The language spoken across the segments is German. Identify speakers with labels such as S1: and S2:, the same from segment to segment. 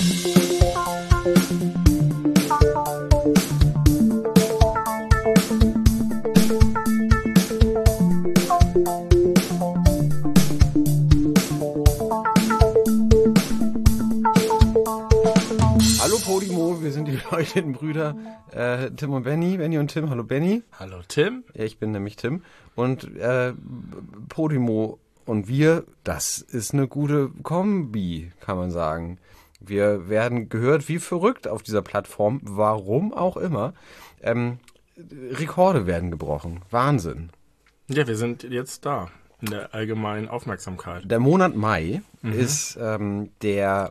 S1: Hallo Podimo, wir sind die beleuchteten Brüder Tim und Benny. Benny und Tim, hallo Benny.
S2: Hallo Tim.
S1: Ja, ich bin nämlich Tim. Und Podimo und wir, das ist eine gute Kombi, kann man sagen. Wir werden gehört wie verrückt auf dieser Plattform, warum auch immer. Rekorde werden gebrochen, Wahnsinn.
S2: Ja, wir sind jetzt da in der allgemeinen Aufmerksamkeit.
S1: Der Monat Mai ist der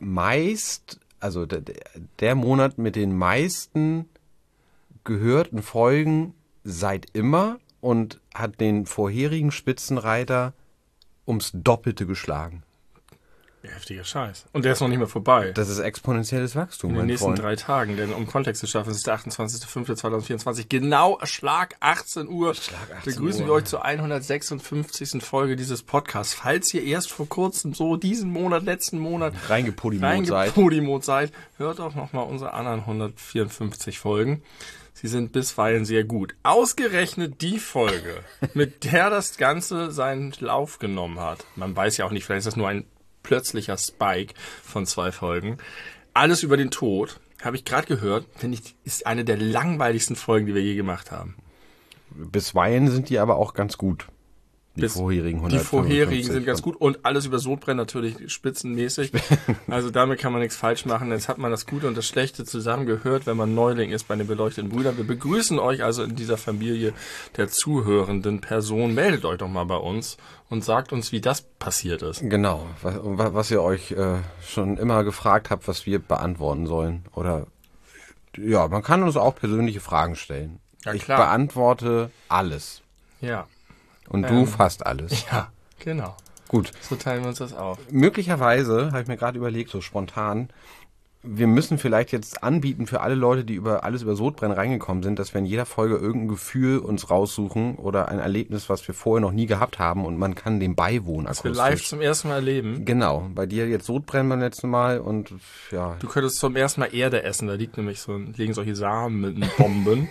S1: Monat mit den meisten gehörten Folgen seit immer und hat den vorherigen Spitzenreiter ums Doppelte geschlagen.
S2: Heftiger Scheiß. Und der ist noch nicht mehr vorbei.
S1: Das ist exponentielles Wachstum,
S2: in den
S1: mein
S2: nächsten
S1: Freund.
S2: 3 Tagen, denn um Kontext zu schaffen, es ist der 28.05.2024, genau Schlag 18 Uhr. Begrüßen wir euch zur 156. Folge dieses Podcasts. Falls ihr erst vor kurzem so letzten Monat reingepodimot seid, hört auch nochmal unsere anderen 154 Folgen. Sie sind bisweilen sehr gut. Ausgerechnet die Folge, mit der das Ganze seinen Lauf genommen hat. Man weiß ja auch nicht, vielleicht ist das nur ein plötzlicher Spike von 2 Folgen. Alles über den Tod, habe ich gerade gehört, finde ich, ist eine der langweiligsten Folgen, die wir je gemacht haben.
S1: Bisweilen sind die aber auch ganz gut. Die vorherigen
S2: sind ganz gut und alles über Sodbrennen natürlich spitzenmäßig. Also damit kann man nichts falsch machen. Jetzt hat man das Gute und das Schlechte zusammengehört, wenn man Neuling ist bei den beleuchteten Brüdern. Wir begrüßen euch also in dieser Familie der zuhörenden Person. Meldet euch doch mal bei uns und sagt uns, wie das passiert ist.
S1: Genau, was ihr euch schon immer gefragt habt, was wir beantworten sollen. Oder ja, man kann uns auch persönliche Fragen stellen.
S2: Ja,
S1: ich
S2: klar.
S1: beantworte alles.
S2: Ja.
S1: Und du fast alles.
S2: Ja, genau.
S1: Gut.
S2: So teilen wir uns das auf.
S1: Möglicherweise, habe ich mir gerade überlegt, so spontan, wir müssen vielleicht jetzt anbieten für alle Leute, die alles über Sodbrennen reingekommen sind, dass wir in jeder Folge irgendein Gefühl uns raussuchen oder ein Erlebnis, was wir vorher noch nie gehabt haben und man kann dem beiwohnen akustisch.
S2: Was wir live zum ersten Mal erleben.
S1: Genau. Bei dir jetzt Sodbrennen beim letzten Mal und ja.
S2: Du könntest zum ersten Mal Erde essen. Da liegen solche Samen mit Bomben.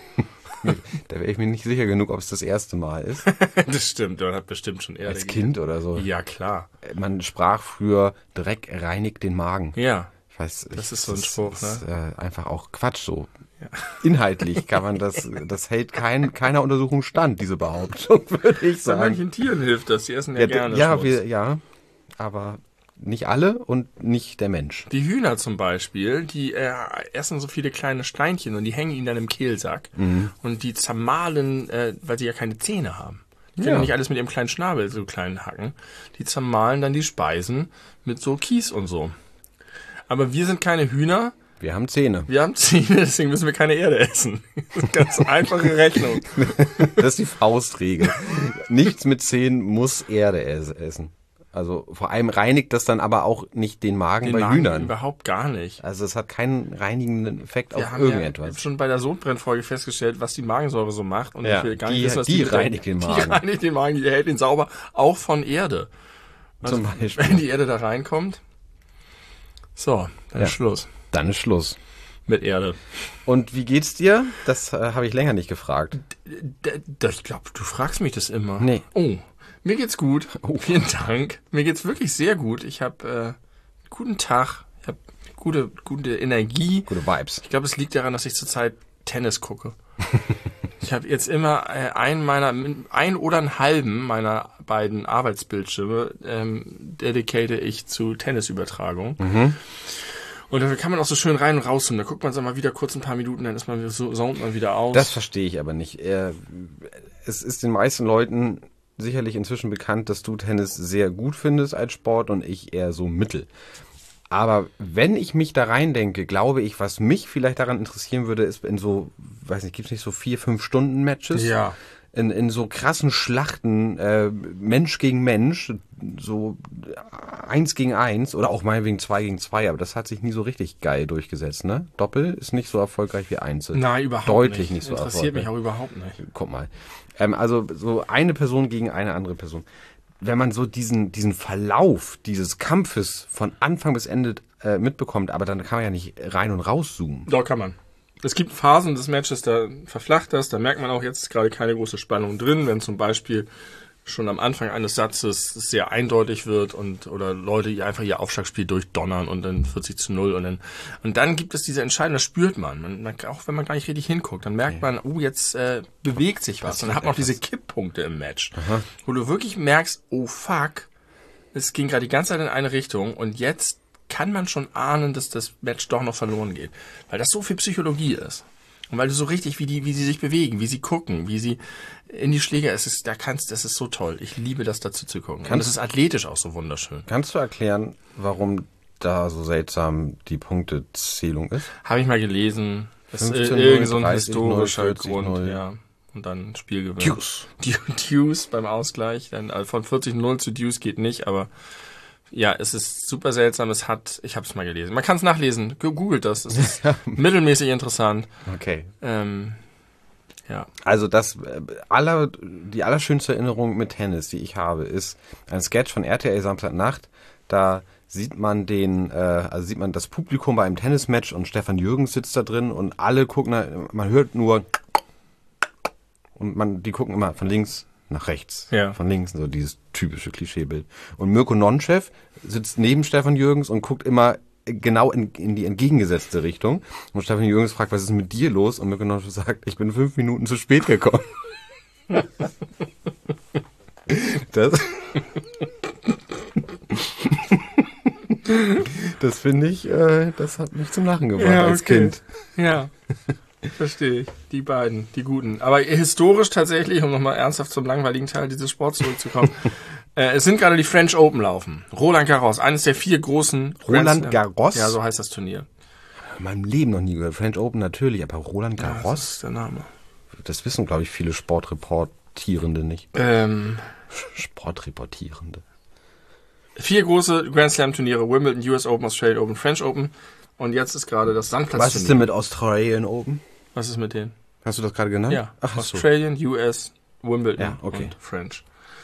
S1: Da wäre ich mir nicht sicher genug, ob es das erste Mal ist.
S2: Das stimmt, man hat bestimmt schon Erde
S1: Als Kind oder so.
S2: Ja, klar.
S1: Man sprach früher, Dreck reinigt den Magen.
S2: Ja,
S1: Ich weiß,
S2: das ist so ein Spruch,
S1: das
S2: ne?
S1: ist einfach auch Quatsch so.
S2: Ja.
S1: Inhaltlich kann man das hält keiner Untersuchung stand, diese Behauptung, würde ich
S2: Bei
S1: sagen.
S2: manchen Tieren hilft das, die essen ja gerne Schmutz.
S1: Aber nicht alle und nicht der Mensch.
S2: Die Hühner zum Beispiel, die essen so viele kleine Steinchen und die hängen ihnen dann im Kehlsack und die zermahlen, weil sie ja keine Zähne haben. Die können ja nicht alles mit ihrem kleinen Schnabel so klein hacken. Die zermahlen dann die Speisen mit so Kies und so. Aber wir sind keine Hühner.
S1: Wir haben Zähne.
S2: Deswegen müssen wir keine Erde essen. Das ist eine ganz einfache Rechnung.
S1: Das ist die Faustregel. Nichts mit Zähnen muss Erde essen. Also vor allem reinigt das dann aber auch nicht den Magen bei Hühnern.
S2: Überhaupt gar nicht.
S1: Also es hat keinen reinigenden Effekt auf
S2: Wir
S1: irgendetwas.
S2: haben ja schon bei der Sodbrennfolge festgestellt, was die Magensäure so macht. Und
S1: Ja,
S2: ich will gar nicht wissen, was
S1: die reinigt den Magen.
S2: Die reinigt den Magen, die hält ihn sauber, auch von Erde. Also,
S1: Zum Beispiel.
S2: wenn die Erde da reinkommt, so, dann ist Schluss
S1: Dann ist Schluss.
S2: mit Erde.
S1: Und wie geht's dir? Das habe ich länger nicht gefragt.
S2: Ich glaube, du fragst mich das immer.
S1: Nee.
S2: Oh, mir geht's gut. Oh, vielen Dank. Mir geht's wirklich sehr gut. Ich habe guten Tag. Ich habe gute Energie.
S1: Gute Vibes.
S2: Ich glaube, es liegt daran, dass ich zurzeit Tennis gucke. Ich habe jetzt immer einen oder einen halben meiner beiden Arbeitsbildschirme dedicate ich zu Tennisübertragung. Und dafür kann man auch so schön rein und rauszoomen. Da guckt man so mal wieder kurz ein paar Minuten, dann ist man zoomt man wieder aus.
S1: Das verstehe ich aber nicht. Es ist den meisten Leuten sicherlich inzwischen bekannt, dass du Tennis sehr gut findest als Sport und ich eher so mittel. Aber wenn ich mich da reindenke, glaube ich, was mich vielleicht daran interessieren würde, ist in so, weiß nicht, gibt's nicht so 4-5 Stunden Matches?
S2: Ja.
S1: In so krassen Schlachten, Mensch gegen Mensch, so 1 gegen 1 oder auch meinetwegen 2 gegen 2, aber das hat sich nie so richtig geil durchgesetzt, ne? Doppel ist nicht so erfolgreich wie Einzel.
S2: Nein, überhaupt
S1: Deutlich
S2: nicht.
S1: nicht so
S2: Interessiert
S1: erfolgreich.
S2: mich auch überhaupt nicht.
S1: Guck mal. Also so eine Person gegen eine andere Person. Wenn man so diesen Verlauf dieses Kampfes von Anfang bis Ende mitbekommt, aber dann kann man ja nicht rein und raus zoomen.
S2: Doch, kann man. Es gibt Phasen des Matches, da verflacht das, da merkt man auch, jetzt ist gerade keine große Spannung drin, wenn zum Beispiel schon am Anfang eines Satzes sehr eindeutig wird oder Leute die einfach ihr Aufschlagspiel durchdonnern und dann 40-0 und dann gibt es diese Entscheidung, das spürt man, auch wenn man gar nicht richtig hinguckt, dann merkt man, jetzt bewegt sich was und dann hat man auch diese Kipppunkte im Match, wo du wirklich merkst, oh fuck, es ging gerade die ganze Zeit in eine Richtung und jetzt kann man schon ahnen, dass das Match doch noch verloren geht. Weil das so viel Psychologie ist. Und weil du so richtig, wie sie sich bewegen, wie sie gucken, wie sie in die Schläger, das ist so toll. Ich liebe das dazu zu gucken. Und es ist athletisch auch so wunderschön.
S1: Kannst du erklären, warum da so seltsam die Punktezählung ist?
S2: Habe ich mal gelesen. Das ist
S1: 15,
S2: irgend so ein
S1: 30,
S2: historischer
S1: 0, 40,
S2: Grund,
S1: 0.
S2: ja. Und dann Spielgewinn.
S1: Deuce.
S2: Deuce beim Ausgleich. Dann, also von 40-0 zu Deuce geht nicht, aber ja, es ist super seltsam. Ich habe es mal gelesen. Man kann es nachlesen. Googelt das. Es ist mittelmäßig interessant.
S1: Okay.
S2: Ja.
S1: Also die allerschönste Erinnerung mit Tennis, die ich habe, ist ein Sketch von RTL Samstagnacht. Da sieht man das Publikum bei einem Tennismatch und Stefan Jürgens sitzt da drin und alle gucken, man hört nur und die gucken immer von links nach rechts.
S2: Ja.
S1: Von links, so dieses typische Klischeebild. Und Mirko Nonchev sitzt neben Stefan Jürgens und guckt immer genau in die entgegengesetzte Richtung. Und Stefan Jürgens fragt, was ist mit dir los? Und Mirko Nonchev sagt, ich bin 5 Minuten zu spät gekommen. Das finde ich, das hat mich zum Lachen gebracht als Kind.
S2: Ja. Verstehe ich. Die beiden, die Guten. Aber historisch tatsächlich, um nochmal ernsthaft zum langweiligen Teil dieses Sports zurückzukommen, es sind gerade die French Open laufen. Roland Garros, eines der 4 großen...
S1: Roland Garros?
S2: Ja, so heißt das Turnier.
S1: In meinem Leben noch nie gehört. French Open natürlich, aber Roland Garros?
S2: Ja, das ist der Name.
S1: Das wissen, glaube ich, viele Sportreportierende nicht. Sportreportierende.
S2: 4 große Grand Slam Turniere, Wimbledon, US Open, Australian Open, French Open. Und jetzt ist gerade das Sandplatzturnier.
S1: Was ist denn mit Australian Open?
S2: Was ist mit denen?
S1: Hast du das gerade genannt?
S2: Ja,
S1: Ach,
S2: Australian, US, Wimbledon und French.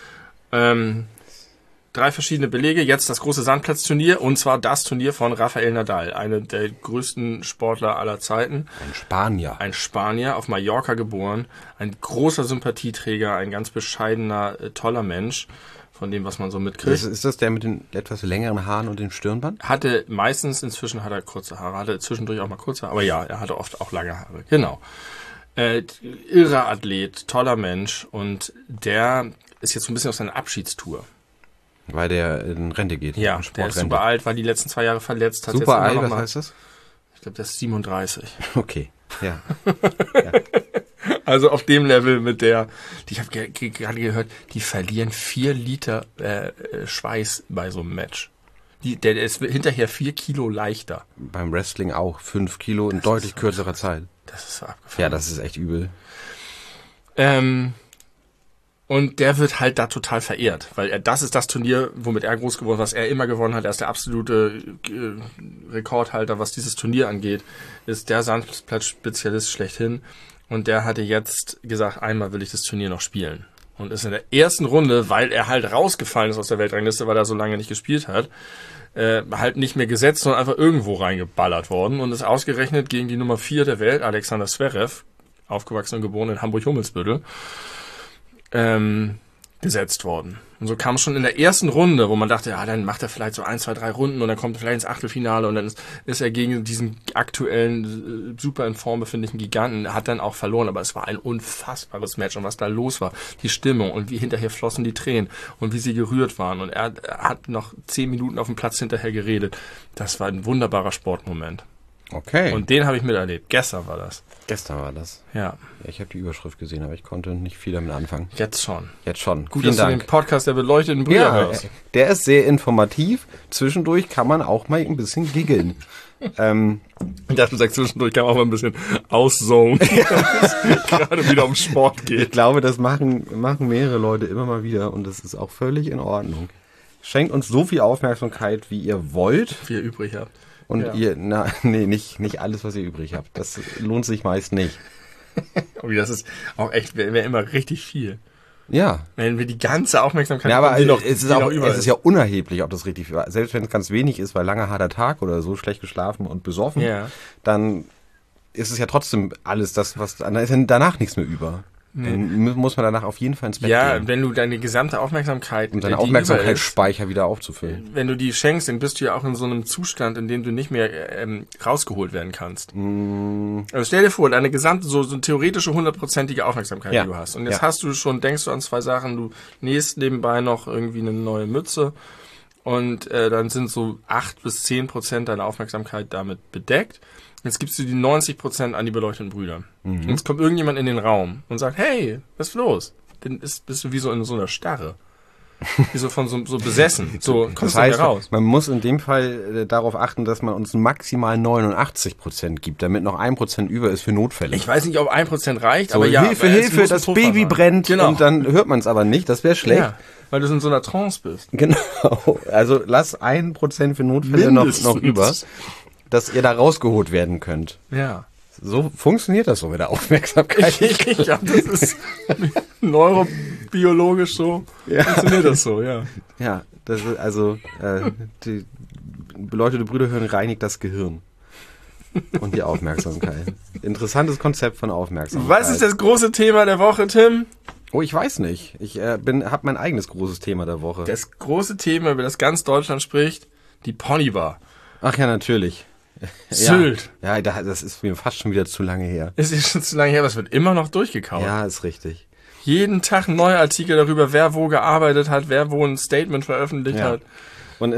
S2: 3 verschiedene Belege, jetzt das große Sandplatzturnier und zwar das Turnier von Rafael Nadal, einer der größten Sportler aller Zeiten. Ein Spanier, auf Mallorca geboren, ein großer Sympathieträger, ein ganz bescheidener, toller Mensch, von dem, was man so mitkriegt.
S1: Ist das der mit den etwas längeren Haaren und dem Stirnband?
S2: Inzwischen hat er kurze Haare, hatte zwischendurch auch mal kurze Haare, aber ja, er hatte oft auch lange Haare, genau. Irrer Athlet, toller Mensch und der ist jetzt so ein bisschen auf seiner Abschiedstour.
S1: Weil der in Rente geht.
S2: Ja, der ist super alt, war die letzten 2 Jahre verletzt. Hat
S1: super
S2: jetzt
S1: alt, was heißt das?
S2: Ich glaube, der ist 37.
S1: Okay, ja.
S2: Also auf dem Level ich habe gerade gehört, die verlieren 4 Liter Schweiß bei so einem Match. Der ist hinterher 4 Kilo leichter.
S1: Beim Wrestling auch 5 Kilo in deutlich kürzerer Zeit.
S2: Das ist so abgefahren.
S1: Ja, das ist echt übel.
S2: Und der wird halt da total verehrt, weil das ist das Turnier, womit er groß geworden ist, was er immer gewonnen hat. Er ist der absolute Rekordhalter, was dieses Turnier angeht, ist der Sandplatzspezialist schlechthin. Und der hatte jetzt gesagt, einmal will ich das Turnier noch spielen. Und ist in der ersten Runde, weil er halt rausgefallen ist aus der Weltrangliste, weil er so lange nicht gespielt hat, halt nicht mehr gesetzt, sondern einfach irgendwo reingeballert worden und ist ausgerechnet gegen die Nummer 4 der Welt, Alexander Zverev, aufgewachsen und geboren in Hamburg-Hummelsbüttel, gesetzt worden. Und so kam es schon in der ersten Runde, wo man dachte, ja, dann macht er vielleicht so 1, 2, 3 Runden und dann kommt er vielleicht ins Achtelfinale und dann ist er gegen diesen aktuellen, super in Form befindlichen Giganten, hat dann auch verloren, aber es war ein unfassbares Match und was da los war, die Stimmung und wie hinterher flossen die Tränen und wie sie gerührt waren und er hat noch 10 Minuten auf dem Platz hinterher geredet. Das war ein wunderbarer Sportmoment.
S1: Okay.
S2: Und den habe ich miterlebt. Gestern war das.
S1: Ja. Ich habe die Überschrift gesehen, aber ich konnte nicht viel damit anfangen.
S2: Jetzt schon.
S1: Gut,
S2: dass du den Podcast der beleuchteten Brüder hörst.
S1: Der ist sehr informativ. Zwischendurch kann man auch mal ein bisschen giggeln.
S2: Ich dachte, du sagst, zwischendurch kann man auch mal ein bisschen auszonen, gerade wieder um Sport geht.
S1: Ich glaube, das machen mehrere Leute immer mal wieder und das ist auch völlig in Ordnung. Schenkt uns so viel Aufmerksamkeit, wie ihr wollt.
S2: Wie ihr übrig habt.
S1: Und nicht alles, was ihr übrig habt. Das lohnt sich meist nicht.
S2: Das ist auch echt, wäre immer richtig viel.
S1: Ja.
S2: Wenn wir die ganze Aufmerksamkeit
S1: Ja, aber
S2: es
S1: ist ja unerheblich, ob das richtig war. Selbst wenn es ganz wenig ist, weil langer harter Tag oder so, schlecht geschlafen und besoffen, dann ist es ja trotzdem alles das, dann ist ja danach nichts mehr über. Dann muss man danach auf jeden Fall ins Bett gehen.
S2: Ja, wenn du deine gesamte Aufmerksamkeit...
S1: Und deinen Aufmerksamkeitsspeicher wieder aufzufüllen.
S2: Wenn du die schenkst, dann bist du ja auch in so einem Zustand, in dem du nicht mehr rausgeholt werden kannst. Also stell dir vor, deine gesamte, so eine theoretische 100%ige Aufmerksamkeit, die du hast. Und jetzt denkst du an 2 Sachen, du nähst nebenbei noch irgendwie eine neue Mütze und dann sind so 8-10% deiner Aufmerksamkeit damit bedeckt. Jetzt gibst du die 90% an die beleuchteten Brüder. Und jetzt kommt irgendjemand in den Raum und sagt, hey, was ist los? Dann bist du wie so in so einer Starre. Wie so von so besessen. So kommst du nicht raus.
S1: Man muss in dem Fall darauf achten, dass man uns maximal 89% gibt, damit noch 1% über ist für Notfälle.
S2: Ich weiß nicht, ob 1% reicht,
S1: so,
S2: aber ja.
S1: Hilfe, das Baby brennt. Genau. Und dann hört man es aber nicht, das wäre schlecht. Ja,
S2: weil du in so einer Trance bist.
S1: Genau. Also lass 1% für Notfälle noch über, dass ihr da rausgeholt werden könnt.
S2: Ja.
S1: So funktioniert das so mit der Aufmerksamkeit.
S2: Ich glaube, das ist neurobiologisch so. Funktioniert das so, ja.
S1: Ja, das ist also die beleuchtete Brüder hören reinigt das Gehirn und die Aufmerksamkeit. Interessantes Konzept von Aufmerksamkeit.
S2: Was ist das große Thema der Woche, Tim?
S1: Oh, ich weiß nicht. Ich habe mein eigenes großes Thema der Woche.
S2: Das große Thema, über das ganz Deutschland spricht, die Ponybar.
S1: Ach ja, natürlich.
S2: Sylt.
S1: Ja, das ist mir fast schon wieder zu lange her.
S2: Es ist schon zu lange her, aber es wird immer noch durchgekaut.
S1: Ja, ist richtig.
S2: Jeden Tag ein neuer Artikel darüber, wer wo gearbeitet hat, wer wo ein Statement veröffentlicht hat.
S1: Und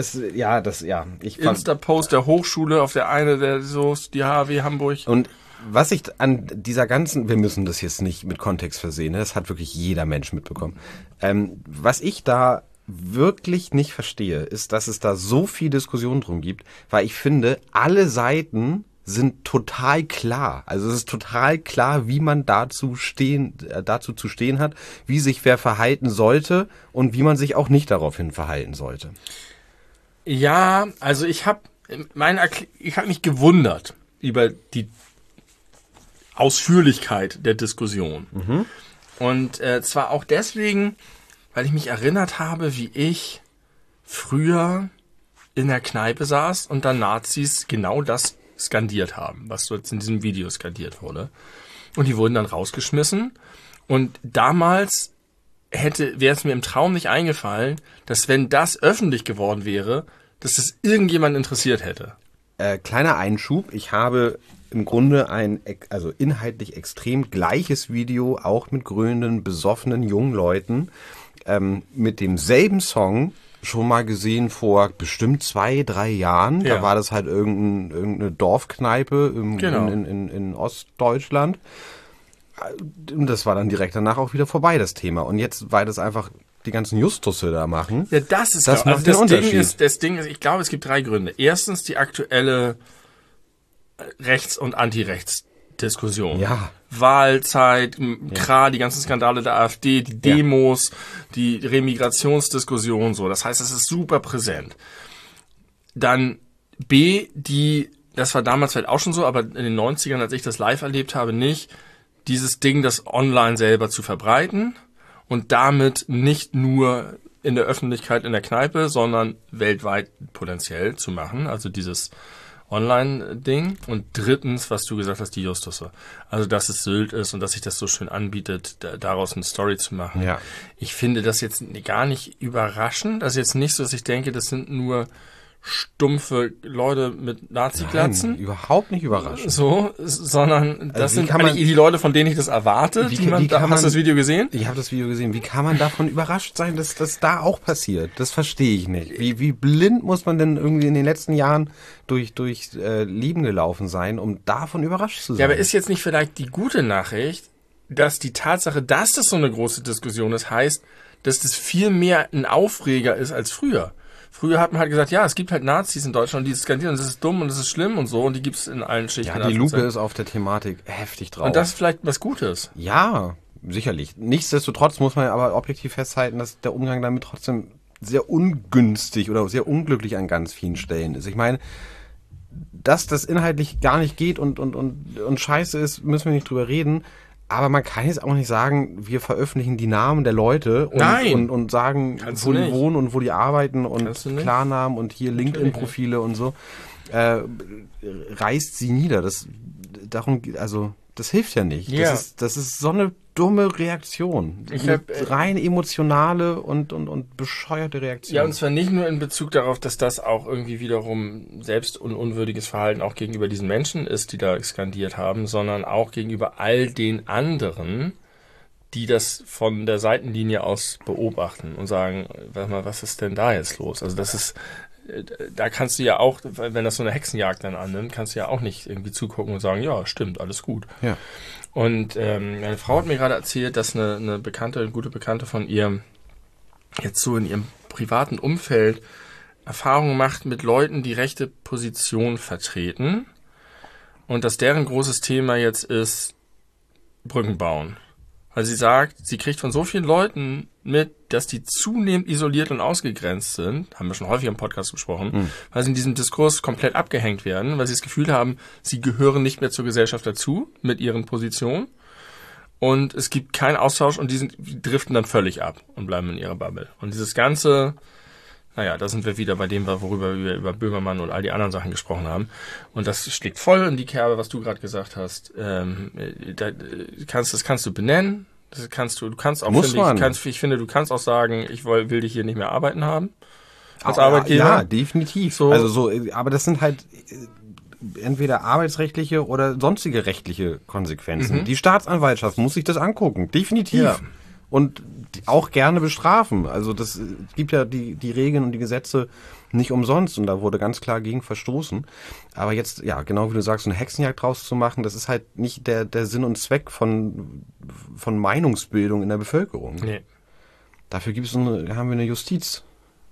S2: Insta-Post der Hochschule auf der eine, die HW Hamburg.
S1: Und was ich an dieser ganzen, wir müssen das jetzt nicht mit Kontext versehen, das hat wirklich jeder Mensch mitbekommen. Was ich da wirklich nicht verstehe, ist, dass es da so viel Diskussion drum gibt, weil ich finde, alle Seiten sind total klar. Also es ist total klar, wie man dazu zu stehen hat, wie sich wer verhalten sollte und wie man sich auch nicht daraufhin verhalten sollte.
S2: Ja, also ich habe mich gewundert über die Ausführlichkeit der Diskussion. Und zwar auch deswegen, weil ich mich erinnert habe, wie ich früher in der Kneipe saß und dann Nazis genau das skandiert haben, was jetzt in diesem Video skandiert wurde. Und die wurden dann rausgeschmissen. Und damals wäre es mir im Traum nicht eingefallen, dass wenn das öffentlich geworden wäre, dass das irgendjemand interessiert hätte.
S1: Kleiner Einschub, ich habe im Grunde also inhaltlich extrem gleiches Video, auch mit grünenden, besoffenen jungen Leuten, mit demselben Song schon mal gesehen vor bestimmt 2-3 Jahren. Ja. Da war das halt irgendeine Dorfkneipe in Ostdeutschland. Und das war dann direkt danach auch wieder vorbei, das Thema. Und jetzt, weil das einfach die ganzen Justusse da machen.
S2: Ja, das macht den Unterschied. Das Ding ist, ich glaube, es gibt 3 Gründe. Erstens die aktuelle Rechts- und Anti-Rechts-Diskussion.
S1: Ja.
S2: Wahlzeit, die ganzen Skandale der AfD, die Demos, die Remigrationsdiskussion, so. Das heißt, es ist super präsent. Dann B, das war damals vielleicht auch schon so, aber in den 90ern, als ich das live erlebt habe, nicht, dieses Ding, das online selber zu verbreiten und damit nicht nur in der Öffentlichkeit in der Kneipe, sondern weltweit potenziell zu machen, also dieses Online-Ding. Und drittens, was du gesagt hast, die Justusse. Also, dass es Sylt ist und dass sich das so schön anbietet, daraus eine Story zu machen.
S1: Ja.
S2: Ich finde das jetzt gar nicht überraschend. Also jetzt nicht so, dass ich denke, das sind nur stumpfe Leute mit Nazi-Glatzen.
S1: Nein, überhaupt nicht überraschend.
S2: So, sondern das sind die Leute, von denen ich das erwarte. Hast du das Video gesehen?
S1: Ich habe das Video gesehen. Wie kann man davon überrascht sein, dass das da auch passiert? Das verstehe ich nicht. Wie blind muss man denn irgendwie in den letzten Jahren durch Leben gelaufen sein, um davon überrascht zu sein?
S2: Ja, aber ist jetzt nicht vielleicht die gute Nachricht, dass die Tatsache, dass das so eine große Diskussion ist, heißt, dass das viel mehr ein Aufreger ist als früher. Früher hat man halt gesagt, ja, es gibt halt Nazis in Deutschland, die skandieren, das ist dumm und das ist schlimm und so, und die gibt es in allen Schichten.
S1: Ja, die Lupe ist auf der Thematik heftig drauf.
S2: Und das ist vielleicht was Gutes.
S1: Ja, sicherlich. Nichtsdestotrotz muss man aber objektiv festhalten, dass der Umgang damit trotzdem sehr ungünstig oder sehr unglücklich an ganz vielen Stellen ist. Ich meine, dass das inhaltlich gar nicht geht und scheiße ist, müssen wir nicht drüber reden. Aber man kann jetzt auch nicht sagen, wir veröffentlichen die Namen der Leute und sagen, wo die wohnen und wo die arbeiten und Klarnamen und hier LinkedIn-Profile und so. Reißt sie nieder. Das hilft ja nicht.
S2: Ja.
S1: Das ist so eine dumme Reaktion. Rein emotionale und bescheuerte Reaktion.
S2: Ja, und zwar nicht nur in Bezug darauf, dass das auch irgendwie wiederum selbst- und unwürdiges Verhalten auch gegenüber diesen Menschen ist, die da skandiert haben, sondern auch gegenüber all den anderen, die das von der Seitenlinie aus beobachten und sagen, warte mal, was ist denn da jetzt los? Also das ist, da kannst du ja auch, wenn das so eine Hexenjagd dann annimmt, kannst du ja auch nicht irgendwie zugucken und sagen, ja, stimmt, alles gut.
S1: Ja.
S2: Und meine Frau hat mir gerade erzählt, dass eine gute Bekannte von ihr jetzt so in ihrem privaten Umfeld Erfahrungen macht mit Leuten, die rechte Position vertreten und dass deren großes Thema jetzt ist Brücken bauen. Weil sie sagt, sie kriegt von so vielen Leuten mit, dass die zunehmend isoliert und ausgegrenzt sind, haben wir schon häufig im Podcast besprochen, weil sie in diesem Diskurs komplett abgehängt werden, weil sie das Gefühl haben, sie gehören nicht mehr zur Gesellschaft dazu mit ihren Positionen und es gibt keinen Austausch und die driften dann völlig ab und bleiben in ihrer Bubble. Und dieses Ganze, naja, da sind wir wieder bei dem, worüber wir über Böhmermann und all die anderen Sachen gesprochen haben. Und das schlägt voll in die Kerbe, was du gerade gesagt hast. Das kannst du benennen. Du kannst auch, ich finde, du kannst auch sagen, ich will dich hier nicht mehr arbeiten haben. Als Arbeitgeber.
S1: Ja, definitiv. So. Aber das sind halt entweder arbeitsrechtliche oder sonstige rechtliche Konsequenzen. Die Staatsanwaltschaft muss sich das angucken. Definitiv. Ja. Und auch gerne bestrafen. Also das gibt ja die Regeln und die Gesetze nicht umsonst und da wurde ganz klar gegen verstoßen. Aber jetzt, ja, genau wie du sagst, eine Hexenjagd draus zu machen, das ist halt nicht der Sinn und Zweck von Meinungsbildung in der Bevölkerung.
S2: Nee.
S1: Dafür haben wir eine Justiz.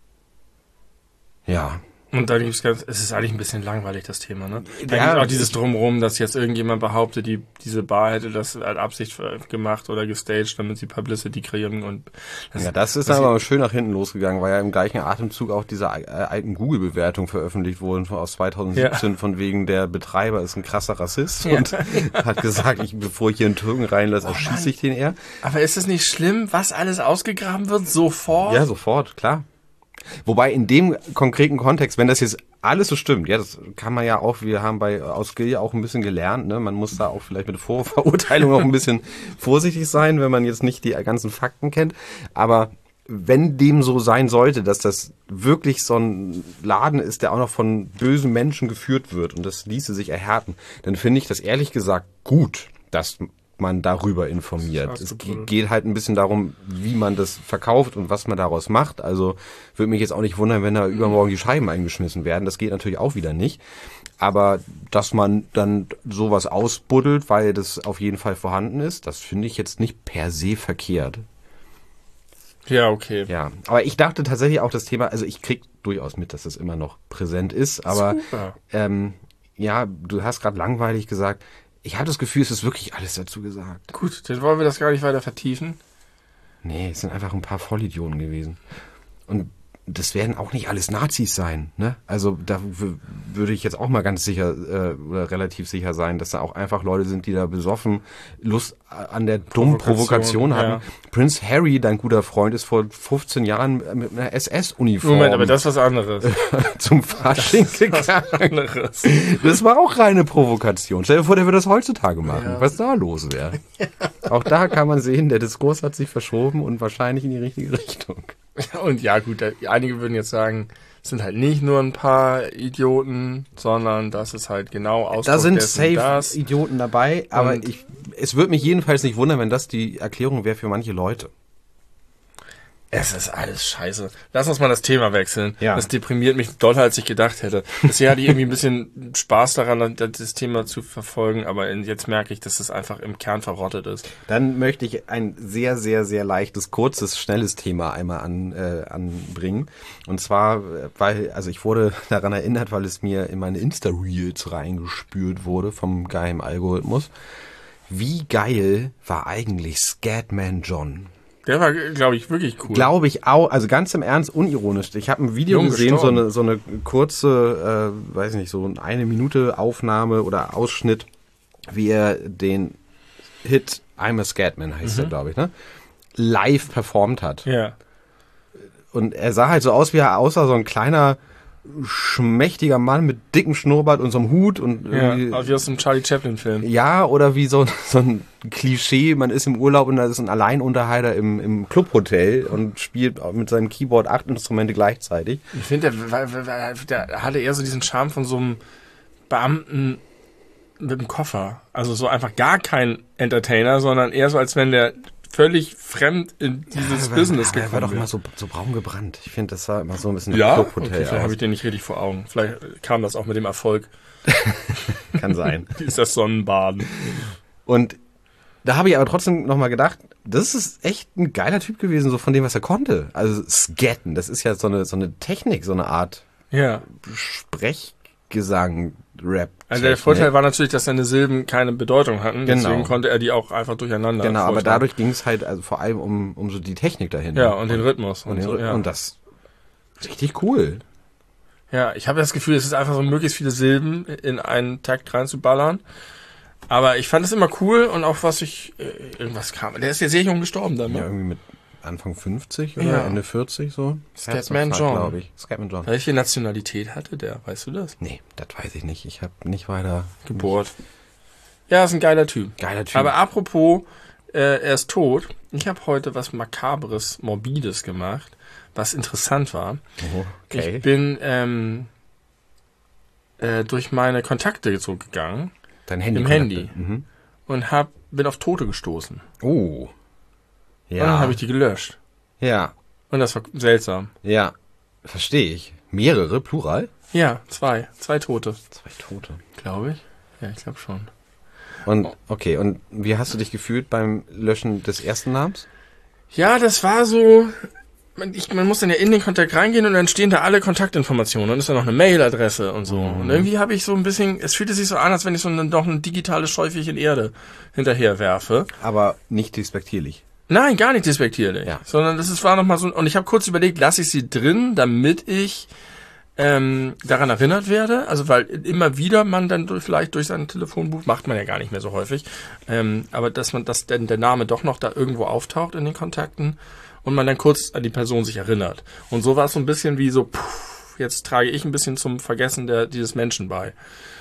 S1: Ja.
S2: Und da es ist eigentlich ein bisschen langweilig, das Thema, ne? Ja, auch dieses Drumherum, dass jetzt irgendjemand behauptet, diese Bar hätte das als Absicht gemacht oder gestaged, damit sie Publicity kreieren und
S1: das ist aber schön nach hinten losgegangen, weil ja im gleichen Atemzug auch diese alten Google-Bewertungen veröffentlicht wurden aus 2017, von wegen der Betreiber ist ein krasser Rassist und hat gesagt, bevor ich hier einen Türken reinlasse, erschieße ich den eher.
S2: Aber ist es nicht schlimm, was alles ausgegraben wird, sofort?
S1: Ja, sofort, klar. Wobei in dem konkreten Kontext, wenn das jetzt alles so stimmt, ja, das kann man ja auch, wir haben aus Skill ja auch ein bisschen gelernt, ne, man muss da auch vielleicht mit Vorverurteilung auch ein bisschen vorsichtig sein, wenn man jetzt nicht die ganzen Fakten kennt, aber wenn dem so sein sollte, dass das wirklich so ein Laden ist, der auch noch von bösen Menschen geführt wird und das ließe sich erhärten, dann finde ich das ehrlich gesagt gut, dass man darüber informiert. Es geht halt ein bisschen darum, wie man das verkauft und was man daraus macht. Also würde mich jetzt auch nicht wundern, wenn da übermorgen die Scheiben eingeschmissen werden. Das geht natürlich auch wieder nicht. Aber dass man dann sowas ausbuddelt, weil das auf jeden Fall vorhanden ist, das finde ich jetzt nicht per se verkehrt.
S2: Ja, okay.
S1: Ja, aber ich dachte tatsächlich auch das Thema, also ich krieg durchaus mit, dass das immer noch präsent ist, aber ja, du hast gerade langweilig gesagt, ich habe das Gefühl, es ist wirklich alles dazu gesagt.
S2: Gut, dann wollen wir das gar nicht weiter vertiefen.
S1: Nee, es sind einfach ein paar Vollidioten gewesen. Und das werden auch nicht alles Nazis sein, ne? Also da würde ich jetzt auch mal ganz sicher oder relativ sicher sein, dass da auch einfach Leute sind, die da besoffen Lust an der dummen Provokation hatten. Ja. Prince Harry, dein guter Freund, ist vor 15 Jahren mit einer SS-Uniform.
S2: Moment, aber das ist was anderes.
S1: Zum Fasching gegangen. Das war auch reine Provokation. Stell dir vor, der würde das heutzutage machen. Ja. Was da los wäre. Ja. Auch da kann man sehen, der Diskurs hat sich verschoben und wahrscheinlich in die richtige Richtung.
S2: Und ja, gut, einige würden jetzt sagen, es sind halt nicht nur ein paar Idioten, sondern das ist halt genau Ausdruck
S1: da sind
S2: dessen,
S1: safe Idioten dabei, aber es würde mich jedenfalls nicht wundern, wenn das die Erklärung wäre für manche Leute.
S2: Es ist alles scheiße. Lass uns mal das Thema wechseln.
S1: Ja.
S2: Das deprimiert mich doller, als ich gedacht hätte. Bisher hatte ich irgendwie ein bisschen Spaß daran, das Thema zu verfolgen, aber jetzt merke ich, dass es einfach im Kern verrottet ist.
S1: Dann möchte ich ein sehr, sehr, sehr leichtes, kurzes, schnelles Thema einmal anbringen. Und zwar, ich wurde daran erinnert, weil es mir in meine Insta-Reels reingespült wurde vom geheimen Algorithmus. Wie geil war eigentlich Scatman John?
S2: Der war, glaube ich, wirklich cool.
S1: Glaube ich auch, also ganz im Ernst, unironisch. Ich habe ein Video gesehen, so eine kurze, so 1 Minute Aufnahme oder Ausschnitt, wie er den Hit I'm a Scatman heißt er, glaube ich, ne? Live performt hat.
S2: Ja.
S1: Und er sah halt so aus, wie er aussah, so ein kleiner, schmächtiger Mann mit dicken Schnurrbart und so einem Hut und
S2: wie aus einem Charlie Chaplin-Film.
S1: Ja, oder wie so ein Klischee, man ist im Urlaub und da ist ein Alleinunterhalter im Clubhotel und spielt mit seinem Keyboard 8 Instrumente gleichzeitig.
S2: Ich finde, der hatte eher so diesen Charme von so einem Beamten mit dem Koffer. Also so einfach gar kein Entertainer, sondern eher so, als wenn der völlig fremd in dieses Business gekommen
S1: wäre. Er war doch immer so braun gebrannt. Ich finde, das sah immer so ein bisschen nach Clubhotel
S2: okay, vielleicht habe ich den nicht richtig vor Augen. Vielleicht kam das auch mit dem Erfolg.
S1: Kann sein.
S2: Dieses Sonnenbaden.
S1: Und da habe ich aber trotzdem nochmal gedacht, das ist echt ein geiler Typ gewesen, so von dem, was er konnte. Also Scatten, das ist ja so eine Technik, so eine Art Sprechgesang, Rap.
S2: Also der Vorteil war natürlich, dass seine Silben keine Bedeutung hatten. Genau. Deswegen konnte er die auch einfach durcheinander.
S1: Genau, aber dadurch ging es halt also vor allem um so die Technik dahinter.
S2: Ja, und den Rhythmus.
S1: Und das richtig cool.
S2: Ja, ich habe das Gefühl, es ist einfach so möglichst viele Silben in einen Takt reinzuballern. Aber ich fand es immer cool und auch irgendwas kam. Der ist ja sehr jung gestorben dann, ne?
S1: Ja, irgendwie mit Anfang 50 oder Ende 40 so.
S2: Scatman John,
S1: glaube ich. Scatman John.
S2: Welche Nationalität hatte der? Weißt du das?
S1: Nee, das weiß ich nicht. Ich habe nicht weiter
S2: gebohrt. Ja, ist ein geiler Typ. Aber apropos, er ist tot. Ich habe heute was Makabres, Morbides gemacht, was interessant war.
S1: Oh, okay.
S2: Ich bin durch meine Kontakte zurückgegangen.
S1: Dein Handy?
S2: Im Handy. Mhm. Und bin auf Tote gestoßen.
S1: Oh. Ja.
S2: Und dann habe ich die gelöscht.
S1: Ja.
S2: Und das war seltsam.
S1: Ja, verstehe ich. Mehrere, Plural?
S2: Ja, 2. 2 Tote.
S1: 2 Tote.
S2: Glaube ich. Ja, ich glaube schon.
S1: Und, okay, und wie hast du dich gefühlt beim Löschen des ersten Namens?
S2: Ja, das war so... Man muss dann ja in den Kontakt reingehen und dann stehen da alle Kontaktinformationen und ist dann noch eine Mailadresse und so. Und irgendwie habe ich so ein bisschen, es fühlte sich so an, als wenn ich noch ein digitales Schäufelchen Erde hinterher werfe.
S1: Aber nicht despektierlich.
S2: Nein, gar nicht despektierlich. Ja. Sondern war nochmal so, und ich habe kurz überlegt, lasse ich sie drin, damit ich daran erinnert werde. Also weil immer wieder man dann vielleicht durch sein Telefonbuch, macht man ja gar nicht mehr so häufig, aber dass der Name doch noch da irgendwo auftaucht in den Kontakten. Und man dann kurz an die Person sich erinnert. Und so war es so ein bisschen wie so, jetzt trage ich ein bisschen zum Vergessen dieses Menschen bei.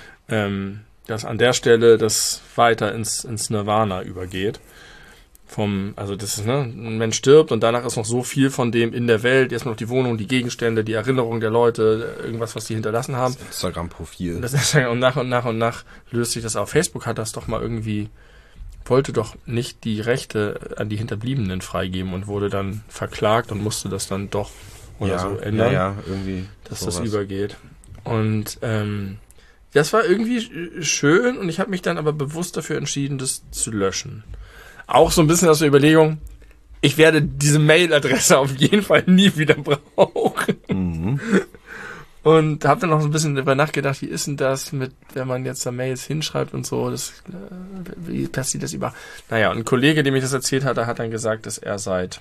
S2: Dass an der Stelle das weiter ins Nirvana übergeht. Also das ist, ein Mensch stirbt und danach ist noch so viel von dem in der Welt, erstmal noch die Wohnung, die Gegenstände, die Erinnerung der Leute, irgendwas, was die hinterlassen haben.
S1: Das Instagram-Profil.
S2: Und nach und nach löst sich das auf. Facebook hat das doch mal irgendwie... wollte doch nicht die Rechte an die Hinterbliebenen freigeben und wurde dann verklagt und musste das dann doch so ändern,
S1: irgendwie
S2: dass sowas. Das übergeht. Und das war irgendwie schön und ich habe mich dann aber bewusst dafür entschieden, das zu löschen. Auch so ein bisschen aus der Überlegung, ich werde diese Mailadresse auf jeden Fall nie wieder brauchen. Mhm. Und habe dann noch so ein bisschen darüber nachgedacht, wie ist denn das wenn man jetzt da Mails hinschreibt und so, wie passiert das über? Naja, und ein Kollege, dem ich das erzählt hatte, hat dann gesagt, dass er seit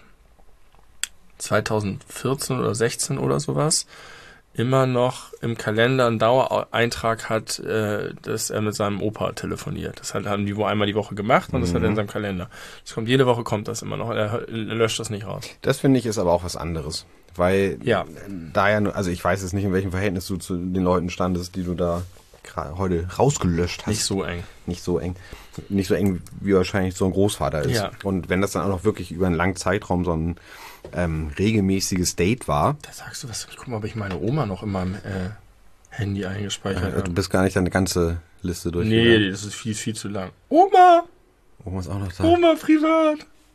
S2: 2014 oder 16 oder sowas immer noch im Kalender einen Dauereintrag hat, dass er mit seinem Opa telefoniert. Das haben die wohl einmal die Woche gemacht und das hat er in seinem Kalender. Jede Woche kommt das immer noch. Er löscht das nicht raus.
S1: Das finde ich ist aber auch was anderes. Weil also ich weiß jetzt nicht, in welchem Verhältnis du zu den Leuten standest, die du da heute rausgelöscht hast.
S2: Nicht so eng.
S1: Nicht so eng, wie wahrscheinlich so ein Großvater ist. Ja. Und wenn das dann auch noch wirklich über einen langen Zeitraum so ein regelmäßiges Date war.
S2: Da sagst du was, ich guck mal, ob ich meine Oma noch in meinem Handy eingespeichert habe.
S1: Du bist gar nicht deine ganze Liste durchgegangen.
S2: Nee, das ist viel, viel zu lang. Oma
S1: ist auch noch da.
S2: Oma privat!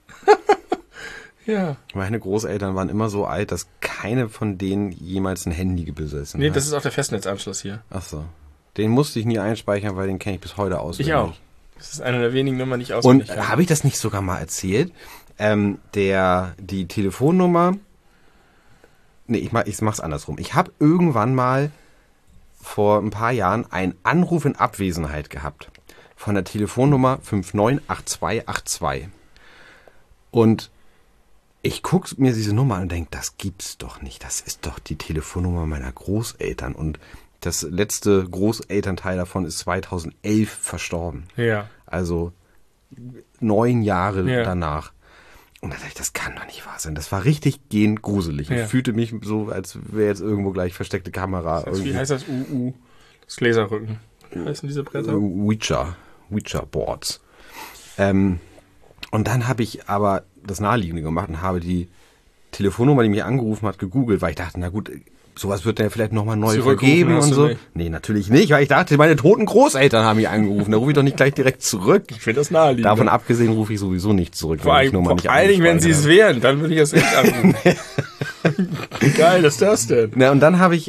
S2: Ja.
S1: Meine Großeltern waren immer so alt, dass keine von denen jemals ein Handy besessen hat.
S2: Nee, das ist auch der Festnetzanschluss hier.
S1: Ach so. Den musste ich nie einspeichern, weil den kenne ich bis heute auswendig.
S2: Ich auch. Das ist eine der wenigen Nummern, die ich auswendig
S1: kenne. Und habe ich das nicht sogar mal erzählt? Die Telefonnummer... Nee, ich mach's andersrum. Ich habe irgendwann mal vor ein paar Jahren einen Anruf in Abwesenheit gehabt. Von der Telefonnummer 598282. Und ich gucke mir diese Nummer an und denke, das gibt's doch nicht. Das ist doch die Telefonnummer meiner Großeltern. Und das letzte Großelternteil davon ist 2011 verstorben.
S2: Ja.
S1: Also 9 Jahre danach. Und da dachte ich, das kann doch nicht wahr sein. Das war richtig gehend gruselig. Ich fühlte mich so, als wäre jetzt irgendwo gleich versteckte Kamera.
S2: Wie heißt das? Das Gläserrücken. Wie heißen diese Bretter?
S1: Ouija-Boards. Und dann habe ich aber das Naheliegende gemacht und habe die Telefonnummer, die mich angerufen hat, gegoogelt, weil ich dachte, na gut, sowas wird der vielleicht nochmal neu vergeben und so. Nicht. Nee, natürlich nicht, weil ich dachte, meine toten Großeltern haben mich angerufen. Da rufe ich doch nicht gleich direkt zurück.
S2: Ich finde das naheliegend.
S1: Davon abgesehen rufe ich sowieso nicht zurück.
S2: Vor allen Dingen, wenn sie es wären, dann würde ich das echt anrufen. Wie geil ist das denn?
S1: Na, und dann habe ich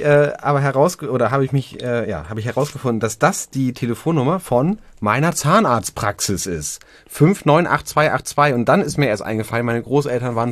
S1: herausgefunden, dass das die Telefonnummer von meiner Zahnarztpraxis ist. 598282. Und dann ist mir erst eingefallen, meine Großeltern waren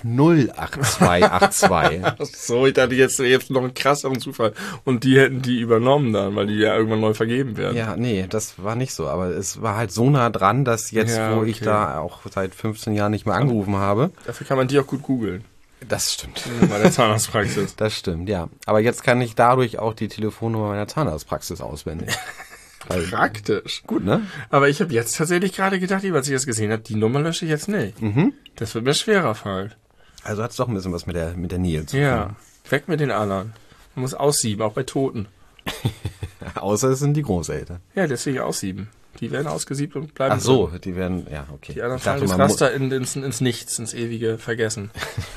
S1: 508282.
S2: Ach so, ich dachte jetzt noch einen krasseren Zufall. Und die hätten die übernommen dann, weil die ja irgendwann neu vergeben werden.
S1: Ja, nee, das war nicht so. Aber es war halt so nah dran, dass jetzt, wo ich da auch seit 15 Jahren nicht mehr angerufen habe.
S2: Dafür kann man die auch gut googeln.
S1: Das stimmt.
S2: Bei der Zahnarztpraxis.
S1: Das stimmt, ja. Aber jetzt kann ich dadurch auch die Telefonnummer meiner Zahnarztpraxis auswendig.
S2: Praktisch.
S1: Gut, ne?
S2: Aber ich habe jetzt tatsächlich gerade gedacht, als ich das gesehen habe, die Nummer lösche ich jetzt nicht. Mhm. Das wird mir schwerer fallen.
S1: Also hat es doch ein bisschen was mit der Nähe zu tun.
S2: Ja, weg mit den Allern. Man muss aussieben, auch bei Toten.
S1: Außer es sind die Großeltern.
S2: Ja, deswegen aussieben. Die werden ausgesiebt und bleiben.
S1: Ach so, die werden, ja, okay.
S2: Die anderen fallen das Raster ins Nichts, ins ewige Vergessen.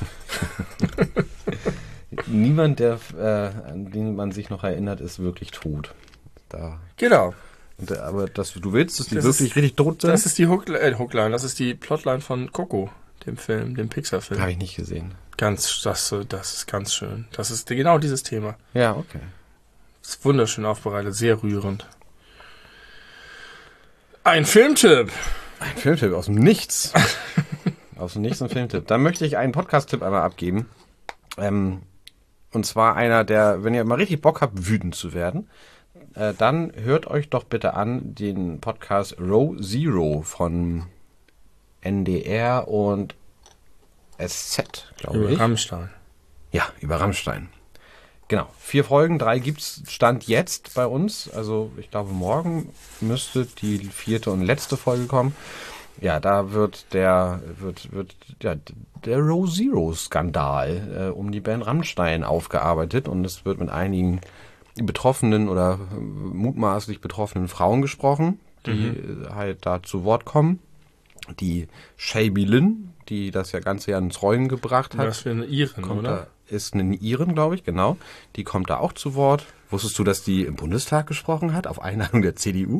S1: Niemand, an den man sich noch erinnert, ist wirklich tot.
S2: Genau.
S1: Aber du willst, dass die wirklich richtig tot sind?
S2: Das ist die Hookline, das ist die Plotline von Coco, dem Film, dem Pixar-Film.
S1: Habe ich nicht gesehen.
S2: Das ist ganz schön. Das ist genau dieses Thema.
S1: Ja, okay.
S2: Das ist wunderschön aufbereitet, sehr rührend. Ein Filmtipp.
S1: Ein Filmtipp aus dem Nichts. Aus dem Nichts ein Filmtipp. Dann möchte ich einen Podcast-Tipp einmal abgeben. Und zwar einer, wenn ihr mal richtig Bock habt, wütend zu werden, dann hört euch doch bitte an den Podcast Row Zero von NDR und SZ, glaube ich.
S2: Über Rammstein.
S1: Ja, über Rammstein. Genau. 4 Folgen, 3 gibt's Stand jetzt bei uns. Also ich glaube, morgen müsste die 4. und letzte Folge kommen. Ja, da wird der Row Zero Skandal um die Band Rammstein aufgearbeitet und es wird mit einigen betroffenen oder mutmaßlich betroffenen Frauen gesprochen, die halt da zu Wort kommen. Die Shaby Lynn, die das ja ganze Jahr ins Rollen gebracht hat.
S2: Das für eine Irin, oder?
S1: Ist eine Irin, glaube ich, genau. Die kommt da auch zu Wort. Wusstest du, dass die im Bundestag gesprochen hat, auf Einladung der CDU?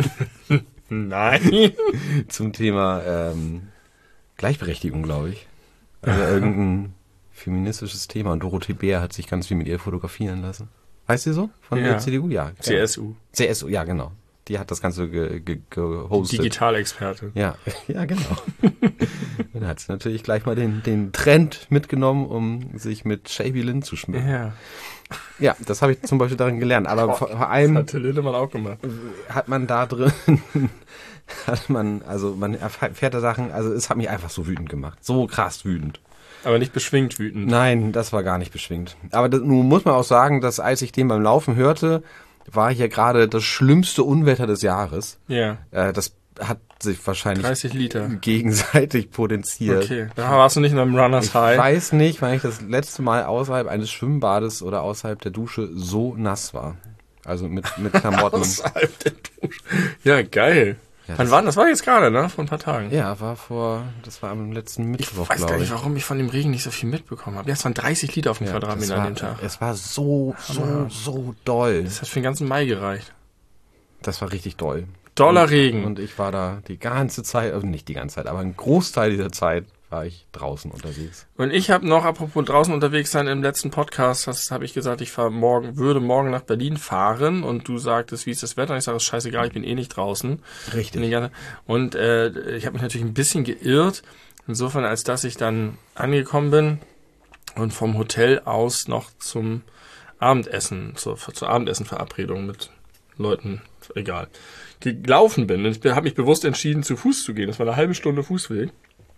S2: Nein.
S1: Zum Thema Gleichberechtigung, glaube ich. Also irgendein feministisches Thema. Und Dorothee Bär hat sich ganz viel mit ihr fotografieren lassen. Heißt sie so? Von der CDU? Ja.
S2: CSU.
S1: CSU, ja, genau. Die hat das Ganze gehostet.
S2: Digitalexperte.
S1: Ja, genau. Und da hat sie natürlich gleich mal den Trend mitgenommen, um sich mit Shaby Lynn zu schmücken.
S2: Ja.
S1: Ja, das habe ich zum Beispiel darin gelernt. Aber vor allem
S2: das hat Lindemann auch gemacht.
S1: Hat man da drin, man erfährt da Sachen, also es hat mich einfach so wütend gemacht. So krass wütend.
S2: Aber nicht beschwingt wütend.
S1: Nein, das war gar nicht beschwingt. Aber nun muss man auch sagen, dass als ich den beim Laufen hörte, war hier gerade das schlimmste Unwetter des Jahres.
S2: Ja.
S1: Das hat sich wahrscheinlich
S2: 30 Liter
S1: gegenseitig potenziert.
S2: Okay, da warst du nicht in einem Runners High.
S1: Ich weiß nicht, wann ich das letzte Mal außerhalb eines Schwimmbades oder außerhalb der Dusche so nass war. Also mit Klamotten.
S2: Außerhalb der Dusche. Ja, geil. Ja, wann war das? Das war jetzt gerade, ne? Vor ein paar Tagen.
S1: Ja, das war am letzten Mittwoch,
S2: glaube ich. Ich weiß gar nicht, warum ich von dem Regen nicht so viel mitbekommen habe. Ja, es waren 30 Liter auf dem Quadratmeter an dem Tag.
S1: Es war so doll.
S2: Das hat für den ganzen Mai gereicht.
S1: Das war richtig doll.
S2: Doller Regen.
S1: Und ich war da die ganze Zeit, also nicht die ganze Zeit, aber einen Großteil dieser Zeit war ich draußen unterwegs.
S2: Und ich habe noch, apropos draußen unterwegs sein, im letzten Podcast, das habe ich gesagt, ich würde morgen nach Berlin fahren und du sagtest, wie ist das Wetter? Und ich sage, es ist scheißegal, ich bin eh nicht draußen.
S1: Richtig.
S2: Und ich habe mich natürlich ein bisschen geirrt, insofern, als dass ich dann angekommen bin und vom Hotel aus noch zum Abendessen, zur Abendessenverabredung mit Leuten, egal, gelaufen bin. Und ich habe mich bewusst entschieden, zu Fuß zu gehen. Das war eine halbe Stunde Fußweg.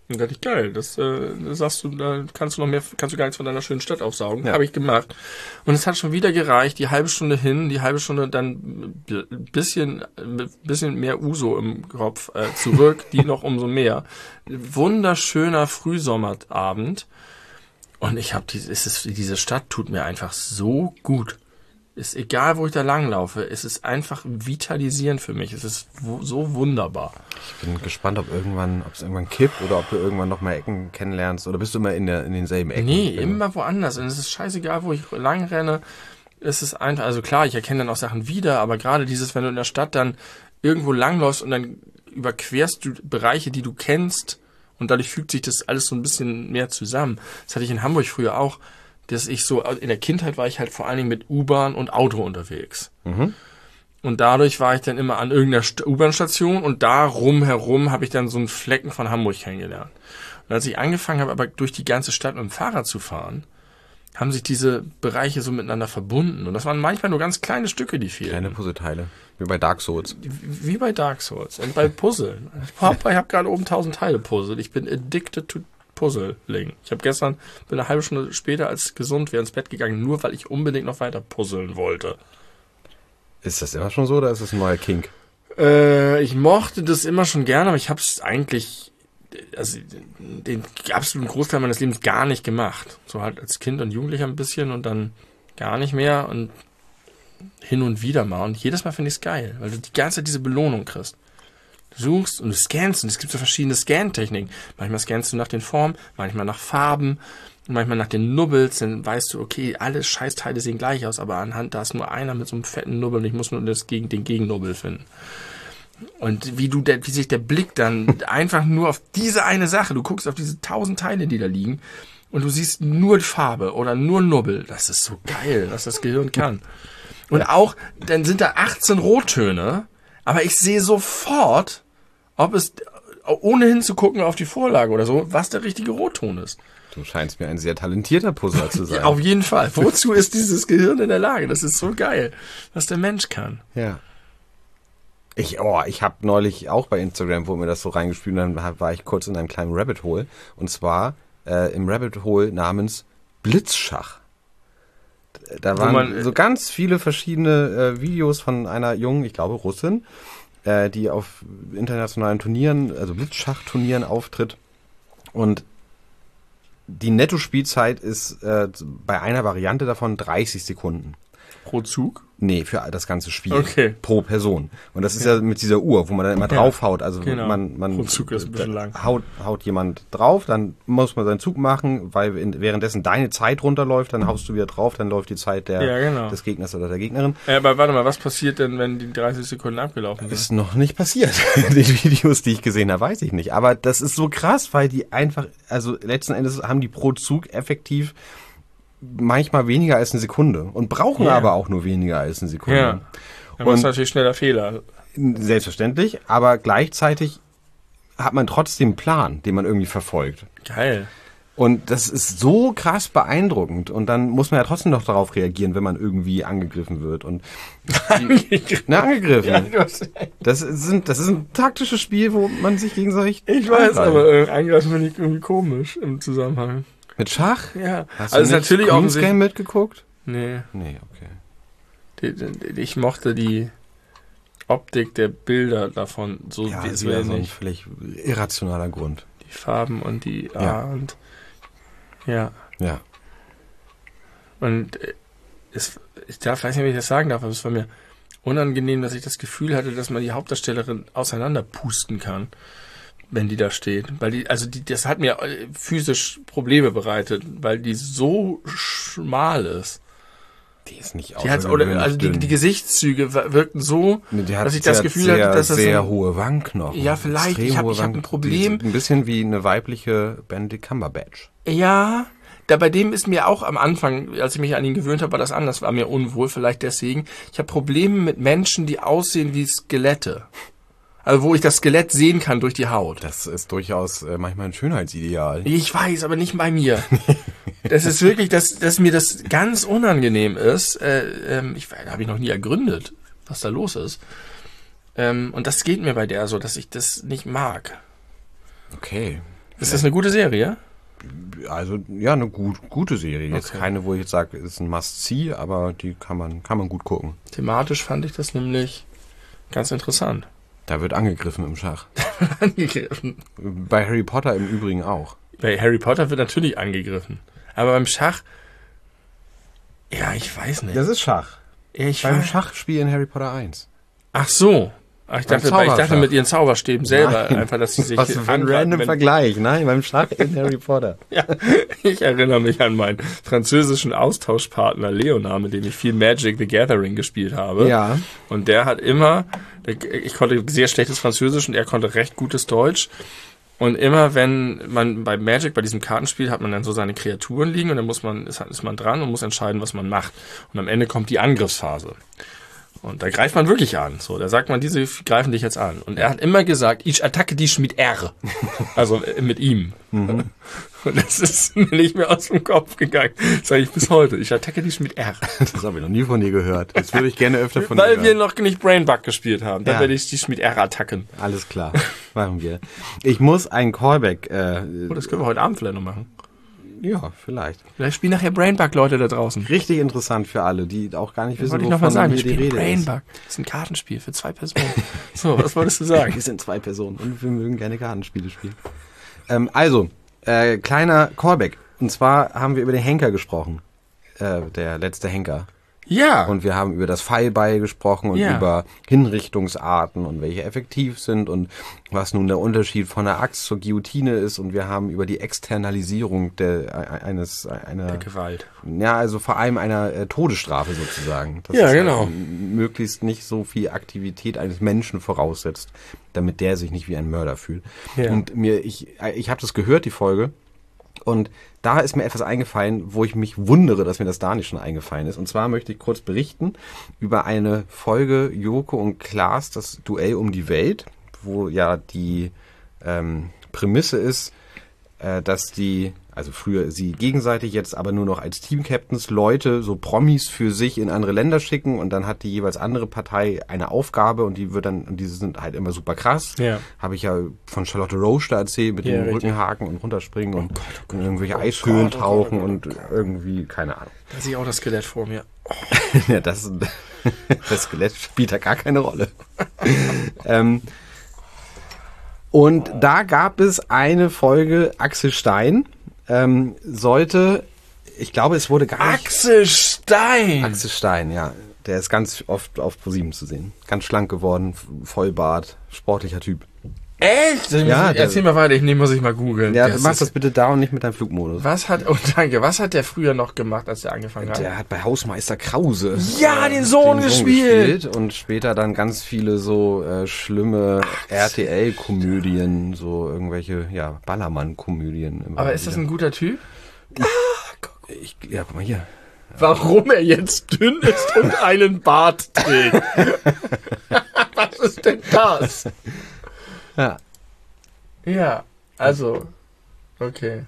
S2: Und dachte ich, geil, das sagst du, da kannst du gar nichts von deiner schönen Stadt aufsaugen.
S1: Ja.
S2: Habe ich gemacht. Und es hat schon wieder gereicht, die halbe Stunde hin, die halbe Stunde dann ein bisschen mehr Uso im Kopf zurück, die noch umso mehr. Wunderschöner Frühsommerabend. Und diese Stadt tut mir einfach so gut. Ist egal, wo ich da langlaufe, es ist einfach vitalisierend für mich. Es ist so wunderbar.
S1: Ich bin gespannt, ob es irgendwann kippt oder ob du irgendwann noch mal Ecken kennenlernst. Oder bist du immer in denselben Ecken?
S2: Nee, immer woanders. Und es ist scheißegal, wo ich lang renne. Es ist einfach, also klar, ich erkenne dann auch Sachen wieder, aber gerade dieses, wenn du in der Stadt dann irgendwo langläufst und dann überquerst du Bereiche, die du kennst, und dadurch fügt sich das alles so ein bisschen mehr zusammen. Das hatte ich in Hamburg früher auch, dass ich so, in der Kindheit war ich halt vor allen Dingen mit U-Bahn und Auto unterwegs.
S1: Mhm.
S2: Und dadurch war ich dann immer an irgendeiner U-Bahn-Station und da herum habe ich dann so einen Flecken von Hamburg kennengelernt. Und als ich angefangen habe, aber durch die ganze Stadt mit dem Fahrrad zu fahren, haben sich diese Bereiche so miteinander verbunden. Und das waren manchmal nur ganz kleine Stücke, die fehlten.
S1: Kleine Puzzleteile. Wie bei Dark Souls.
S2: Wie bei Dark Souls. Und bei Puzzeln. Ich habe gerade oben 1000 Teile puzzelt. Ich bin addicted to Puzzling. Ich habe bin eine halbe Stunde später als gesund wäre ins Bett gegangen, nur weil ich unbedingt noch weiter puzzeln wollte.
S1: Ist das immer schon so oder ist das ein neuer Kink?
S2: Ich mochte das immer schon gerne, aber ich habe es eigentlich, also den absoluten Großteil meines Lebens gar nicht gemacht. So halt als Kind und Jugendlicher ein bisschen und dann gar nicht mehr und hin und wieder mal. Und jedes Mal finde ich es geil, weil du die ganze Zeit diese Belohnung kriegst. Du suchst und du scannst und es gibt so verschiedene Scan-Techniken. Manchmal scannst du nach den Formen, manchmal nach Farben, manchmal nach den Nubbels, dann weißt du, okay, alle Scheißteile sehen gleich aus, aber anhand da ist nur einer mit so einem fetten Nubbel und ich muss nur den Gegennubbel finden. Und wie sich der Blick dann einfach nur auf diese eine Sache, du guckst auf diese 1000 Teile, die da liegen und du siehst nur die Farbe oder nur Nubbel. Das ist so geil, was das Gehirn kann. Und auch, dann sind da 18 Rottöne, aber ich sehe sofort, ob es, ohne hinzugucken auf die Vorlage oder so, was der richtige Rotton ist.
S1: Du scheinst mir ein sehr talentierter Puzzler zu sein.
S2: Ja, auf jeden Fall. Wozu ist dieses Gehirn in der Lage? Das ist so geil, was der Mensch kann.
S1: Ja. Ich habe neulich auch bei Instagram, wo mir das so reingespielt, dann war ich kurz in einem kleinen Rabbit Hole. Und zwar im Rabbit Hole namens Blitzschach. Da waren so ganz viele verschiedene Videos von einer jungen, ich glaube Russin, die auf internationalen Turnieren, also Blitzschachturnieren auftritt. Und die Netto-Spielzeit ist bei einer Variante davon 30 Sekunden.
S2: Pro Zug?
S1: Nee, für das ganze Spiel.
S2: Okay.
S1: Pro Person. Und das ist ja mit dieser Uhr, wo man dann immer draufhaut. Also
S2: genau.
S1: man
S2: Pro Zug ist ein bisschen lang.
S1: Haut jemand drauf, dann muss man seinen Zug machen, weil währenddessen deine Zeit runterläuft, dann haust du wieder drauf, dann läuft die Zeit des Gegners oder der Gegnerin.
S2: Aber warte mal, was passiert denn, wenn die 30 Sekunden abgelaufen sind?
S1: Ist noch nicht passiert. Die Videos, die ich gesehen habe, weiß ich nicht. Aber das ist so krass, weil die einfach, also letzten Endes haben die pro Zug effektiv manchmal weniger als eine Sekunde und brauchen aber auch nur weniger als eine Sekunde.
S2: Ja. Dann ist natürlich schneller Fehler.
S1: Selbstverständlich, aber gleichzeitig hat man trotzdem einen Plan, den man irgendwie verfolgt.
S2: Geil.
S1: Und das ist so krass beeindruckend. Und dann muss man ja trotzdem noch darauf reagieren, wenn man irgendwie angegriffen wird. Und angegriffen. Ja, das ist ein taktisches Spiel, wo man sich gegenseitig...
S2: Ich weiß, aber angreifen finde ich irgendwie komisch im Zusammenhang.
S1: Mit Schach?
S2: Ja.
S1: Hast du natürlich Queen's Game mitgeguckt?
S2: Nee.
S1: Nee, okay.
S2: Ich mochte die Optik der Bilder davon so visuell
S1: so ein
S2: nicht.
S1: völlig irrationaler Grund.
S2: Die Farben und die und
S1: Ja.
S2: Und ich weiß nicht, wie ich das sagen darf, aber es war mir unangenehm, dass ich das Gefühl hatte, dass man die Hauptdarstellerin auseinanderpusten kann, wenn die da steht. Weil das hat mir physisch Probleme bereitet, weil die so schmal ist.
S1: Die ist nicht
S2: die Gesichtszüge wirkten so, dass ich das Gefühl hatte, dass das
S1: sehr hohe Wangenknochen.
S2: Ja, vielleicht. Ich hab ein Problem.
S1: Ein bisschen wie eine weibliche Benedict Cumberbatch.
S2: Ja, bei dem ist mir auch am Anfang, als ich mich an ihn gewöhnt habe, war das anders, war mir unwohl, vielleicht deswegen. Ich habe Probleme mit Menschen, die aussehen wie Skelette. Also wo ich das Skelett sehen kann durch die Haut.
S1: Das ist durchaus manchmal ein Schönheitsideal.
S2: Ich weiß, aber nicht bei mir. Das ist wirklich, dass mir das ganz unangenehm ist. Habe ich noch nie ergründet, was da los ist. Und das geht mir bei der so, dass ich das nicht mag.
S1: Okay.
S2: Ist das eine gute Serie?
S1: Also, ja, eine gute Serie. Jetzt keine, wo ich jetzt sage, ist ein Must-See, aber die kann man gut gucken.
S2: Thematisch fand ich das nämlich ganz interessant.
S1: Da wird angegriffen im Schach.
S2: Angegriffen.
S1: Bei Harry Potter im Übrigen auch.
S2: Bei Harry Potter wird natürlich angegriffen. Aber beim Schach, ja, ich weiß nicht.
S1: Das ist Schach.
S2: Ja,
S1: Beim Schachspiel in Harry Potter 1.
S2: Ach so. Ich dachte mit ihren Zauberstäben selber. Nein. Einfach, dass sie sich...
S1: Was für ein random Vergleich. Nein, beim Schach in Harry Potter.
S2: Ja, ich erinnere mich an meinen französischen Austauschpartner Leonard, mit dem ich viel Magic the Gathering gespielt habe.
S1: Ja.
S2: Und der hat immer... Ich konnte sehr schlechtes Französisch und er konnte recht gutes Deutsch. Und immer wenn man bei Magic, bei diesem Kartenspiel, hat man dann so seine Kreaturen liegen und dann ist man dran und muss entscheiden, was man macht. Und am Ende kommt die Angriffsphase. Und da greift man wirklich an. So, da sagt man, diese greifen dich jetzt an. Und er hat immer gesagt, ich attacke dich mit R. Also mit ihm. Mhm. Und das ist mir nicht mehr aus dem Kopf gegangen. Das sage ich bis heute. Ich attacke dich mit R.
S1: Das habe ich noch nie von dir gehört. Das würde ich gerne öfter von dir
S2: hören.
S1: Weil
S2: wir noch nicht Brainbug gespielt haben. Dann werde ich dich mit R attacken.
S1: Alles klar. Machen wir. Ich muss einen Callback...
S2: das können wir heute Abend vielleicht noch machen.
S1: Ja, vielleicht.
S2: Vielleicht spielen nachher Brainbug Leute da draußen.
S1: Richtig interessant für alle, die auch gar nicht wissen,
S2: wovon
S1: hier die Rede
S2: Brainbug. Das ist ein Kartenspiel für 2 Personen. So, was wolltest du sagen?
S1: Wir sind 2 Personen und wir mögen gerne Kartenspiele spielen. Kleiner Callback. Und zwar haben wir über den Henker gesprochen. Der letzte Henker.
S2: Ja.
S1: Und wir haben über das Pfeilbeil gesprochen und über Hinrichtungsarten und welche effektiv sind und was nun der Unterschied von der Axt zur Guillotine ist. Und wir haben über die Externalisierung einer
S2: Gewalt.
S1: Ja, also vor allem einer Todesstrafe sozusagen. Das
S2: genau.
S1: Möglichst nicht so viel Aktivität eines Menschen voraussetzt, damit der sich nicht wie ein Mörder fühlt. Ja. Und ich habe das gehört, die Folge. Und da ist mir etwas eingefallen, wo ich mich wundere, dass mir das da nicht schon eingefallen ist. Und zwar möchte ich kurz berichten über eine Folge Joko und Klaas, das Duell um die Welt, wo ja die Prämisse ist, dass also früher sie gegenseitig, jetzt aber nur noch als Team-Captains Leute, so Promis für sich in andere Länder schicken und dann hat die jeweils andere Partei eine Aufgabe und diese sind halt immer super krass. Ja. Habe ich ja von Charlotte Roche da erzählt, mit dem Rückenhaken und runterspringen und in irgendwelche Eishöhlen tauchen und irgendwie, keine Ahnung.
S2: Da sehe ich auch das Skelett vor mir. Oh.
S1: Ja, das Skelett spielt da gar keine Rolle. Und da gab es eine Folge, Axel Stein ich glaube, es wurde gar nicht...
S2: Axel Stein!
S1: Axel Stein, ja. Der ist ganz oft auf ProSieben zu sehen. Ganz schlank geworden, Vollbart, sportlicher Typ.
S2: Echt?
S1: Ja,
S2: erzähl mal weiter, muss ich mal googeln.
S1: Ja, mach das bitte da und nicht mit deinem Flugmodus.
S2: Was hat der früher noch gemacht, als der angefangen hat?
S1: Der hat bei Hausmeister Krause
S2: den Sohn gespielt.
S1: Und später dann ganz viele so schlimme RTL-Komödien, so irgendwelche, Ballermann-Komödien.
S2: Aber ist das ein guter Typ?
S1: Guck mal hier.
S2: Warum er jetzt dünn ist und einen Bart trägt. Was ist denn das?
S1: Ja.
S2: Ja, also, okay.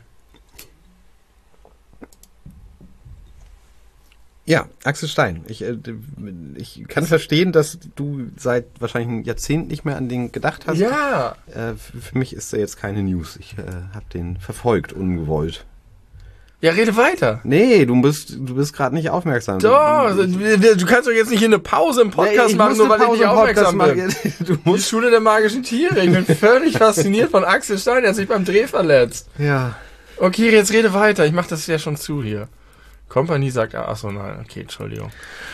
S1: Ja, Axel Stein. Ich kann verstehen, dass du seit wahrscheinlich einem Jahrzehnt nicht mehr an den gedacht hast.
S2: Ja.
S1: Für mich ist er jetzt keine News. Ich habe den verfolgt, ungewollt.
S2: Ja, rede weiter.
S1: Nee, du bist gerade nicht aufmerksam.
S2: Doch, du kannst doch jetzt nicht hier eine Pause im Podcast machen, nur weil ich nicht aufmerksam bin. Du musst die Schule der magischen Tiere. Ich bin völlig fasziniert von Axel Stein, der hat sich beim Dreh verletzt.
S1: Ja.
S2: Okay, jetzt rede weiter. Ich mach das ja schon zu hier. Kompanie sagt, achso, nein, okay, Entschuldigung.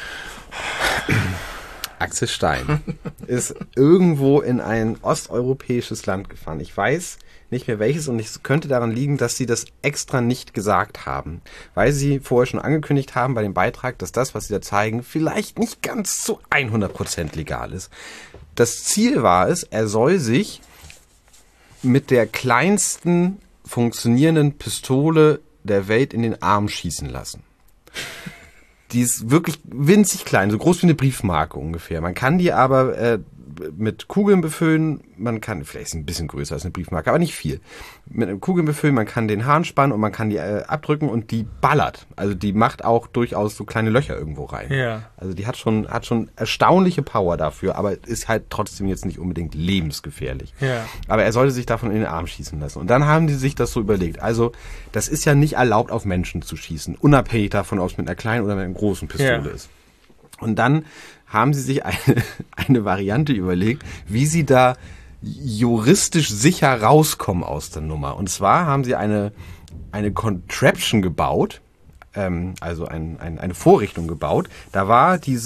S1: Axel Stein ist irgendwo in ein osteuropäisches Land gefahren. Ich weiß nicht mehr welches und es könnte daran liegen, dass sie das extra nicht gesagt haben, weil sie vorher schon angekündigt haben bei dem Beitrag, dass das, was sie da zeigen, vielleicht nicht ganz zu 100% legal ist. Das Ziel war es, er soll sich mit der kleinsten funktionierenden Pistole der Welt in den Arm schießen lassen. Die ist wirklich winzig klein, so groß wie eine Briefmarke ungefähr. Man kann die aber mit Kugeln befüllen. Man kann, vielleicht ist es ein bisschen größer als eine Briefmarke, aber nicht viel. Mit Kugeln befüllen, man kann den Hahn spannen und man kann die abdrücken und die ballert. Also die macht auch durchaus so kleine Löcher irgendwo rein.
S2: Ja.
S1: Also die hat schon erstaunliche Power dafür, aber ist halt trotzdem jetzt nicht unbedingt lebensgefährlich.
S2: Ja.
S1: Aber er sollte sich davon in den Arm schießen lassen. Und dann haben die sich das so überlegt. Also das ist ja nicht erlaubt, auf Menschen zu schießen, unabhängig davon, ob es mit einer kleinen oder mit einer großen Pistole ist. Und dann haben sie sich eine Variante überlegt, wie sie da juristisch sicher rauskommen aus der Nummer. Und zwar haben sie eine Contraption gebaut, also eine Vorrichtung gebaut. Da war die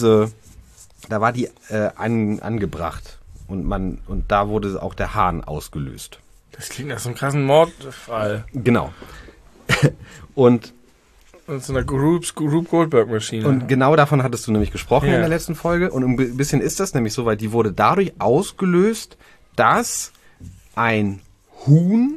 S1: angebracht und da wurde auch der Hahn ausgelöst.
S2: Das klingt nach so einem krassen Mordfall.
S1: Genau. Und
S2: so einer Rube Goldberg-Maschine.
S1: Und genau davon hattest du nämlich gesprochen
S2: in
S1: der letzten Folge. Und ein bisschen ist das nämlich so, weil die wurde dadurch ausgelöst, dass ein Huhn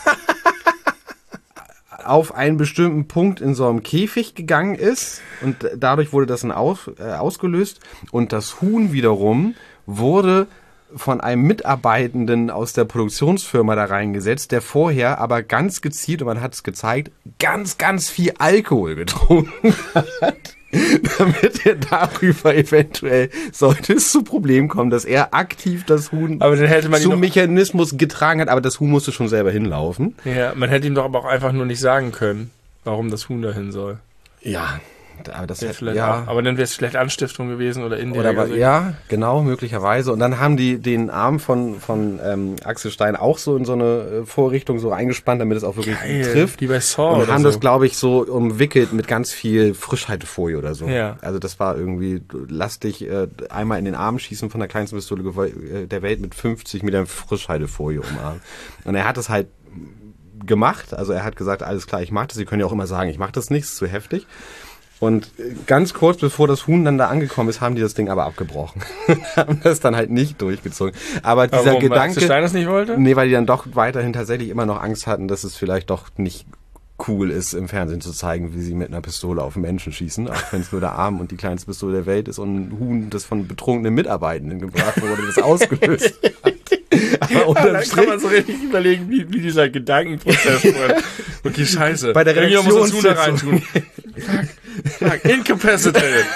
S1: auf einen bestimmten Punkt in so einem Käfig gegangen ist. Und dadurch wurde das dann ausgelöst. Und das Huhn wiederum wurde von einem Mitarbeitenden aus der Produktionsfirma da reingesetzt, der vorher aber ganz gezielt, und man hat es gezeigt, ganz, ganz viel Alkohol getrunken hat, damit er darüber eventuell, sollte es zu Problemen kommen, dass er aktiv das Huhn
S2: aber dann hätte man
S1: zum Mechanismus getragen hat, aber das Huhn musste schon selber hinlaufen.
S2: Ja, man hätte ihm doch aber auch einfach nur nicht sagen können, warum das Huhn dahin soll.
S1: Ja, aber das
S2: vielleicht auch, aber dann wäre es vielleicht Anstiftung gewesen oder indirekt.
S1: Ja, genau, möglicherweise. Und dann haben die den Arm von Axel Stein auch so in so eine Vorrichtung so eingespannt, damit es auch wirklich trifft.
S2: Wie bei Saw
S1: und haben das, glaube ich, so umwickelt mit ganz viel Frischhaltefolie oder so.
S2: Ja.
S1: Also das war irgendwie, lass dich einmal in den Arm schießen von der kleinsten Pistole der Welt mit 50 Metern Frischhaltefolie umarmen. Und er hat es halt gemacht. Also er hat gesagt, alles klar, ich mach das. Sie können ja auch immer sagen, ich mach das nicht, ist zu heftig. Und ganz kurz bevor das Huhn dann da angekommen ist, haben die das Ding aber abgebrochen. Haben das dann halt nicht durchgezogen. Aber dieser
S2: warum,
S1: Gedanke...
S2: Weil Axel Stein das nicht wollte?
S1: Nee, weil die dann doch weiterhin tatsächlich immer noch Angst hatten, dass es vielleicht doch nicht cool ist, im Fernsehen zu zeigen, wie sie mit einer Pistole auf Menschen schießen. Auch wenn es nur der Arm und die kleinste Pistole der Welt ist und ein Huhn, das von betrunkenen Mitarbeitenden gebracht wurde, das ausgelöst hat. Aber
S2: dann kann man so richtig überlegen, wie dieser Gedankenprozess war. Okay, scheiße.
S1: Bei der Reaktion
S2: muss das Huhn da reintun. Fuck, incapacitated.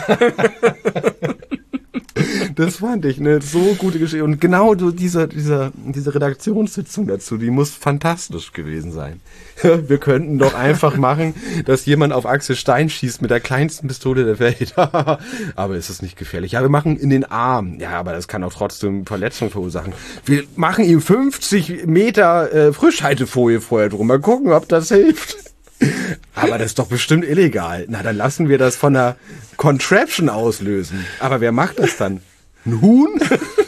S1: Das fand ich eine so gute Geschichte. Und genau so diese Redaktionssitzung dazu, die muss fantastisch gewesen sein. Wir könnten doch einfach machen, dass jemand auf Axel Stein schießt mit der kleinsten Pistole der Welt. Aber ist das nicht gefährlich? Ja, wir machen in den Arm. Ja, aber das kann auch trotzdem Verletzungen verursachen. Wir machen ihm 50 Meter Frischhaltefolie vorher drum. Mal gucken, ob das hilft. Aber das ist doch bestimmt illegal. Na, dann lassen wir das von der Contraption auslösen. Aber wer macht das dann? Ein Huhn?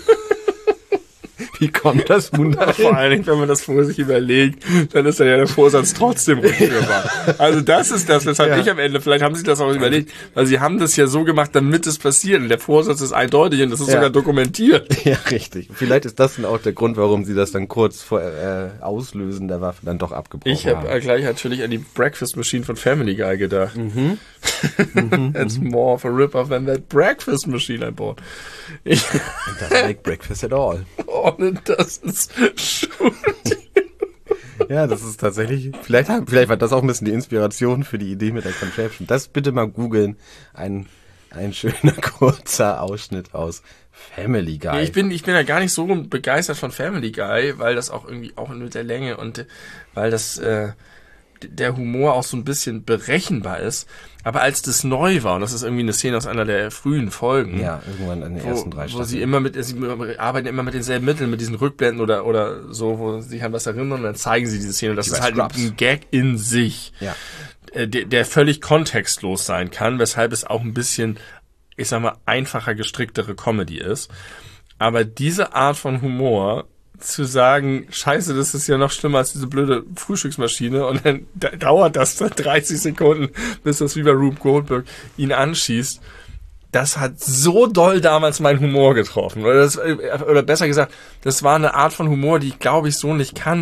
S1: Wie kommt das Huhn da?
S2: Vor allen Dingen, wenn man das vor sich überlegt, dann ist ja der Vorsatz trotzdem rückführbar. Also das ist das, weshalb ich am Ende, vielleicht haben sie das auch überlegt, weil sie haben das ja so gemacht, damit es passiert. Und der Vorsatz ist eindeutig und das ist sogar dokumentiert.
S1: Ja, richtig. Vielleicht ist das dann auch der Grund, warum sie das dann kurz vor Auslösen der Waffe dann doch abgebrochen haben.
S2: Ich habe gleich natürlich an die Breakfast Machine von Family Guy gedacht. It's more of a rip-off than that breakfast machine I bought.
S1: It doesn't make breakfast at all.
S2: Das ist schon.
S1: Ja, das ist tatsächlich, vielleicht war das auch ein bisschen die Inspiration für die Idee mit der Contraption. Das bitte mal googeln. Ein schöner kurzer Ausschnitt aus Family Guy.
S2: Ich bin ja gar nicht so begeistert von Family Guy, weil das auch irgendwie auch mit der Länge und weil das der Humor auch so ein bisschen berechenbar ist. Aber als das neu war, und das ist irgendwie eine Szene aus einer der frühen Folgen.
S1: Ja, irgendwann in den ersten 3 Staffeln.
S2: Wo sie arbeiten immer mit denselben Mitteln, mit diesen Rückblenden oder so, wo sie sich an was erinnern und dann zeigen sie diese Szene. Und das ist halt ein Gag in sich, der völlig kontextlos sein kann, weshalb es auch ein bisschen, ich sag mal, einfacher gestricktere Comedy ist. Aber diese Art von Humor, zu sagen, scheiße, das ist ja noch schlimmer als diese blöde Frühstücksmaschine und dann dauert das dann 30 Sekunden, bis das wie bei Rube Goldberg ihn anschießt. Das hat so doll damals meinen Humor getroffen. Oder besser gesagt, das war eine Art von Humor, die ich glaube ich so nicht kannte.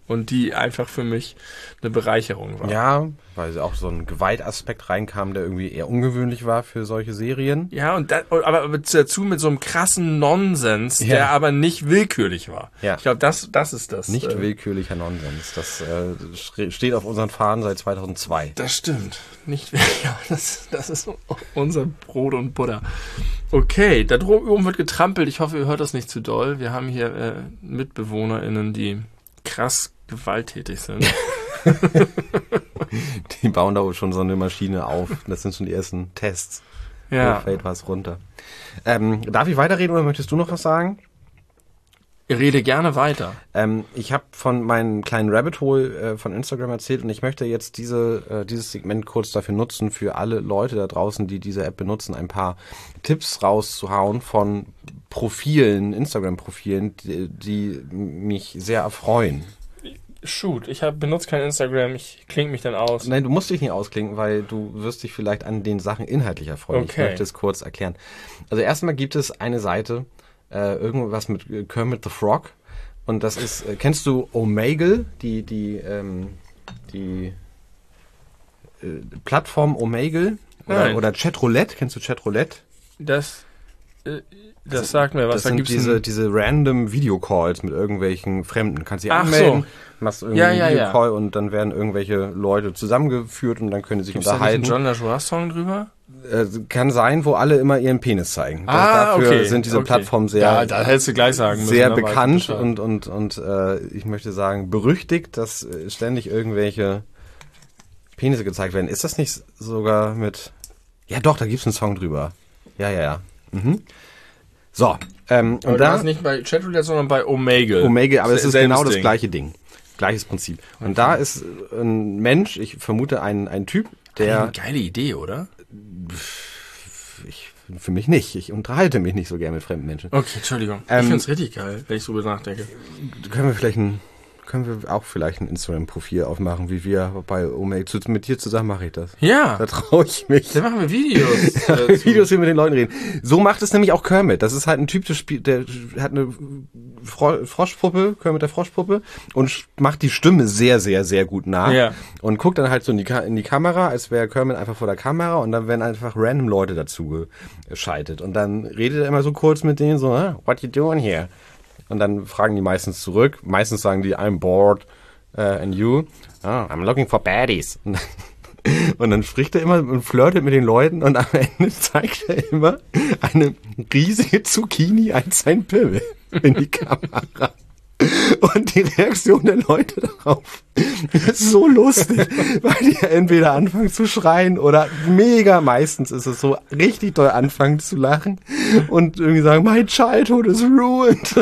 S2: und die einfach für mich eine Bereicherung war.
S1: Ja, weil auch so ein Gewaltaspekt reinkam, der irgendwie eher ungewöhnlich war für solche Serien.
S2: Ja, aber dazu mit so einem krassen Nonsens, der aber nicht willkürlich war.
S1: Ja.
S2: Ich glaube, das ist das.
S1: Nicht willkürlicher Nonsens. Das steht auf unseren Fahnen seit 2002.
S2: Das stimmt. Nicht ja, das ist unser Brot und Butter. Okay, da oben wird getrampelt. Ich hoffe, ihr hört das nicht zu doll. Wir haben hier MitbewohnerInnen, die krass gewalttätig sind.
S1: Die bauen da schon so eine Maschine auf. Das sind schon die ersten Tests.
S2: Ja.
S1: Da fällt was runter. Darf ich weiterreden oder möchtest du noch was sagen?
S2: Ich rede gerne weiter.
S1: Ich habe von meinem kleinen Rabbit Hole von Instagram erzählt und ich möchte jetzt dieses Segment kurz dafür nutzen, für alle Leute da draußen, die diese App benutzen, ein paar Tipps rauszuhauen von Profilen, Instagram-Profilen, die mich sehr erfreuen.
S2: Shoot, ich benutze kein Instagram, ich klinge mich dann aus.
S1: Nein, du musst dich nicht ausklinken, weil du wirst dich vielleicht an den Sachen inhaltlich erfreuen.
S2: Okay.
S1: Ich möchte es kurz erklären. Also erstmal gibt es eine Seite, irgendwas mit Kermit the Frog und das ist, kennst du Omegle, die Plattform Omegle oder Chatroulette, kennst du Chatroulette?
S2: Das sagt mir was.
S1: Das sind diese random Videocalls mit irgendwelchen Fremden. Kannst dich
S2: Ach
S1: anmelden,
S2: so.
S1: machst irgendwie einen Videocall und dann werden irgendwelche Leute zusammengeführt und dann können sie sich unterhalten.
S2: Gibt's da nicht einen John LaJoie-Song drüber?
S1: Kann sein, wo alle immer ihren Penis zeigen. Dafür sind diese Plattformen sehr,
S2: da hättest du gleich sagen müssen,
S1: sehr bekannt und ich möchte sagen berüchtigt, dass ständig irgendwelche Penisse gezeigt werden. Ist das nicht sogar mit... Ja doch, da gibt's einen Song drüber. Ja. Mhm. So, und
S2: aber
S1: da
S2: du nicht bei Chatroulette, sondern bei Omegle.
S1: Omegle, aber es ist genau das
S2: Ding.
S1: gleiche Ding. Gleiches Prinzip. Und da ist ein Mensch, ich vermute ein Typ, der...
S2: Eine geile Idee, oder?
S1: Für mich nicht. Ich unterhalte mich nicht so gerne mit fremden Menschen.
S2: Okay, Entschuldigung. Ich finde es richtig geil, wenn ich so nachdenke.
S1: Können wir auch vielleicht ein Instagram-Profil aufmachen, wie wir bei Omegle. Mit dir zusammen mache ich das.
S2: Ja.
S1: Da traue ich mich.
S2: Dann machen wir Videos.
S1: Videos, wie wir mit den Leuten reden. So macht es nämlich auch Kermit. Das ist halt ein Typ, der hat eine Froschpuppe, Kermit der Froschpuppe, und macht die Stimme sehr, sehr, sehr gut nach.
S2: Ja.
S1: Und guckt dann halt so in die Kamera, als wäre Kermit einfach vor der Kamera, und dann werden einfach random Leute dazu geschaltet. Und dann redet er immer so kurz mit denen so, what you doing here? Und dann fragen die meistens zurück. Meistens sagen die, I'm bored, and you? Oh, I'm looking for baddies. Und dann spricht er immer und flirtet mit den Leuten und am Ende zeigt er immer eine riesige Zucchini als sein Pimmel in die Kamera. Und die Reaktion der Leute darauf ist so lustig, weil die entweder anfangen zu schreien oder meistens ist es so richtig doll anfangen zu lachen und irgendwie sagen, my childhood is ruined.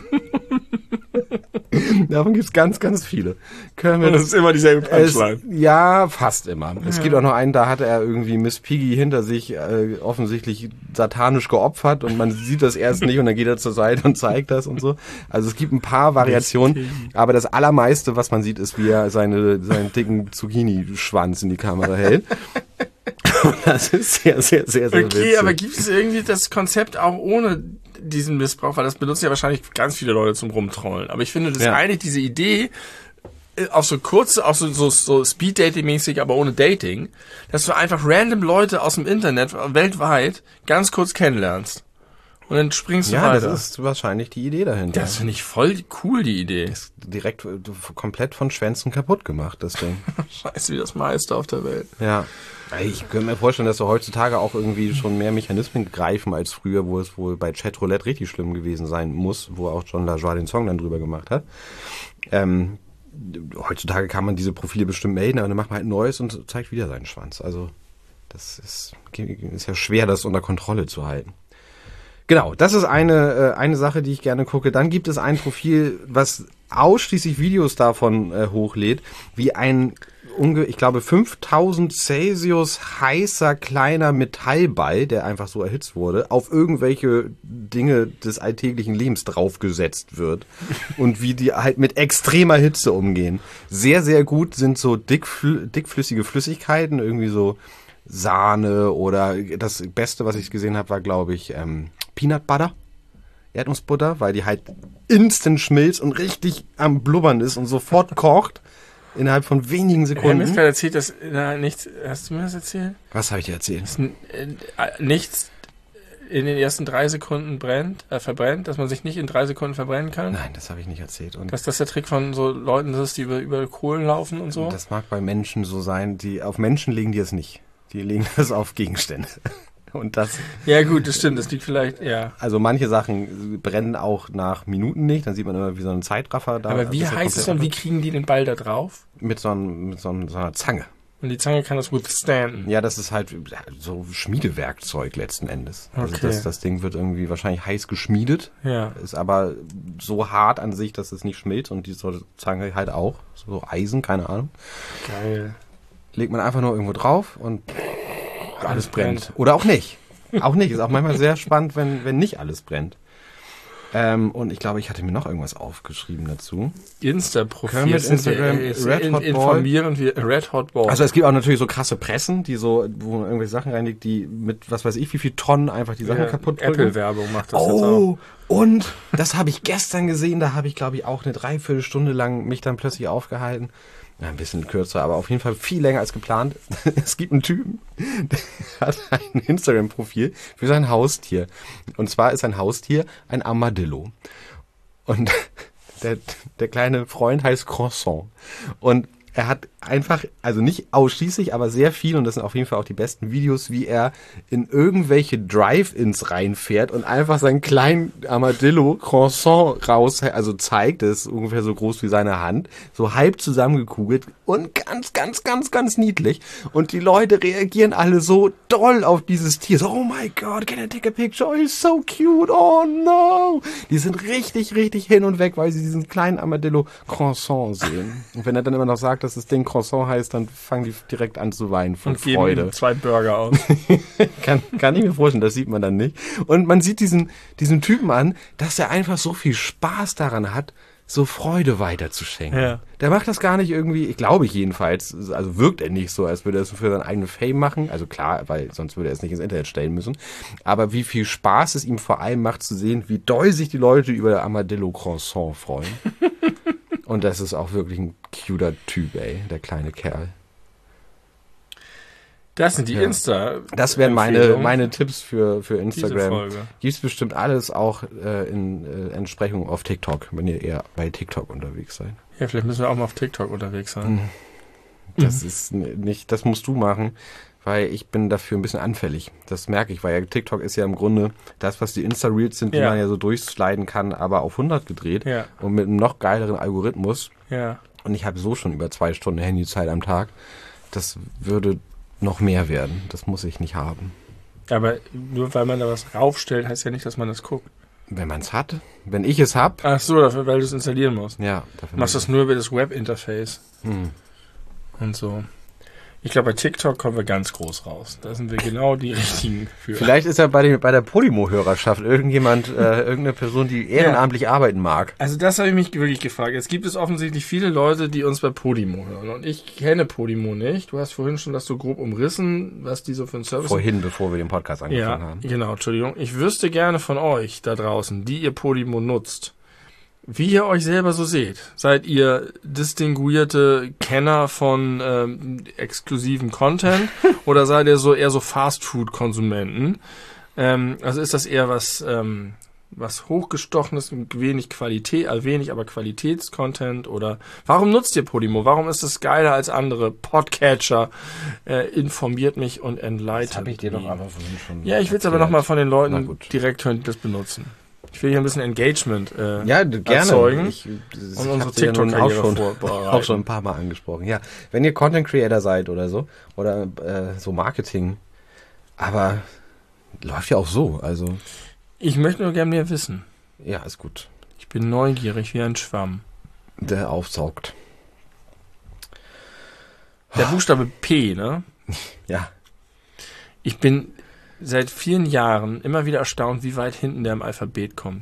S1: Davon gibt's ganz, ganz viele.
S2: Und das ist immer dieselbe Punchline.
S1: Ja, fast immer. Es gibt auch noch einen, da hatte er irgendwie Miss Piggy hinter sich offensichtlich satanisch geopfert und man sieht das erst nicht und dann geht er zur Seite und zeigt das und so. Also es gibt ein paar Variationen, aber das Allermeiste, was man sieht, ist, wie er seinen dicken Zucchini-Schwanz in die Kamera hält. Das ist sehr, sehr, sehr, sehr witzig.
S2: Okay, aber gibt es irgendwie das Konzept auch ohne diesen Missbrauch? Weil das benutzen ja wahrscheinlich ganz viele Leute zum Rumtrollen. Aber ich finde das eigentlich diese Idee, auf so kurze, auch so Speed-Dating-mäßig, aber ohne Dating, dass du einfach random Leute aus dem Internet weltweit ganz kurz kennenlernst. Und dann springst du weiter.
S1: Ja, das ist wahrscheinlich die Idee dahinter.
S2: Das finde ich voll cool, die Idee.
S1: Ist direkt komplett von Schwänzen kaputt gemacht, das Ding.
S2: Scheiße, wie das meiste auf der Welt.
S1: Ja. Ich könnte mir vorstellen, dass so heutzutage auch irgendwie schon mehr Mechanismen greifen als früher, wo es wohl bei Chatroulette richtig schlimm gewesen sein muss, wo auch John LaJoie den Song dann drüber gemacht hat. Heutzutage kann man diese Profile bestimmt melden, aber dann macht man halt ein neues und zeigt wieder seinen Schwanz. Also das ist ja schwer, das unter Kontrolle zu halten. Genau, das ist eine Sache, die ich gerne gucke. Dann gibt es ein Profil, was ausschließlich Videos davon hochlädt, wie ein, ich glaube, 5000 Celsius heißer kleiner Metallball, der einfach so erhitzt wurde, auf irgendwelche Dinge des alltäglichen Lebens draufgesetzt wird und wie die halt mit extremer Hitze umgehen. Sehr, sehr gut sind so dickflüssige Flüssigkeiten, irgendwie so Sahne oder das Beste, was ich gesehen habe, war, glaube ich, Peanut Butter. Erdnussbutter, weil die halt instant schmilzt und richtig am Blubbern ist und sofort kocht. Innerhalb von wenigen Sekunden.
S2: Du hast gerade erzählt, dass nichts. Hast du mir das erzählt?
S1: Was habe ich dir erzählt?
S2: Dass nichts in den ersten 3 Sekunden verbrennt, dass man sich nicht in 3 Sekunden verbrennen kann?
S1: Nein, das habe ich nicht erzählt. Und
S2: dass das der Trick von so Leuten ist, die über Kohlen laufen und so?
S1: Das mag bei Menschen so sein. Auf Menschen legen die es nicht. Die legen das auf Gegenstände. Und das.
S2: Ja gut, das stimmt. Das liegt vielleicht, ja.
S1: Also manche Sachen brennen auch nach Minuten nicht. Dann sieht man immer wie so einen Zeitraffer da.
S2: Aber wie heißt es dann, wie kriegen die den Ball da drauf?
S1: Mit so einer Zange.
S2: Und die Zange kann das withstanden.
S1: Ja, das ist halt so Schmiedewerkzeug letzten Endes.
S2: Okay.
S1: Also das Ding wird irgendwie wahrscheinlich heiß geschmiedet.
S2: Ja.
S1: Ist aber so hart an sich, dass es nicht schmilzt. Und diese Zange halt auch. So Eisen, keine Ahnung.
S2: Geil.
S1: Legt man einfach nur irgendwo drauf und alles brennt. Oder auch nicht. Auch nicht. Ist auch manchmal sehr spannend, wenn nicht alles brennt. Und ich glaube, ich hatte mir noch irgendwas aufgeschrieben dazu.
S2: Insta-Profil.
S1: Mit Instagram
S2: Red Hot informieren wir Red Hot Ball.
S1: Also es gibt auch natürlich so krasse Pressen, wo man irgendwelche Sachen reinlegt, die mit was weiß ich wie viel Tonnen einfach die Sachen kaputt drücken.
S2: Apple-Werbung macht das jetzt auch.
S1: Und das habe ich gestern gesehen, da habe ich glaube ich auch eine 3/4 lang mich dann plötzlich aufgehalten. Ja, ein bisschen kürzer, aber auf jeden Fall viel länger als geplant. Es gibt einen Typen, der hat ein Instagram-Profil für sein Haustier. Und zwar ist sein Haustier ein Armadillo. Und der kleine Freund heißt Croissant. Und er hat einfach, also nicht ausschließlich, aber sehr viel, und das sind auf jeden Fall auch die besten Videos, wie er in irgendwelche Drive-Ins reinfährt und einfach seinen kleinen Armadillo Croissant also zeigt, das ist ungefähr so groß wie seine Hand, so halb zusammengekugelt und ganz, ganz, ganz, ganz niedlich. Und die Leute reagieren alle so doll auf dieses Tier. So, oh my God, can I take a picture? Oh, he's so cute. Oh no. Die sind richtig, richtig hin und weg, weil sie diesen kleinen Armadillo Croissant sehen. Und wenn er dann immer noch sagt, dass das Ding Croissant heißt, dann fangen die direkt an zu weinen von Freude.
S2: Und geben 2 Burger aus.
S1: kann ich mir vorstellen, das sieht man dann nicht. Und man sieht diesen Typen an, dass er einfach so viel Spaß daran hat, so Freude weiterzuschenken.
S2: Ja.
S1: Der macht das gar nicht irgendwie, ich glaube jedenfalls, also wirkt er nicht so, als würde er es für seinen eigenen Fame machen. Also klar, weil sonst würde er es nicht ins Internet stellen müssen. Aber wie viel Spaß es ihm vor allem macht zu sehen, wie doll sich die Leute über Armadillo Croissant freuen. Und das ist auch wirklich ein cuter Typ, ey, der kleine Kerl.
S2: Das sind die Insta.
S1: Das wären meine Tipps für Instagram. Gibt's bestimmt alles auch in Entsprechung auf TikTok, wenn ihr eher bei TikTok unterwegs seid.
S2: Ja, vielleicht müssen wir auch mal auf TikTok unterwegs sein.
S1: Das ist nicht, das musst du machen, weil ich bin dafür ein bisschen anfällig. Das merke ich, weil ja TikTok ist ja im Grunde das, was die Insta-Reels sind, die man ja so durchsliden kann, aber auf 100 gedreht und mit einem noch geileren Algorithmus.
S2: Ja.
S1: Und ich habe so schon über 2 Stunden Handyzeit am Tag. Das würde noch mehr werden. Das muss ich nicht haben.
S2: Aber nur weil man da was raufstellt, heißt ja nicht, dass man das guckt.
S1: Wenn man es hat. Wenn ich es habe.
S2: Ach so, dafür, weil du es installieren musst.
S1: Ja.
S2: Du machst das nur über das Webinterface. Und so. Ich glaube, bei TikTok kommen wir ganz groß raus. Da sind wir genau die Richtigen für.
S1: Vielleicht ist ja bei der Podimo-Hörerschaft irgendeine Person, die ehrenamtlich arbeiten mag.
S2: Also das habe ich mich wirklich gefragt. Jetzt gibt es offensichtlich viele Leute, die uns bei Podimo hören. Und ich kenne Podimo nicht. Du hast vorhin schon das so grob umrissen, was die so für ein Service
S1: Vorhin, bevor wir den Podcast angefangen haben.
S2: Ja, genau, Entschuldigung. Ich wüsste gerne von euch da draußen, die ihr Podimo nutzt, wie ihr euch selber so seht. Seid ihr distinguierte Kenner von exklusiven Content oder seid ihr eher so Fast-Food-Konsumenten? Also ist das eher was hochgestochenes, wenig aber Qualitätscontent oder warum nutzt ihr Podimo? Warum ist es geiler als andere Podcatcher? Informiert mich und entleitet.
S1: Das habe ich dir doch aber vorhin schon.
S2: Ja, ich will es aber nochmal von den Leuten direkt hören, die das benutzen. Ich will hier ein bisschen Engagement
S1: gerne
S2: erzeugen
S1: und
S2: unsere TikTok-Karriere
S1: auch schon ein paar Mal angesprochen. Ja, wenn ihr Content Creator seid oder so so Marketing, aber läuft ja auch so. Also
S2: ich möchte nur gerne mehr wissen.
S1: Ja, ist gut.
S2: Ich bin neugierig wie ein Schwamm,
S1: der aufsaugt.
S2: Der Buchstabe P, ne?
S1: Ja.
S2: Ich bin seit vielen Jahren immer wieder erstaunt, wie weit hinten der im Alphabet kommt.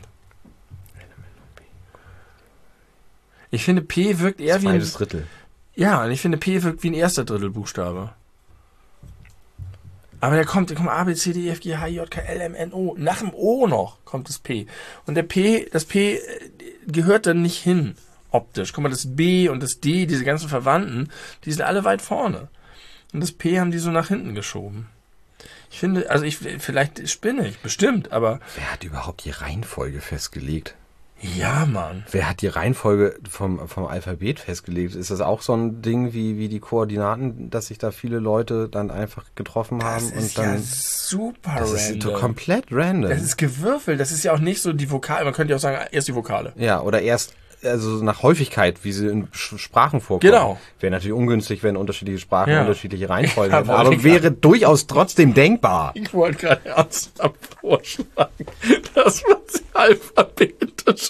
S2: Ich finde, P wirkt eher wie ein
S1: zweites Drittel.
S2: Ja, und ich finde, P wirkt wie ein erster Drittelbuchstabe. Aber der kommt A, B, C, D, E, F, G, H, I, J, K, L, M, N, O. Nach dem O noch kommt das P. Und das P gehört dann nicht hin, optisch. Guck mal, das B und das D, diese ganzen Verwandten, die sind alle weit vorne. Und das P haben die so nach hinten geschoben. Ich finde, vielleicht spinne ich, bestimmt, aber...
S1: Wer hat überhaupt die Reihenfolge festgelegt?
S2: Ja, Mann.
S1: Wer hat die Reihenfolge vom Alphabet festgelegt? Ist das auch so ein Ding wie die Koordinaten, dass sich da viele Leute dann einfach getroffen haben?
S2: Das ist
S1: und dann,
S2: ja super
S1: das
S2: random.
S1: ist so komplett random.
S2: Das ist gewürfelt. Das ist ja auch nicht so die Vokale. Man könnte ja auch sagen, erst die Vokale.
S1: Ja, oder erst, also nach Häufigkeit, wie sie in Sprachen vorkommen.
S2: Genau.
S1: Wäre natürlich ungünstig, wenn unterschiedliche Sprachen unterschiedliche Reihenfolgen
S2: Ja,
S1: hätten, aber wäre durchaus trotzdem denkbar.
S2: Ich wollte gerade ernsthaft vorschlagen, dass man sie alphabetisch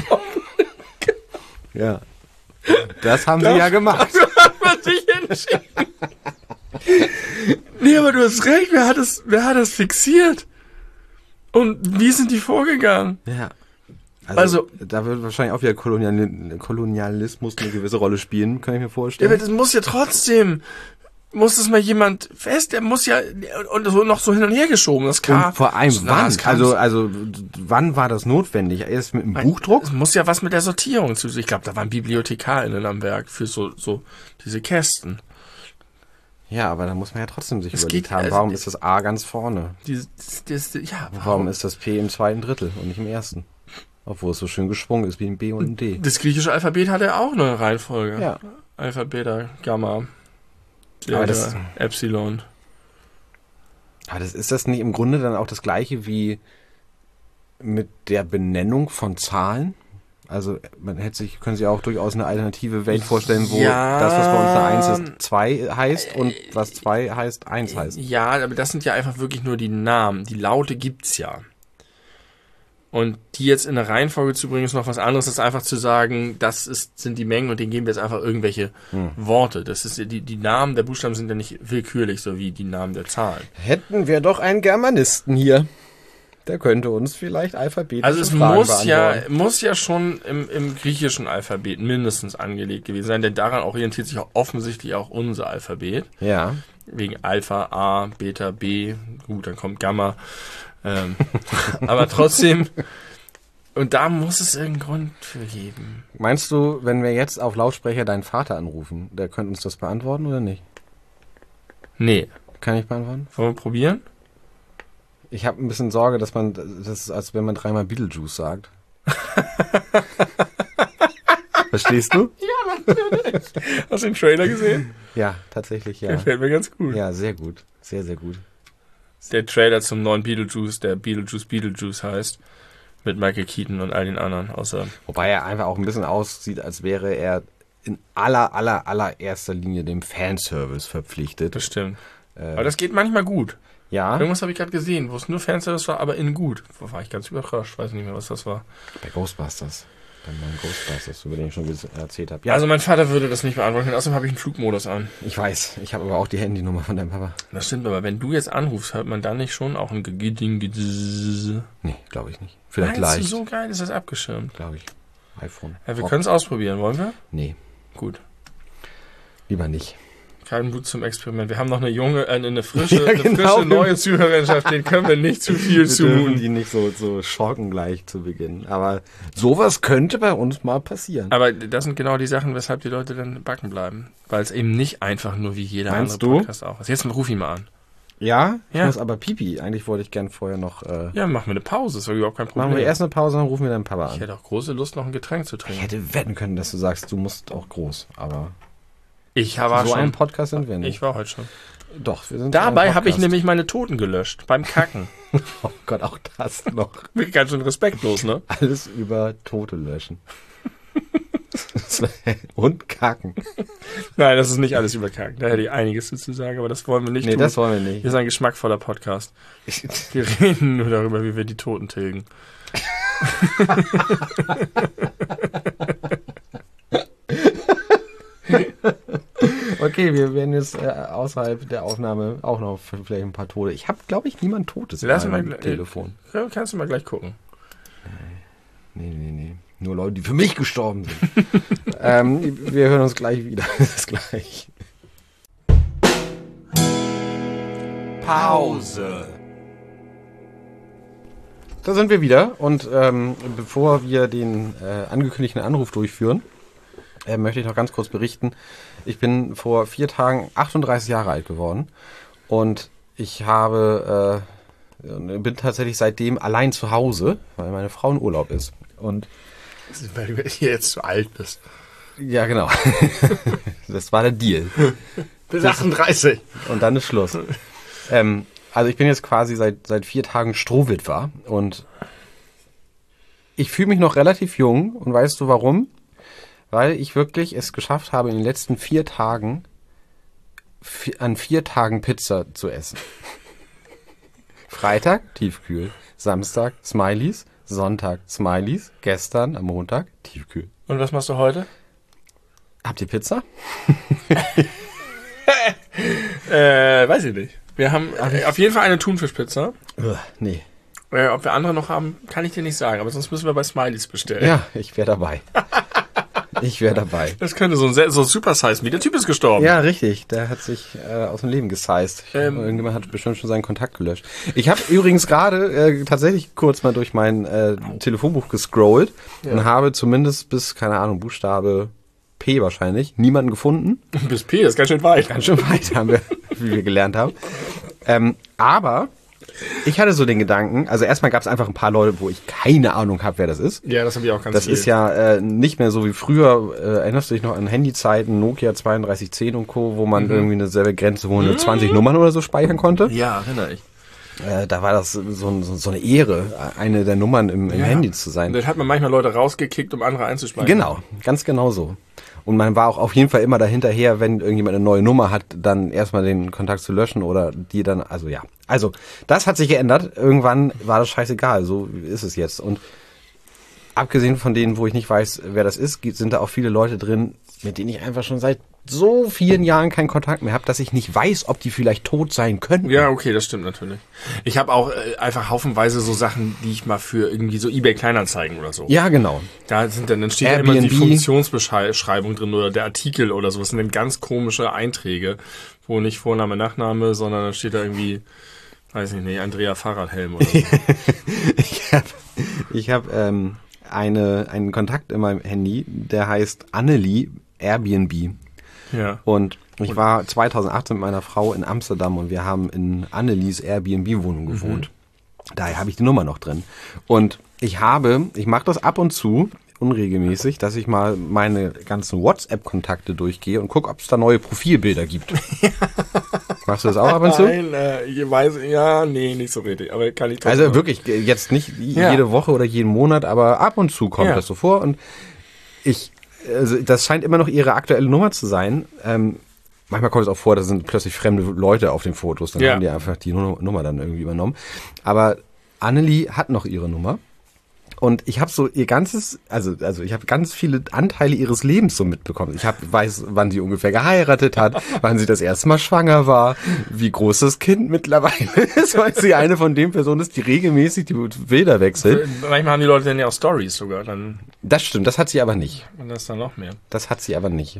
S1: Ja. Das haben sie ja gemacht.
S2: hat man sich entschieden. Nee, aber du hast recht. Wer hat das fixiert? Und wie sind die vorgegangen?
S1: Ja.
S2: Also
S1: da wird wahrscheinlich auch wieder Kolonialismus eine gewisse Rolle spielen, kann ich mir
S2: Ja,
S1: vorstellen.
S2: aber das muss ja trotzdem, muss das mal jemand der muss ja, und so noch so hin und her geschoben, das K.
S1: Und vor allem wann? Also wann war das notwendig? Erst mit dem Buchdruck?
S2: Es muss ja was mit der Sortierung zu. Ich glaube, da waren BibliothekarInnen am Werk für so diese Kästen.
S1: Ja, aber da muss man ja trotzdem sich überlegt
S2: geht-
S1: haben,
S2: also
S1: warum
S2: die-
S1: ist das A ganz vorne? Warum ist das P im zweiten Drittel und nicht im ersten? Obwohl es so schön geschwungen ist wie ein B und ein D.
S2: Das griechische Alphabet hat ja auch eine Reihenfolge.
S1: Ja.
S2: Alpha, Beta, Gamma,
S1: Aber
S2: Delta, Epsilon.
S1: Aber ist das nicht im Grunde dann auch das Gleiche wie mit der Benennung von Zahlen? Also können sich auch durchaus eine alternative Welt vorstellen, wo
S2: Ja.
S1: das, was bei uns eine 1 ist, 2 heißt und was 2 heißt, 1 heißt.
S2: Ja, aber das sind ja einfach wirklich nur die Namen. Die Laute gibt's ja. Und die jetzt in eine Reihenfolge zu bringen, ist noch was anderes, als einfach zu sagen, sind die Mengen und denen geben wir jetzt einfach irgendwelche Worte. Das ist die Namen der Buchstaben sind ja nicht willkürlich, so wie die Namen der Zahlen.
S1: Hätten wir doch einen Germanisten hier. Der könnte uns vielleicht alphabetisch
S2: Also es
S1: Fragen
S2: muss ja schon im griechischen Alphabet mindestens angelegt gewesen sein, denn daran orientiert sich auch offensichtlich auch unser Alphabet.
S1: Ja.
S2: Wegen Alpha, A, Beta, B, gut, dann kommt Gamma. Aber trotzdem, und da muss es irgendeinen Grund für geben.
S1: Meinst du, wenn wir jetzt auf Lautsprecher deinen Vater anrufen, der könnte uns das beantworten oder nicht?
S2: Nee.
S1: Kann ich beantworten?
S2: Wollen wir probieren?
S1: Ich habe ein bisschen Sorge, das ist, als wenn man dreimal Beetlejuice sagt. Verstehst du?
S2: Ja, natürlich. Hast du den Trailer gesehen?
S1: Ja, tatsächlich, ja.
S2: Gefällt mir ganz gut.
S1: Ja, sehr gut. Sehr, sehr gut.
S2: Der Trailer zum neuen Beetlejuice, der Beetlejuice heißt, mit Michael Keaton und all den anderen, außer...
S1: Wobei er einfach auch ein bisschen aussieht, als wäre er in allererster Linie dem Fanservice verpflichtet.
S2: Das stimmt. Aber das geht manchmal gut.
S1: Ja,
S2: Irgendwas habe ich gerade gesehen, wo es nur Fanservice war, aber in gut. Da war ich ganz überrascht, weiß nicht mehr, was das war.
S1: bei Ghostbusters. Beim neuen Ghostbusters, über den ich schon erzählt habe. Ja,
S2: Also mein Vater würde das nicht beantworten, außerdem habe ich einen Flugmodus an.
S1: ich weiß. Ich habe aber auch die Handynummer von deinem Papa.
S2: Das stimmt, aber wenn du jetzt anrufst, hört man da nicht schon auch ein Geding?
S1: Nee, glaube ich nicht. Vielleicht
S2: Meinst du,
S1: leicht,
S2: so geil ist das abgeschirmt?
S1: glaube ich. iPhone.
S2: Ja, wir können es ausprobieren, wollen wir?
S1: Nee,
S2: Gut.
S1: lieber nicht.
S2: Kein Mut zum Experiment. Wir haben noch eine frische,
S1: Ja, genau.
S2: frische neue Zuhörerschaft, den können wir nicht zu viel
S1: Wir dürfen
S2: zumuten.
S1: die nicht so schocken gleich zu Beginn. Aber sowas könnte bei uns mal passieren.
S2: Aber das sind genau die Sachen, weshalb die Leute dann backen bleiben. Weil es eben nicht einfach nur wie jeder
S1: Meinst
S2: andere
S1: du?
S2: Podcast auch ist. Jetzt ruf ihn mal an.
S1: Ja? Ich
S2: Ja.
S1: muss aber pipi. Eigentlich wollte ich gern vorher noch...
S2: Ja, machen wir eine Pause, ist doch überhaupt kein Problem.
S1: machen wir erst eine Pause, dann rufen wir deinen Papa
S2: Ich
S1: an.
S2: hätte auch große Lust, noch ein Getränk zu
S1: Ich
S2: trinken.
S1: hätte wetten können, dass du sagst, du musst auch groß. Aber
S2: Ich war
S1: so ein
S2: schon.
S1: Podcast sind wir nicht.
S2: Ich war heute schon.
S1: Doch, wir sind
S2: Dabei
S1: ein
S2: habe ich
S1: Podcast.
S2: nämlich meine Toten gelöscht. Beim Kacken.
S1: Oh Gott, auch das noch.
S2: Ganz schön respektlos, ne?
S1: Alles über Tote löschen. Und kacken.
S2: Nein, das ist nicht alles über Kacken. Da hätte ich einiges dazu sagen, aber das wollen wir nicht
S1: Nee,
S2: tun.
S1: das wollen wir
S2: Wir
S1: nicht.
S2: sind ein geschmackvoller Podcast. Wir reden nur darüber, wie wir die Toten tilgen.
S1: Okay, wir werden jetzt außerhalb der Aufnahme auch noch vielleicht ein paar Tote. Ich habe, glaube ich, niemand Totes
S2: Lass
S1: in
S2: mal
S1: meinem Telefon.
S2: Ja, kannst du mal gleich gucken.
S1: Nee. Nur Leute, die für mich gestorben sind. Wir hören uns gleich wieder. Bis gleich.
S2: Pause.
S1: Da sind wir wieder und bevor wir den angekündigten Anruf durchführen, möchte ich noch ganz kurz berichten. Ich bin vor 4 Tagen 38 Jahre alt geworden und ich bin tatsächlich seitdem allein zu Hause, weil meine Frau in Urlaub ist. Und
S2: weil du hier jetzt zu alt bist.
S1: Ja, genau. Das war der Deal.
S2: Bis 38.
S1: Und dann ist Schluss. Also ich bin jetzt quasi seit 4 Tagen Strohwitwer und ich fühle mich noch relativ jung und weißt du warum? Weil ich wirklich es geschafft habe, in den letzten 4 Tagen an 4 Tagen Pizza zu essen. Freitag, Tiefkühl. Samstag, Smileys. Sonntag, Smileys. Gestern, am Montag, Tiefkühl.
S2: Und was machst du heute?
S1: Habt ihr Pizza?
S2: Weiß ich nicht. Wir haben auf jeden Fall eine Thunfischpizza.
S1: Nee.
S2: Ob wir andere noch haben, kann ich dir nicht sagen. Aber sonst müssen wir bei Smileys bestellen.
S1: Ja, ich wäre dabei.
S2: Das könnte so ein Super Size Me. Der Typ ist gestorben.
S1: Ja, richtig. Der hat sich aus dem Leben gesized. Irgendjemand hat bestimmt schon seinen Kontakt gelöscht. Ich habe übrigens gerade tatsächlich kurz mal durch mein Telefonbuch gescrollt und habe zumindest bis, keine Ahnung, Buchstabe P wahrscheinlich, niemanden gefunden.
S2: Bis P, das ist ganz schön weit.
S1: Ganz schön weit haben wir, wie wir gelernt haben. Aber ich hatte so den Gedanken, also erstmal gab es einfach ein paar Leute, wo ich keine Ahnung habe, wer das ist.
S2: Ja, das habe ich auch ganz
S1: Das ist ja nicht mehr so wie früher. Erinnerst du dich noch an Handyzeiten, Nokia 3210 und Co., wo man irgendwie eine selbe Grenze, wo man 20 Nummern oder so speichern konnte?
S2: Ja, erinnere ich.
S1: Da war das so eine Ehre, eine der Nummern im Handy zu sein.
S2: Dann hat man manchmal Leute rausgekickt, um andere einzuspeichern.
S1: Genau, ganz genau so. Und man war auch auf jeden Fall immer dahinterher, wenn irgendjemand eine neue Nummer hat, dann erstmal den Kontakt zu löschen oder die dann, also ja. Also, das hat sich geändert. Irgendwann war das scheißegal, so ist es jetzt. Und abgesehen von denen, wo ich nicht weiß, wer das ist, sind da auch viele Leute drin, mit denen ich einfach schon seit so vielen Jahren keinen Kontakt mehr habe, dass ich nicht weiß, ob die vielleicht tot sein könnten.
S2: Ja, okay, das stimmt natürlich. Ich habe auch einfach haufenweise so Sachen, die ich mal für irgendwie so eBay-Kleinanzeigen oder so.
S1: Ja, genau.
S2: Dann steht ja immer die Funktionsbeschreibung drin oder der Artikel oder so. Das sind dann ganz komische Einträge, wo nicht Vorname, Nachname, sondern da steht da irgendwie, weiß ich nicht, Andrea Fahrradhelm oder so.
S1: Ich hab einen Kontakt in meinem Handy, der heißt Annelie Airbnb.
S2: Ja.
S1: Und ich war 2018 mit meiner Frau in Amsterdam und wir haben in Annelies Airbnb-Wohnung gewohnt. Daher habe ich die Nummer noch drin. Und ich mache das ab und zu, unregelmäßig, dass ich mal meine ganzen WhatsApp-Kontakte durchgehe und gucke, ob es da neue Profilbilder gibt. Machst du das auch ab und zu?
S2: Nein, ich weiß, nicht so richtig, aber kann ich trotzdem.
S1: Also wirklich, jetzt nicht jede Woche oder jeden Monat, aber ab und zu kommt das so vor und also das scheint immer noch ihre aktuelle Nummer zu sein. Manchmal kommt es auch vor, da sind plötzlich fremde Leute auf den Fotos, dann haben die einfach die Nummer dann irgendwie übernommen. Aber Annelie hat noch ihre Nummer. Und ich habe so ihr ganzes, also ich habe ganz viele Anteile ihres Lebens so mitbekommen. Ich weiß, wann sie ungefähr geheiratet hat, wann sie das erste Mal schwanger war, wie groß das Kind mittlerweile ist, weil sie eine von den Personen ist, die regelmäßig die Bilder wechselt.
S2: Manchmal haben die Leute dann ja auch Stories sogar. Dann
S1: das stimmt, das hat sie aber nicht.
S2: Und das dann noch mehr.
S1: Das hat sie aber nicht.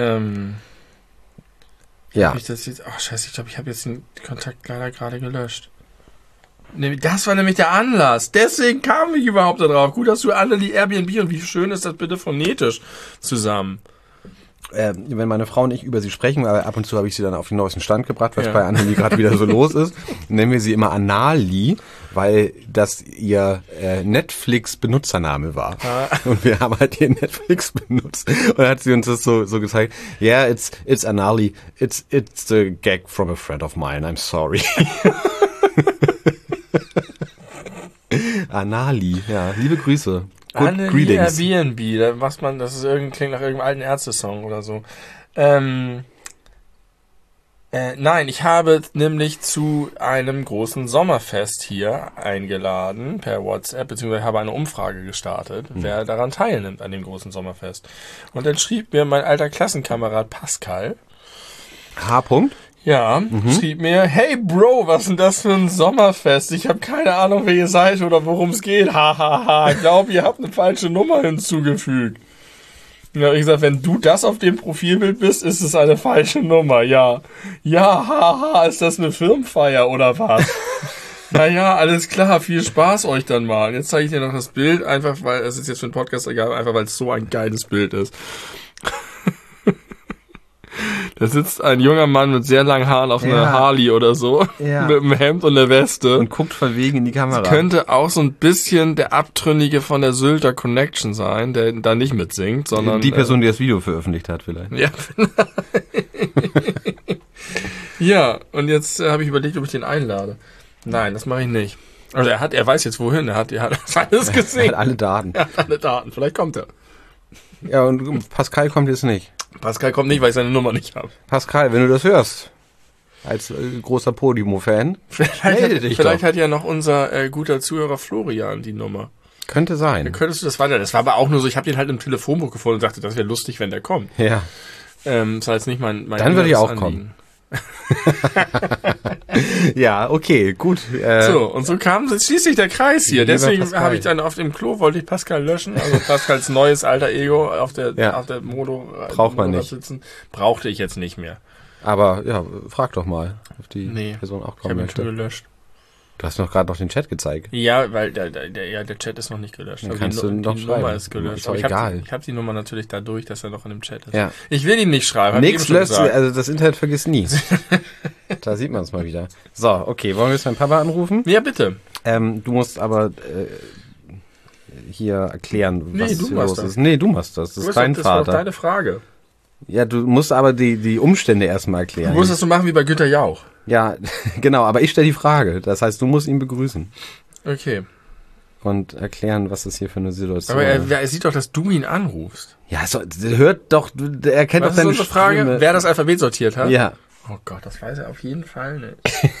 S2: Ja. Scheiße, ich glaube, ich habe jetzt den Kontakt leider gerade gelöscht. Das war nämlich der Anlass. Deswegen kam ich überhaupt da drauf. Gut, dass du Annelie Airbnb und wie schön ist das bitte phonetisch zusammen.
S1: Wenn meine Frau und ich über sie sprechen, aber ab und zu habe ich sie dann auf den neuesten Stand gebracht, was bei Annelie gerade wieder so los ist, nennen wir sie immer Anali, weil das ihr Netflix-Benutzername war. Und wir haben halt ihren Netflix benutzt. Und dann hat sie uns das so gezeigt. Yeah, it's Anali. It's a gag from a friend of mine. I'm sorry. Anali, ja, liebe Grüße.
S2: Annelie Airbnb, das klingt nach irgendeinem alten Ärzte-Song oder so. Nein, ich habe nämlich zu einem großen Sommerfest hier eingeladen per WhatsApp, beziehungsweise habe eine Umfrage gestartet, wer daran teilnimmt an dem großen Sommerfest. Und dann schrieb mir mein alter Klassenkamerad Pascal.
S1: H.
S2: Ja, schrieb mir, hey Bro, was ist denn das für ein Sommerfest? Ich habe keine Ahnung, wer ihr seid oder worum es geht. Hahaha, ich glaube, ihr habt eine falsche Nummer hinzugefügt. Ja, ich gesagt, wenn du das auf dem Profilbild bist, ist es eine falsche Nummer, ja. Ja, haha, ist das eine Firmenfeier oder was? Naja, alles klar, viel Spaß euch dann mal. Und jetzt zeige ich dir noch das Bild, einfach weil, es ist jetzt für den Podcast egal, einfach weil es so ein geiles Bild ist. Da sitzt ein junger Mann mit sehr langen Haaren auf einer Harley oder so, mit einem Hemd und einer Weste.
S1: Und guckt verwegen in die Kamera.
S2: Das könnte auch so ein bisschen der Abtrünnige von der Sylter Connection sein, der da nicht mitsingt, sondern...
S1: Die Person, die das Video veröffentlicht hat vielleicht.
S2: Ja, ja, und jetzt habe ich überlegt, ob ich den einlade. Nein, das mache ich nicht. Also er weiß jetzt wohin, er hat alles gesehen.
S1: Er hat alle Daten.
S2: Er hat alle Daten, vielleicht kommt er.
S1: Ja, und Pascal kommt jetzt nicht.
S2: Pascal kommt nicht, weil ich seine Nummer nicht habe.
S1: Pascal, wenn du das hörst, als großer Podimo-Fan, melde dich
S2: Vielleicht
S1: doch.
S2: hat ja noch unser guter Zuhörer Florian die Nummer.
S1: Könnte sein.
S2: Dann könntest du das weiter. Das war aber auch nur so, ich habe den halt im Telefonbuch gefunden und dachte, das wäre lustig, wenn der kommt.
S1: Ja.
S2: Das war jetzt nicht mein
S1: Dann würde ich auch
S2: Anliegen.
S1: kommen. Ja, okay, gut.
S2: So, und so kam schließlich der Kreis hier.
S1: Lieber
S2: Deswegen
S1: Pascal.
S2: habe ich dann auf dem Klo, wollte ich Pascal löschen. Also Pascals neues alter Ego auf der Modo
S1: Braucht man nicht.
S2: sitzen. Brauchte ich jetzt nicht mehr.
S1: Aber ja, frag doch mal, ob die Person auch
S2: Ich
S1: kommen
S2: habe ihn schon
S1: möchte.
S2: gelöscht.
S1: Du hast noch gerade noch den Chat gezeigt.
S2: Ja, weil der Chat ist noch nicht gelöscht.
S1: Dann
S2: Aber
S1: kannst du ihn doch
S2: die
S1: schreiben.
S2: Nummer ist gelöscht.
S1: Ist doch
S2: Aber
S1: egal.
S2: Ich habe die Nummer natürlich dadurch, dass er noch in dem Chat ist.
S1: Ja.
S2: Ich will ihn nicht schreiben. hab ich
S1: Nix
S2: eben schon
S1: löscht,
S2: gesagt.
S1: also das Internet vergisst nie. Da sieht man es mal wieder. So, okay, wollen wir jetzt meinen Papa anrufen?
S2: Ja, bitte.
S1: Du musst aber hier erklären, was
S2: Nee, du
S1: hier
S2: machst
S1: los
S2: das.
S1: ist. Nee, du machst das. Das ist dein
S2: Das war doch
S1: Vater.
S2: deine Frage.
S1: Ja, du musst aber die Umstände erstmal erklären.
S2: Du musst das so machen wie bei Günter Jauch.
S1: Ja, genau, aber ich stelle die Frage. Das heißt, du musst ihn begrüßen
S2: Okay.
S1: und erklären, was das hier für eine Situation
S2: Aber
S1: ist.
S2: er sieht doch, dass du ihn anrufst.
S1: Ja, so, hört doch, er kennt
S2: Was
S1: doch
S2: ist
S1: deine
S2: unsere Frage?
S1: Stimme.
S2: Wer das Alphabet sortiert hat?
S1: Ja.
S2: Oh Gott, das weiß er auf jeden Fall nicht.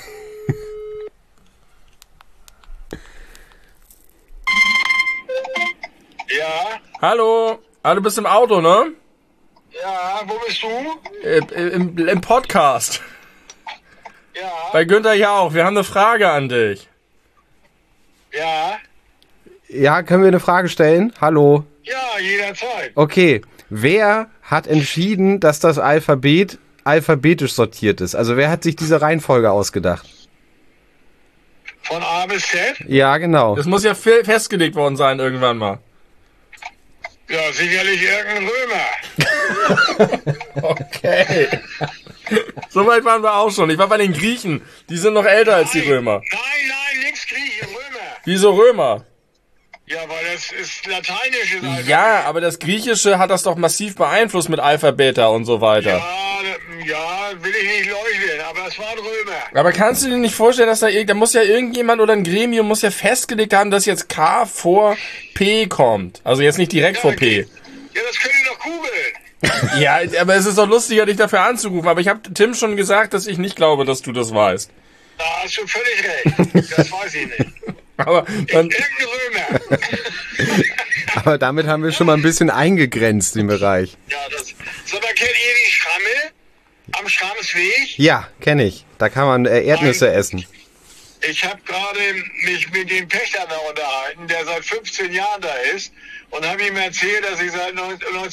S3: Ja,
S2: Hallo? Ah, du bist im Auto, ne?
S3: ja, wo bist du?
S2: Im Podcast.
S3: Ja,
S2: Bei Günther Jauch. Wir haben eine Frage an dich.
S3: ja,
S1: Ja, können wir eine Frage stellen? Hallo.
S3: ja, jederzeit.
S1: Okay, wer hat entschieden, dass das Alphabet alphabetisch sortiert ist? Also wer hat sich diese Reihenfolge ausgedacht?
S3: Von A bis Z?
S1: Ja, genau.
S2: Das muss ja festgelegt worden sein irgendwann mal.
S3: Ja, sicherlich irgendein Römer.
S2: Okay. Soweit waren wir auch schon. Ich war bei den Griechen. Die sind noch älter als die Römer.
S3: Nein, nix Griechen, Römer.
S2: Wieso Römer?
S3: Ja, weil das ist lateinisches Alphabet.
S2: Ja, aber das Griechische hat das doch massiv beeinflusst mit Alpha, Beta und so weiter.
S3: Ja, will ich nicht leugnen, aber es war ein Römer.
S2: Aber kannst du dir nicht vorstellen, dass da muss ja irgendjemand oder ein Gremium muss ja festgelegt haben, dass jetzt K vor P kommt. Also jetzt nicht direkt vor P.
S3: Ja, das könnt ihr doch googeln.
S2: Ja, aber es ist doch lustiger, dich dafür anzurufen. Aber ich habe Tim schon gesagt, dass ich nicht glaube, dass du das weißt.
S3: Da hast du völlig recht. Das weiß ich nicht.
S2: Aber dann,
S3: Irgendein Römer.
S1: Aber damit haben wir schon mal ein bisschen eingegrenzt, den Bereich.
S3: Ja, so, dann kennt ihr die Schramme am Schrammsweg?
S1: Ja, kenne ich. Da kann man Erdnüsse essen.
S3: Ich habe gerade mich mit dem Pächter da unterhalten, der seit 15 Jahren da ist, und habe ihm erzählt, dass ich seit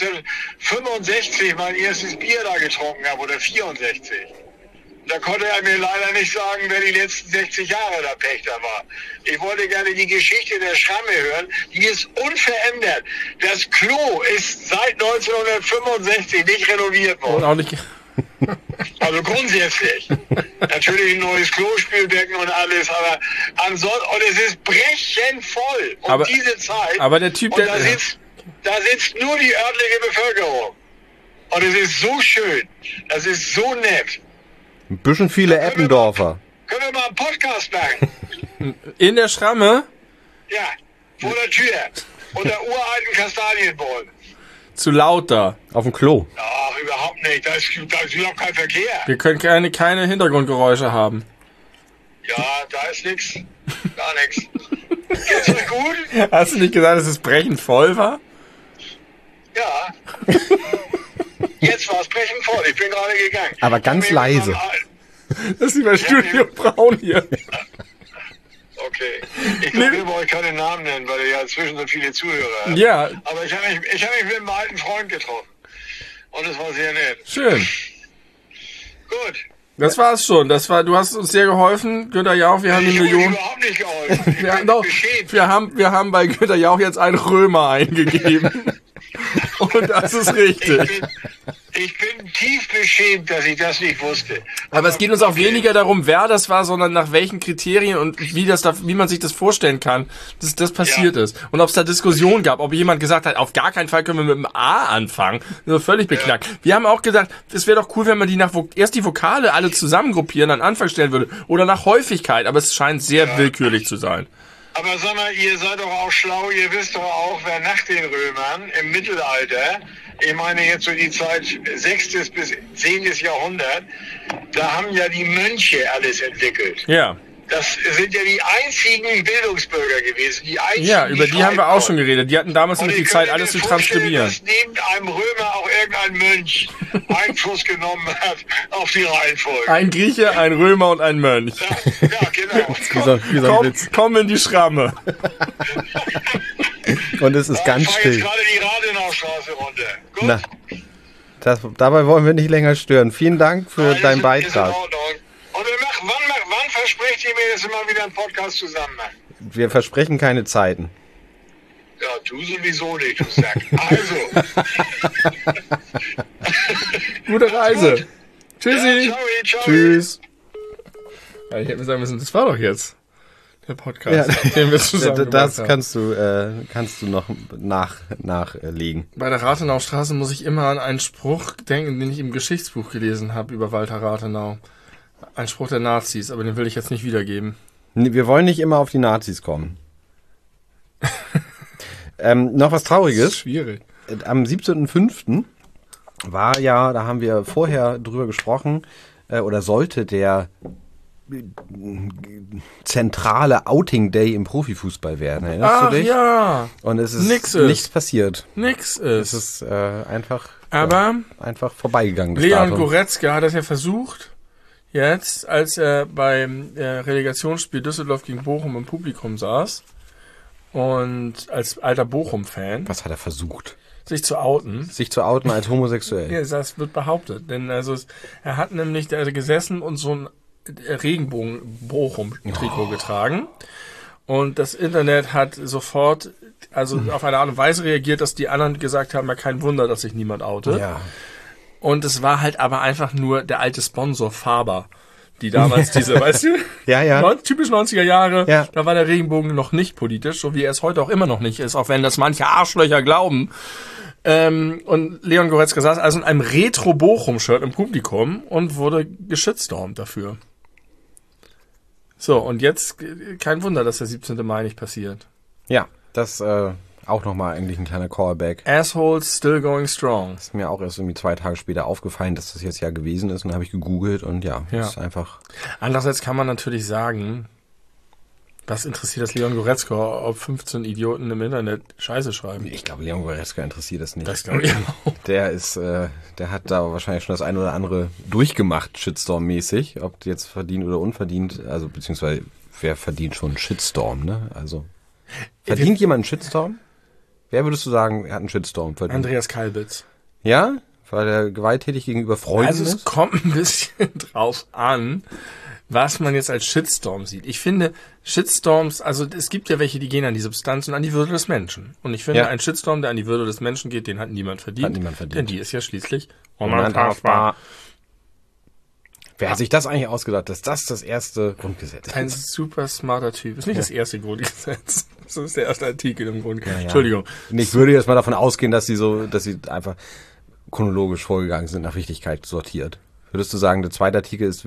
S3: 1965 mein erstes Bier da getrunken habe, oder 64. Da konnte er mir leider nicht sagen, wer die letzten 60 Jahre der Pächter war. Ich wollte gerne die Geschichte der Schramme hören. Die ist unverändert. Das Klo ist seit 1965 nicht renoviert worden.
S2: und auch nicht.
S3: Also grundsätzlich. Natürlich ein neues Klospülbecken und alles, aber ansonsten, und es ist brechend voll. Um
S2: Aber-
S3: diese Zeit.
S2: aber der Typ,
S3: und
S2: der-
S3: da sitzt nur die örtliche Bevölkerung. Und es ist so schön. Das ist so nett.
S1: Ein bisschen viele Eppendorfer.
S3: Können wir mal einen Podcast machen?
S2: In der Schramme
S3: Ja, vor der Tür. Unter uralten Kastanienbäumen.
S2: zu laut da.
S1: Auf dem Klo.
S3: Ach, überhaupt nicht. Da ist überhaupt kein Verkehr.
S2: Wir können keine Hintergrundgeräusche haben.
S3: Ja, da ist nix. Gar nichts. Geht's euch gut?
S2: Hast du nicht gesagt, dass es brechend voll war?
S3: Ja. Jetzt war es brechend voll. Ich bin gerade gegangen.
S1: Aber ganz
S3: Ich hab mir
S1: leise.
S3: mit meinem
S2: Das ist wie bei Studio Braun hier.
S3: Okay. Ich konnte bei euch keine Namen nennen, weil ihr ja inzwischen so viele Zuhörer habt.
S2: Ja.
S3: Aber ich hab mich mit einem alten Freund getroffen. Und es war sehr nett.
S2: Schön.
S3: Gut.
S2: Das war's schon. Du hast uns sehr geholfen, Günter Jauch. Wir haben eine Million.
S3: Überhaupt nicht geholfen.
S2: Wir haben bei Günter Jauch jetzt einen Römer eingegeben. Und das ist richtig.
S3: Ich bin tief beschämt, dass ich das nicht wusste.
S2: Aber es geht uns auch weniger darum, wer das war, sondern nach welchen Kriterien und wie man sich das vorstellen kann, dass das passiert ist. Und ob es da Diskussionen gab, ob jemand gesagt hat, auf gar keinen Fall können wir mit dem A anfangen. Das ist völlig beknackt. Ja. Wir haben auch gesagt, es wäre doch cool, wenn man erst die Vokale alle zusammengruppieren, an Anfang stellen würde. Oder nach Häufigkeit. Aber es scheint sehr willkürlich zu sein.
S3: Aber sag mal, ihr seid doch auch schlau, ihr wisst doch auch, wer nach den Römern im Mittelalter, ich meine jetzt so die Zeit 6. bis 10. Jahrhundert, da haben ja die Mönche alles entwickelt.
S2: Ja.
S3: Das sind ja die einzigen Bildungsbürger gewesen. Die einzigen,
S2: ja, über die haben wir auch schon geredet. Die hatten damals nämlich die Zeit, alles zu transkribieren.
S3: Dass neben einem Römer auch irgendein Mönch Einfluss genommen hat auf die Reihenfolge.
S2: Ein Grieche, ein Römer und ein Mönch.
S3: Ja, genau.
S2: Komm in die Schramme.
S1: Und es ist ganz still.
S3: Ich fahre jetzt gerade die Radenaustraße runter. Gut?
S1: Dabei wollen wir nicht länger stören. Vielen Dank für deinen Beitrag.
S3: Und wann versprecht ihr mir, dass wir mal wieder einen Podcast zusammen machen?
S1: Wir versprechen keine Zeiten.
S3: Ja, du sowieso nicht, du Sack. Also.
S2: Gute Reise.
S3: Gut.
S2: Tschüssi.
S3: Ja, ciao.
S2: Tschüss. Ja, ich hätte mir sagen müssen, das war doch jetzt der Podcast, den wir zusammen
S1: das
S2: gemacht
S1: haben. Kannst du noch nachlegen.
S2: Bei der Rathenaustraße muss ich immer an einen Spruch denken, den ich im Geschichtsbuch gelesen habe über Walter Rathenau. Ein Spruch der Nazis, aber den will ich jetzt nicht wiedergeben.
S1: Nee, wir wollen nicht immer auf die Nazis kommen. Noch was Trauriges.
S2: Das ist schwierig.
S1: Am 17.05. war ja, da haben wir vorher drüber gesprochen, oder sollte der zentrale Outing Day im Profifußball werden. Erinnerst du dich?
S2: Ja.
S1: Und es ist nichts passiert.
S2: Nix ist.
S1: Es ist einfach vorbeigegangen.
S2: Leon Goretzka hat das ja versucht, jetzt, als er beim Relegationsspiel Düsseldorf gegen Bochum im Publikum saß und als alter Bochum-Fan.
S1: Was hat er versucht?
S2: Sich zu outen.
S1: Sich zu outen als homosexuell.
S2: Ja, das wird behauptet. Denn er hat nämlich da gesessen und so ein Regenbogen-Bochum-Trikot getragen. Und das Internet hat sofort, auf eine Art und Weise reagiert, dass die anderen gesagt haben, ja, kein Wunder, dass sich niemand outet.
S1: Ja.
S2: Und es war halt aber einfach nur der alte Sponsor Faber, die damals weißt du?
S1: Ja.
S2: Typisch 90er Jahre,
S1: ja.
S2: Da war der Regenbogen noch nicht politisch, so wie er es heute auch immer noch nicht ist, auch wenn das manche Arschlöcher glauben. Und Leon Goretzka saß also in einem Retro-Bochum-Shirt im Publikum und wurde geschitstormt dafür. So, und jetzt kein Wunder, dass der 17. Mai nicht passiert.
S1: Ja, das auch nochmal eigentlich ein kleiner Callback.
S2: Assholes still going strong.
S1: Ist mir auch erst irgendwie 2 Tage später aufgefallen, dass das jetzt ja gewesen ist. Und dann habe ich gegoogelt und ist einfach...
S2: Andererseits kann man natürlich sagen, was interessiert das Leon Goretzka, ob 15 Idioten im Internet Scheiße schreiben?
S1: Ich glaube, Leon Goretzka interessiert das nicht.
S2: Das glaube ich auch.
S1: Der hat da wahrscheinlich schon das eine oder andere durchgemacht, Shitstorm-mäßig. Ob jetzt verdient oder unverdient, also beziehungsweise wer verdient schon einen Shitstorm, ne? Also verdient jemand einen Shitstorm? Wer würdest du sagen, er hat einen Shitstorm verdient?
S2: Andreas Kalbitz.
S1: Ja? Weil er gewalttätig gegenüber Freunden ist?
S2: Also es kommt ein bisschen drauf an, was man jetzt als Shitstorm sieht. Ich finde, Shitstorms, also es gibt ja welche, die gehen an die Substanz und an die Würde des Menschen. Und ich finde, ein Shitstorm, der an die Würde des Menschen geht, den hat niemand verdient. Denn die ist ja schließlich unantastbar.
S1: Wer hat sich das eigentlich ausgedacht, dass das erste Grundgesetz ist?
S2: Ein super smarter Typ. Ist nicht das erste Grundgesetz. Das ist der erste Artikel im Grundgesetz.
S1: Ja.
S2: Entschuldigung.
S1: Ich würde jetzt mal davon ausgehen, dass sie einfach chronologisch vorgegangen sind, nach Wichtigkeit sortiert. Würdest du sagen, der zweite Artikel ist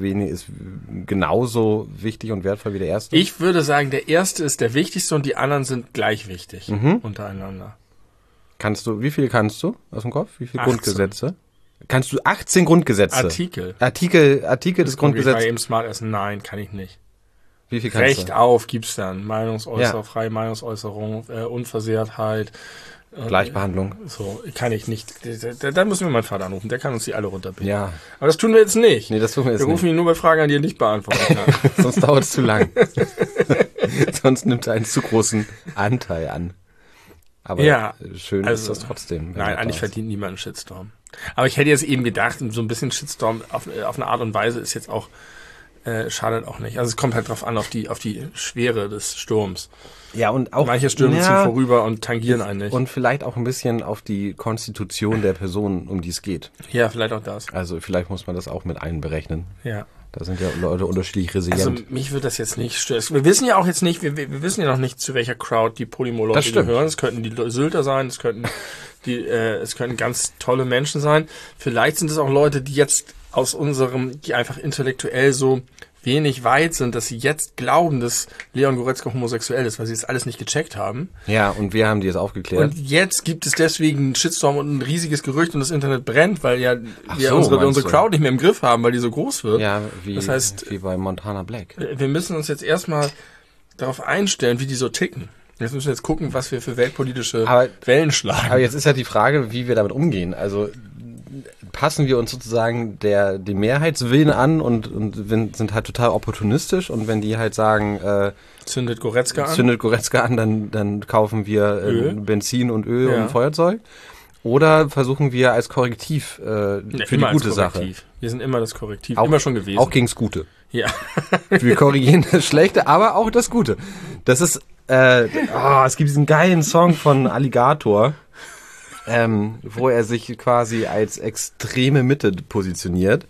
S1: genauso wichtig und wertvoll wie der erste?
S2: Ich würde sagen, der erste ist der wichtigste und die anderen sind gleich wichtig untereinander.
S1: Wie viel kannst du aus dem Kopf? Wie viele
S2: 18.
S1: Grundgesetze? Kannst du 18 Grundgesetze?
S2: Artikel
S1: des Grundgesetzes.
S2: Ich war eben smart essen. Nein, kann ich nicht.
S1: Wie viel kannst
S2: Recht
S1: du?
S2: auf gibt's dann. Freie Meinungsäußerung, Unversehrtheit,
S1: Gleichbehandlung.
S2: So, kann ich nicht. Da müssen wir meinen Vater anrufen, der kann uns die alle runterbieten.
S1: Ja.
S2: Aber das tun wir jetzt nicht.
S1: Nee, das tun wir jetzt nicht.
S2: Wir rufen ihn nur bei Fragen an, die er nicht beantworten kann.
S1: Sonst dauert es zu lang. Sonst nimmt er einen zu großen Anteil an. Aber
S2: ja,
S1: schön ist das trotzdem.
S2: Nein, eigentlich verdient niemand einen Shitstorm. Aber ich hätte jetzt eben gedacht, so ein bisschen Shitstorm auf eine Art und Weise ist jetzt auch, schadet auch nicht. Also es kommt halt drauf an, auf die Schwere des Sturms.
S1: Ja, und auch.
S2: Manche Stürme ziehen vorüber und tangieren einen nicht.
S1: Und vielleicht auch ein bisschen auf die Konstitution der Person, um die es geht.
S2: Ja, vielleicht auch das.
S1: Also vielleicht muss man das auch mit einberechnen.
S2: Ja.
S1: Da sind ja Leute unterschiedlich resilient.
S2: Also mich wird das jetzt nicht stören. Wir wissen ja auch jetzt nicht, wir wissen ja noch nicht, zu welcher Crowd die Podimo-Leute gehören. Es könnten die Sylter sein, es könnten ganz tolle Menschen sein. Vielleicht sind es auch Leute, die jetzt die einfach intellektuell so wenig weit sind, dass sie jetzt glauben, dass Leon Goretzka homosexuell ist, weil sie das alles nicht gecheckt haben.
S1: Ja, und wir haben die jetzt aufgeklärt.
S2: Und jetzt gibt es deswegen einen Shitstorm und ein riesiges Gerücht und das Internet brennt, weil ja wir unsere Crowd nicht mehr im Griff haben, weil die so groß wird.
S1: Ja,
S2: das heißt,
S1: wie bei Montana Black.
S2: Wir müssen uns jetzt erstmal darauf einstellen, wie die so ticken. Jetzt müssen wir jetzt gucken, was wir für weltpolitische Wellen schlagen.
S1: Aber jetzt ist ja die Frage, wie wir damit umgehen. Also passen wir uns sozusagen dem Mehrheitswillen an und sind halt total opportunistisch und wenn die halt sagen,
S2: zündet Goretzka
S1: an, dann kaufen wir Benzin und Öl und Feuerzeug. Oder versuchen wir als Korrektiv für die gute Sache.
S2: Wir sind immer das Korrektiv, immer schon gewesen.
S1: Auch gegen's Gute.
S2: Ja.
S1: Wir korrigieren das Schlechte, aber auch das Gute. Das ist, es gibt diesen geilen Song von Alligator, wo er sich quasi als extreme Mitte positioniert.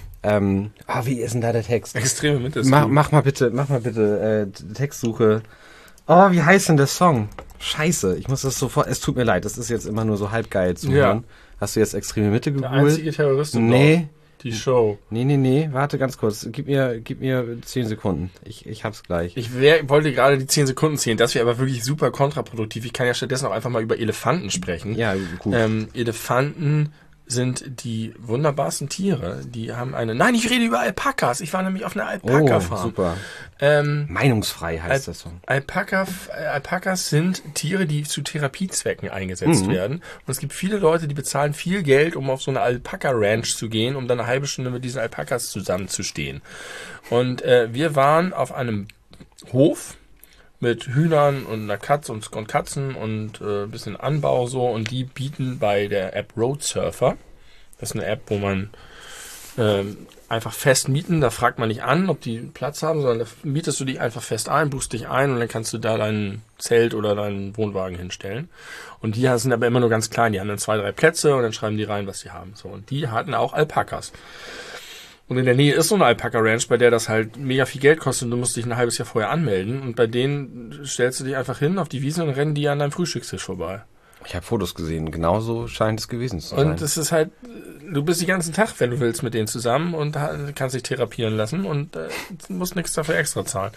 S1: Wie ist denn da der Text?
S2: Extreme Mitte ist
S1: mach mal bitte Textsuche. Oh, wie heißt denn der Song? Scheiße, ich muss das sofort, es tut mir leid, das ist jetzt immer nur so halb geil zu hören. Hast du jetzt extreme Mitte gegoogelt?
S2: Der einzige Terrorist im
S1: Nee.
S2: Die Show.
S1: Nee, warte ganz kurz. Gib mir 10 Sekunden. Ich hab's gleich.
S2: Ich wollte gerade die 10 Sekunden zählen. Das wäre aber wirklich super kontraproduktiv. Ich kann ja stattdessen auch einfach mal über Elefanten sprechen.
S1: Ja, gut.
S2: Elefanten sind die wunderbarsten Tiere. Die haben Nein, ich rede über Alpakas. Ich war nämlich auf einer Alpaka-Farm.
S1: Oh, super. Meinungsfrei heißt das so.
S2: Alpakas sind Tiere, die zu Therapiezwecken eingesetzt werden. Und es gibt viele Leute, die bezahlen viel Geld, um auf so eine Alpaka-Ranch zu gehen, um dann eine halbe Stunde mit diesen Alpakas zusammenzustehen. Und wir waren auf einem Hof mit Hühnern und einer Katze und Katzen und ein bisschen Anbau so. Und die bieten bei der App Road Surfer, das ist eine App, wo man einfach fest mieten, da fragt man nicht an, ob die Platz haben, sondern da mietest du dich einfach fest ein, buchst dich ein und dann kannst du da dein Zelt oder deinen Wohnwagen hinstellen. Und die sind aber immer nur ganz klein, die haben dann 2, 3 Plätze und dann schreiben die rein, was sie haben. So, und die hatten auch Alpakas. Und in der Nähe ist so eine Alpaka-Ranch, bei der das halt mega viel Geld kostet und du musst dich ein halbes Jahr vorher anmelden. Und bei denen stellst du dich einfach hin auf die Wiese und rennen die an deinem Frühstückstisch vorbei.
S1: Ich habe Fotos gesehen, genauso scheint es gewesen zu sein.
S2: Und es ist halt, du bist den ganzen Tag, wenn du willst, mit denen zusammen und kannst dich therapieren lassen und musst nichts dafür extra zahlen.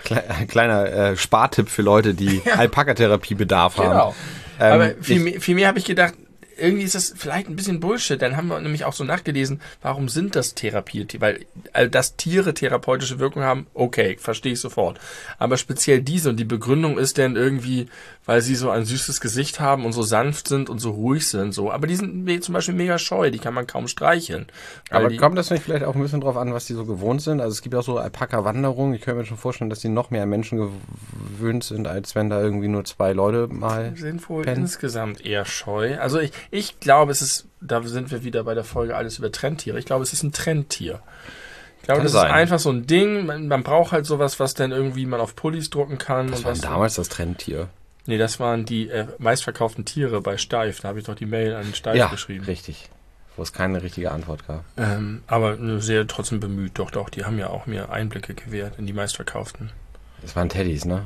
S1: Kleiner Spartipp für Leute, die Alpaka-Therapie-Bedarf haben.
S2: Genau. Aber viel mehr habe ich gedacht, irgendwie ist das vielleicht ein bisschen Bullshit. Dann haben wir nämlich auch so nachgelesen, warum sind das Therapietiere? Weil dass Tiere therapeutische Wirkung haben, okay, verstehe ich sofort. Aber speziell diese und die Begründung ist dann irgendwie, weil sie so ein süßes Gesicht haben und so sanft sind und so ruhig sind. So. Aber die sind zum Beispiel mega scheu, die kann man kaum streicheln.
S1: Aber kommt das nicht vielleicht auch ein bisschen drauf an, was die so gewohnt sind? Also es gibt auch so Alpaka-Wanderungen. Ich könnte mir schon vorstellen, dass die noch mehr an Menschen gewöhnt sind, als wenn da irgendwie nur 2 Leute mal
S2: sind wohl insgesamt eher scheu. Also ich glaube, da sind wir wieder bei der Folge alles über Trendtiere. Ich glaube, es ist ein Trendtier. Ich glaube, das ist einfach so ein Ding. Man braucht halt sowas, was dann irgendwie man auf Pullis drucken kann.
S1: Das war damals das Trendtier.
S2: Nee, das waren die meistverkauften Tiere bei Steif. Da habe ich doch die Mail an Steif geschrieben.
S1: Ja, richtig. Wo es keine richtige Antwort gab.
S2: Aber sehr trotzdem bemüht. Doch, die haben ja auch mir Einblicke gewährt in die meistverkauften.
S1: Das waren Teddys, ne?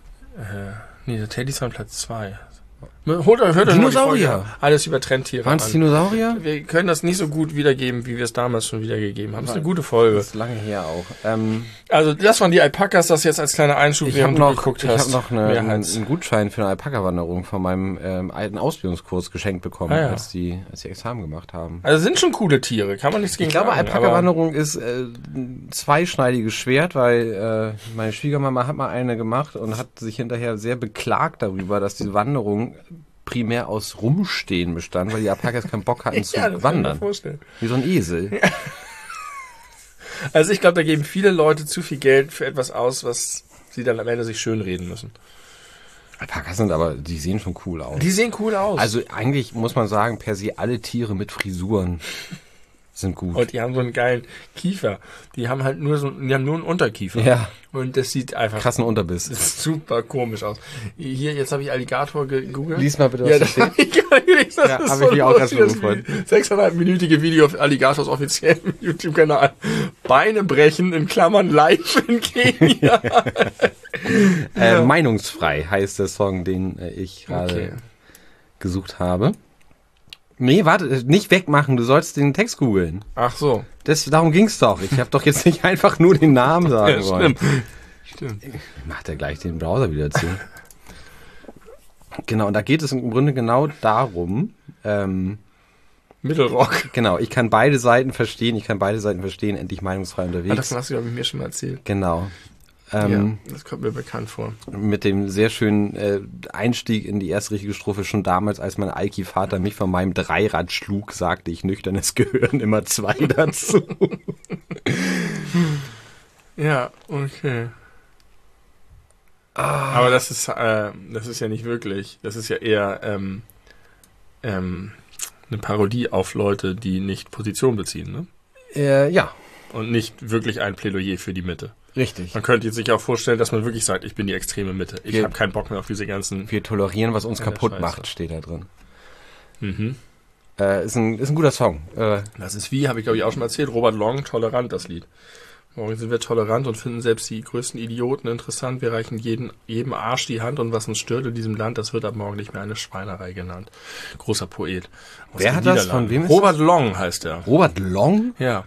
S2: Nee, die Teddys waren Platz 2. Hört
S1: Dinosaurier.
S2: Alles über Trendtiere.
S1: Waren es Dinosaurier?
S2: Wir können das nicht so gut wiedergeben, wie wir es damals schon wiedergegeben haben. Das ist eine gute Folge.
S1: Das ist lange her auch.
S2: Also das waren die Alpakas, das jetzt als kleiner Einschub, während du geguckt hast.
S1: Ich habe noch einen Gutschein für eine Alpaka-Wanderung von meinem alten Ausbildungskurs geschenkt bekommen, als die Examen gemacht haben.
S2: Also sind schon coole Tiere, kann man nichts gegen sagen.
S1: Ich glaube, Alpaka-Wanderung ist ein zweischneidiges Schwert, weil meine Schwiegermama hat mal eine gemacht und hat sich hinterher sehr beklagt darüber, dass diese Wanderung primär aus Rumstehen bestand, weil die Alpakas keinen Bock hatten zu
S2: Ja, das kann ich mir
S1: wandern.
S2: vorstellen.
S1: Wie so ein Esel.
S2: Also ich glaube, da geben viele Leute zu viel Geld für etwas aus, was sie dann am Ende sich schönreden müssen.
S1: Alpakas sind aber, die sehen schon cool aus.
S2: Die sehen cool aus.
S1: Also eigentlich muss man sagen, per se alle Tiere mit Frisuren sind gut.
S2: Und die haben so einen geilen Kiefer. Die haben halt nur einen Unterkiefer.
S1: Ja.
S2: Und das sieht einfach
S1: Krassen Unterbiss.
S2: super komisch aus. Hier, jetzt habe ich Alligator gegoogelt.
S1: Lies mal bitte, was da
S2: das
S1: steht.
S2: habe ich gar nicht gelesen. Das
S1: Ja,
S2: ist
S1: hab
S2: so
S1: ich mich auch
S2: lustig,
S1: ganz
S2: das
S1: gefreut.
S2: 6,5-minütige Video auf Alligators offiziellen YouTube-Kanal. Beine brechen, in Klammern live in Kenia.
S1: Meinungsfrei heißt der Song, den ich gerade gesucht habe. Nee, warte, nicht wegmachen, du sollst den Text googeln.
S2: Ach so.
S1: Darum ging's doch. Ich habe doch jetzt nicht einfach nur den Namen sagen
S2: Ja,
S1: wollen.
S2: Stimmt.
S1: Macht er gleich den Browser wieder zu. Genau, und da geht es im Grunde genau darum,
S2: Mittelrock.
S1: genau, ich kann beide Seiten verstehen, endlich meinungsfrei unterwegs.
S2: Das hast du, glaube ich, mir schon mal erzählt.
S1: Genau.
S2: Ja, das kommt mir bekannt vor.
S1: Mit dem sehr schönen Einstieg in die erste richtige Strophe schon damals, als mein Alki-Vater mich von meinem Dreirad schlug, sagte ich nüchtern, es gehören immer zwei dazu.
S2: Ja, okay. Aber das ist ja nicht wirklich. Das ist ja eher eine Parodie auf Leute, die nicht Position beziehen, ne?
S1: Ja,
S2: Und nicht wirklich ein Plädoyer für die Mitte.
S1: richtig.
S2: Man könnte jetzt sich auch vorstellen, dass man wirklich sagt, ich bin die extreme Mitte. Ich habe keinen Bock mehr auf diese ganzen...
S1: Wir tolerieren, was uns kaputt
S2: Scheiße.
S1: macht, steht da drin.
S2: Mhm.
S1: Ist ein guter Song.
S2: Das ist wie, habe ich glaube ich auch schon mal erzählt, Robert Long, Tolerant, das Lied. Morgen sind wir tolerant und finden selbst die größten Idioten interessant. Wir reichen jedem Arsch die Hand und was uns stört in diesem Land, das wird ab morgen nicht mehr eine Schweinerei genannt. Großer Poet.
S1: Wer hat das? Von wem ist
S2: Robert Long heißt er.
S1: Robert Long?
S2: Ja.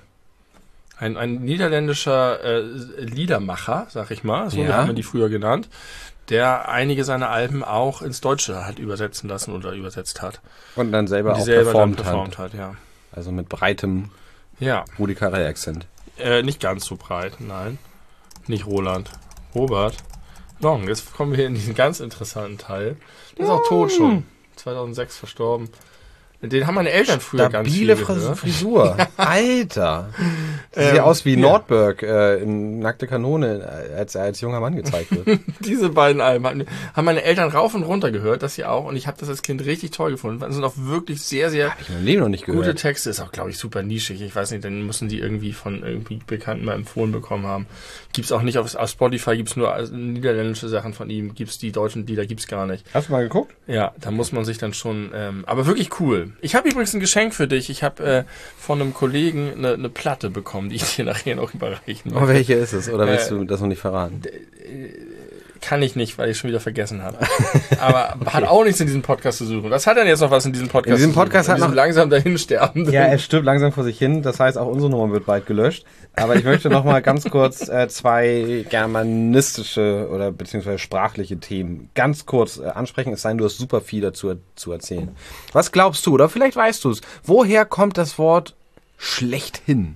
S2: Ein niederländischer Liedermacher, sag ich mal, so
S1: Ja.
S2: hat man die früher genannt, der einige seiner Alben auch ins Deutsche hat übersetzen lassen oder übersetzt hat.
S1: Und dann selber
S2: Die
S1: auch
S2: selber dann
S1: performt hat.
S2: ja.
S1: Also mit breitem
S2: Ja.
S1: Rudi Carrell-Akzent.
S2: Nicht ganz so breit, nein. Nicht Roland. Robert Long. Jetzt kommen wir in diesen ganz interessanten Teil. Der ist auch tot schon. 2006 verstorben. Den haben meine Eltern früher ganz viel
S1: Stabile
S2: gehört.
S1: Frisur. Alter. Sieht ja aus wie Nordberg in Nackte Kanone, als er als junger Mann gezeigt wird.
S2: Diese beiden Alben haben meine Eltern rauf und runter gehört, das hier auch. Und ich habe das als Kind richtig toll gefunden. Das sind auch wirklich sehr, sehr
S1: Hab ich in meinem Leben noch nicht gehört.
S2: gute Texte. Ist auch, glaube ich, super nischig. Ich weiß nicht, dann müssen die irgendwie von irgendwie Bekannten mal empfohlen bekommen haben. Gibt's auch nicht auf Spotify, gibt's nur niederländische Sachen von ihm. Gibt's die deutschen Lieder, gibt's gar nicht.
S1: Hast du mal geguckt?
S2: Ja, da muss man sich dann schon, aber wirklich cool. Ich habe übrigens ein Geschenk für dich. Ich habe von einem Kollegen eine Platte bekommen, die ich dir nachher noch überreichen
S1: Oh, welche ist es? Oder willst du das noch nicht verraten?
S2: Kann ich nicht, weil ich schon wieder vergessen habe. Aber hat auch nichts in diesem Podcast zu suchen. Was hat denn jetzt noch was in diesem Podcast
S1: In diesem
S2: zu suchen?
S1: Podcast hat
S2: In diesem
S1: noch-
S2: langsam dahinsterbenden.
S1: Ja, er stirbt langsam vor sich hin. Das heißt, auch unsere Nummer wird bald gelöscht. Aber ich möchte noch mal ganz kurz zwei germanistische oder beziehungsweise sprachliche Themen ganz kurz ansprechen. Es sei denn, du hast super viel dazu zu erzählen. Was glaubst du? Oder vielleicht weißt du es. Woher kommt das Wort schlechthin?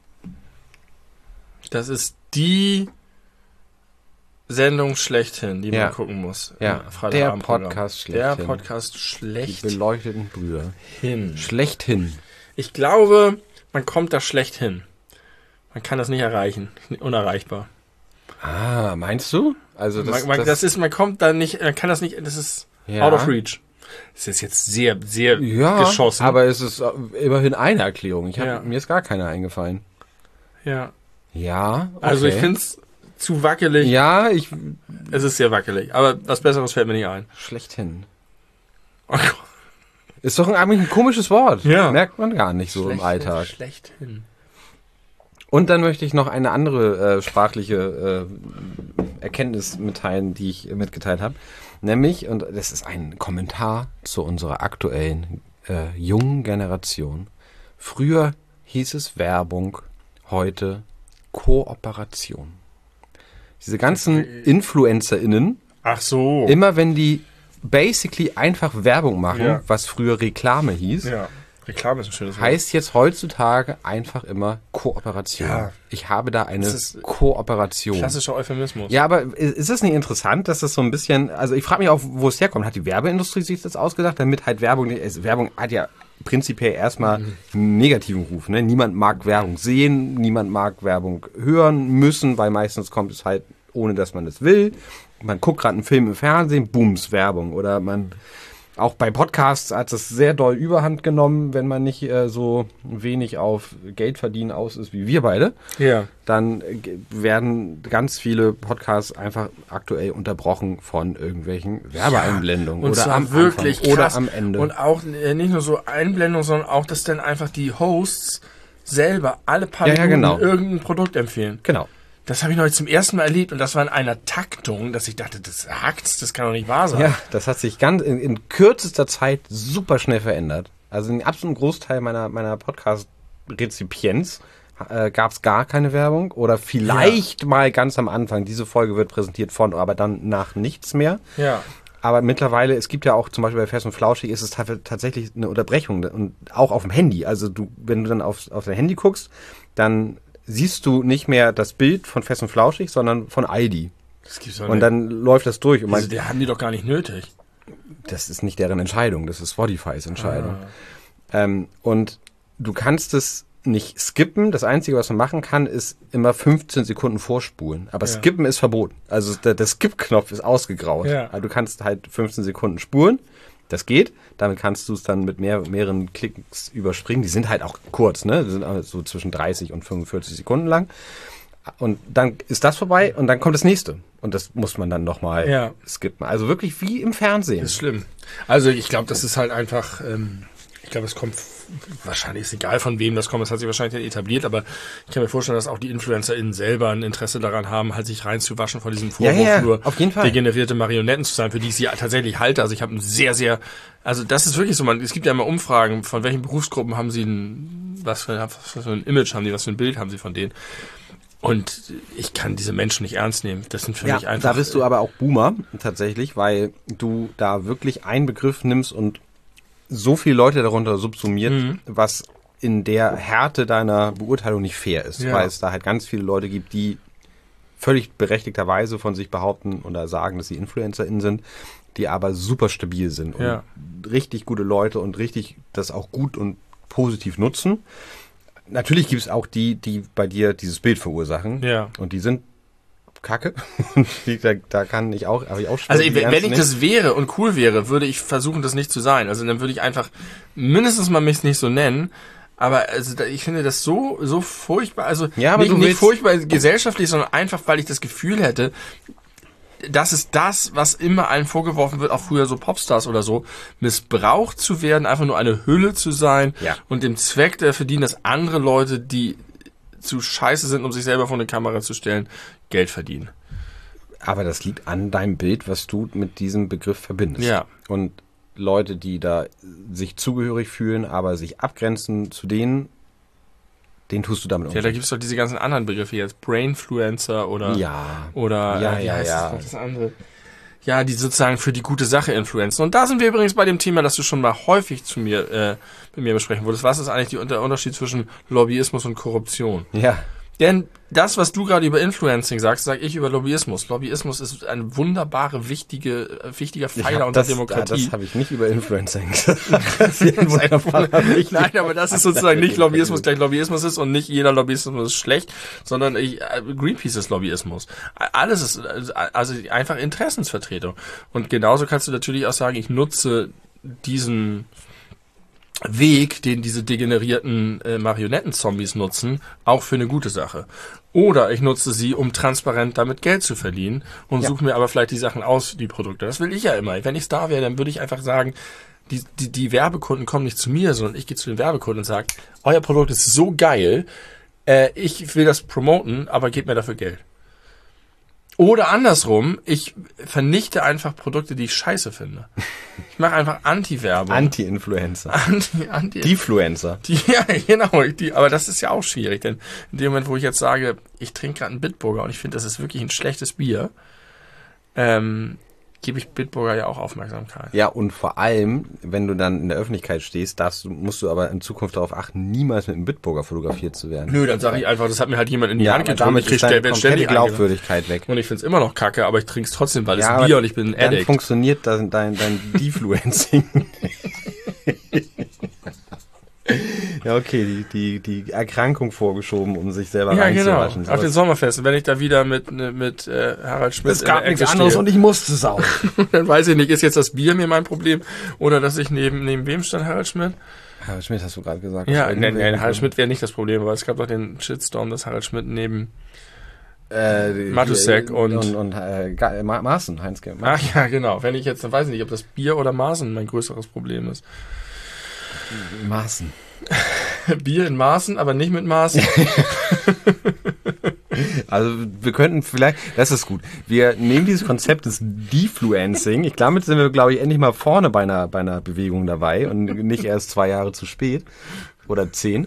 S2: Das ist die Sendung schlechthin, die
S1: Ja.
S2: man gucken muss.
S1: Ja,
S2: Im
S1: der
S2: Freitagabendprogramm.
S1: Podcast
S2: Der
S1: schlechthin.
S2: Podcast
S1: Die
S2: schlechthin.
S1: beleuchteten Brüder. Schlechthin.
S2: Ich glaube, man kommt da schlecht hin. Man kann das nicht erreichen. Unerreichbar.
S1: Ah, meinst du? Also
S2: Man kommt da nicht, man kann das nicht, das ist
S1: Ja.
S2: out of reach. Das ist jetzt sehr, sehr
S1: ja,
S2: geschossen.
S1: aber es ist immerhin eine Erklärung.
S2: Ja.
S1: Mir ist gar keine eingefallen.
S2: ja.
S1: Ja, okay.
S2: Also ich finde es zu wackelig.
S1: Ja,
S2: Es ist sehr wackelig. Aber was Besseres fällt mir nicht ein.
S1: schlechthin.
S2: Oh Gott.
S1: Ist doch eigentlich ein komisches Wort.
S2: Ja.
S1: Merkt man gar nicht so im Alltag.
S2: Schlechthin.
S1: Und dann möchte ich noch eine andere sprachliche Erkenntnis mitteilen, die ich mitgeteilt habe. Nämlich, und das ist ein Kommentar zu unserer aktuellen jungen Generation. Früher hieß es Werbung, heute Kooperation. Diese ganzen InfluencerInnen,
S2: Ach so.
S1: immer wenn die basically einfach Werbung machen,
S2: Ja.
S1: was früher Reklame hieß,
S2: Ja. Reklame ist ein schönes Wort.
S1: Heißt jetzt heutzutage einfach immer Kooperation.
S2: Ja.
S1: Ich habe da eine Kooperation.
S2: Klassischer Euphemismus.
S1: Ja, aber ist es nicht interessant, dass das so ein bisschen, also ich frage mich auch, wo es herkommt. Hat die Werbeindustrie sich das ausgedacht, damit halt Werbung hat ja prinzipiell erstmal einen negativen Ruf. Ne? Niemand mag Werbung sehen, niemand mag Werbung hören müssen, weil meistens kommt es halt, ohne dass man es will. Man guckt gerade einen Film im Fernsehen, booms, Werbung. Oder man, auch bei Podcasts hat es sehr doll Überhand genommen, wenn man nicht so wenig auf Geld verdienen aus ist wie wir beide.
S2: Ja.
S1: Dann werden ganz viele Podcasts einfach aktuell unterbrochen von irgendwelchen Werbeeinblendungen.
S2: Und
S1: oder
S2: zwar
S1: am
S2: wirklich
S1: Anfang oder
S2: krass.
S1: am Ende.
S2: Und auch nicht nur so Einblendungen, sondern auch, dass dann einfach die Hosts selber alle paar Minuten
S1: genau.
S2: irgendein Produkt empfehlen.
S1: Genau.
S2: Das habe ich neulich zum ersten Mal erlebt und das war in einer Taktung, dass ich dachte, das kann doch nicht wahr sein.
S1: Ja, das hat sich ganz in kürzester Zeit super schnell verändert. Also in absoluten Großteil meiner Podcast-Rezipienz gab es gar keine Werbung oder vielleicht mal ganz am Anfang. Diese Folge wird präsentiert von, aber dann nach nichts mehr.
S2: Ja.
S1: Aber mittlerweile, es gibt ja auch zum Beispiel bei Fest und Flauschig ist es tatsächlich eine Unterbrechung und auch auf dem Handy. Also wenn du dann auf dein Handy guckst, dann siehst du nicht mehr das Bild von Fest und Flauschig, sondern von Aldi.
S2: Das gibt's doch
S1: Und
S2: nicht.
S1: dann läuft das durch. Und
S2: Die haben die doch gar nicht nötig.
S1: das ist nicht deren Entscheidung, das ist Spotifys Entscheidung. Und du kannst es nicht skippen. Das Einzige, was man machen kann, ist immer 15 Sekunden vorspulen. Aber skippen ist verboten. Also der Skip-Knopf ist ausgegraut.
S2: Ja.
S1: Also du kannst halt 15 Sekunden spulen. Das geht. Damit kannst du es dann mit mehreren Klicks überspringen. Die sind halt auch kurz, ne? Die sind auch so zwischen 30 und 45 Sekunden lang. Und dann ist das vorbei und dann kommt das nächste. Und das muss man dann nochmal skippen. Also wirklich wie im Fernsehen.
S2: Das ist schlimm. Also ich glaube, das ist halt einfach, ich glaube, es kommt, wahrscheinlich ist egal von wem das kommt, es hat sich wahrscheinlich etabliert, aber ich kann mir vorstellen, dass auch die InfluencerInnen selber ein Interesse daran haben, halt sich reinzuwaschen von diesem Vorwurf, nur
S1: auf jeden Fall.
S2: degenerierte Marionetten zu sein, für die ich sie tatsächlich halte. Also ich habe also das ist wirklich so, es gibt ja immer Umfragen, von welchen Berufsgruppen haben sie was für ein Image haben die, was für ein Bild haben sie von denen. Und ich kann diese Menschen nicht ernst nehmen. Das sind für mich einfach...
S1: Da bist du aber auch Boomer, tatsächlich, weil du da wirklich einen Begriff nimmst und so viele Leute darunter subsumiert, was in der Härte deiner Beurteilung nicht fair ist.
S2: Ja.
S1: Weil es da halt ganz viele Leute gibt, die völlig berechtigterweise von sich behaupten oder sagen, dass sie InfluencerInnen sind, die aber super stabil sind und richtig gute Leute und richtig das auch gut und positiv nutzen. Natürlich gibt es auch die bei dir dieses Bild verursachen.
S2: Ja.
S1: Und die sind Kacke. Da kann ich auch, habe ich auch Spaß.
S2: Also wenn ich das wäre und cool wäre, würde ich versuchen, das nicht zu sein. Also dann würde ich einfach mindestens mal mich nicht so nennen. Aber also ich finde das so furchtbar. Also nicht furchtbar gesellschaftlich, sondern einfach, weil ich das Gefühl hätte, das ist das, was immer allen vorgeworfen wird, auch früher so Popstars oder so, missbraucht zu werden, einfach nur eine Hülle zu sein und dem Zweck der verdienen, dass andere Leute, die zu scheiße sind, um sich selber vor eine Kamera zu stellen, Geld verdienen.
S1: Aber das liegt an deinem Bild, was du mit diesem Begriff verbindest.
S2: Ja.
S1: Und Leute, die da sich zugehörig fühlen, aber sich abgrenzen zu denen tust du damit
S2: umgehen. Ja, da gibt es doch diese ganzen anderen Begriffe jetzt, Brainfluencer oder das andere. Ja, die sozusagen für die gute Sache influenzen. Und da sind wir übrigens bei dem Thema, das du schon mal häufig mit mir besprechen wolltest. Was ist eigentlich der Unterschied zwischen Lobbyismus und Korruption?
S1: Ja.
S2: Denn das, was du gerade über Influencing sagst, sage ich über Lobbyismus. Lobbyismus ist ein wunderbare, wichtiger Pfeiler unserer Demokratie.
S1: Das habe ich nicht über Influencing gesagt.
S2: Nein, aber das ist sozusagen nicht Lobbyismus gleich Lobbyismus ist und nicht jeder Lobbyismus ist schlecht, sondern Greenpeace ist Lobbyismus. Alles ist also einfach Interessensvertretung. Und genauso kannst du natürlich auch sagen, ich nutze diesen Weg, den diese degenerierten Marionetten-Zombies nutzen, auch für eine gute Sache. Oder ich nutze sie, um transparent damit Geld zu verdienen und suche mir aber vielleicht die Sachen aus, die Produkte. Das will ich ja immer. Wenn ich da wäre, dann würde ich einfach sagen, die Werbekunden kommen nicht zu mir, sondern ich gehe zu den Werbekunden und sage, euer Produkt ist so geil, ich will das promoten, aber gebt mir dafür Geld. Oder andersrum, ich vernichte einfach Produkte, die ich scheiße finde. Ich mache einfach Anti-Werbung.
S1: Anti-Influencer.
S2: Defluencer. Ja, genau. Aber das ist ja auch schwierig, denn in dem Moment, wo ich jetzt sage, ich trinke gerade einen Bitburger und ich finde, das ist wirklich ein schlechtes Bier, gebe ich Bitburger ja auch Aufmerksamkeit.
S1: Ja, und vor allem, wenn du dann in der Öffentlichkeit stehst, musst du aber in Zukunft darauf achten, niemals mit einem Bitburger fotografiert zu werden.
S2: Nö, dann sage ich einfach, das hat mir halt jemand in die Hand gedrückt.
S1: Damit kriegst du komplette Glaubwürdigkeit weg.
S2: Und ich find's immer noch kacke, aber ich trinke es trotzdem, weil es Bier und ich bin ein Addict.
S1: Dann funktioniert dein Defluencing. Ja, okay, die Erkrankung vorgeschoben, um sich selber reinzuwaschen.
S2: Genau. Auf den Sommerfesten, wenn ich da wieder mit Harald Schmidt
S1: es gab nichts anderes und ich musste saufen.
S2: Dann weiß ich nicht, ist jetzt das Bier mir mein Problem oder dass ich neben wem stand Harald Schmidt?
S1: Harald Schmidt hast du gerade gesagt.
S2: Ja, nein, Harald Schmidt wäre nicht das Problem, aber es gab doch den Shitstorm, dass Harald Schmidt neben Matusek und
S1: Maaßen, Heinz-Georg
S2: Maaßen. Ach ja, genau. Wenn ich jetzt, dann weiß ich nicht, ob das Bier oder Maaßen mein größeres Problem ist.
S1: Maaßen.
S2: Bier in Maaßen, aber nicht mit Maaßen.
S1: Also wir könnten vielleicht, das ist gut, wir nehmen dieses Konzept des Defluencing, damit sind wir, glaube ich, endlich mal vorne bei einer Bewegung dabei und nicht erst 2 Jahre zu spät oder 10.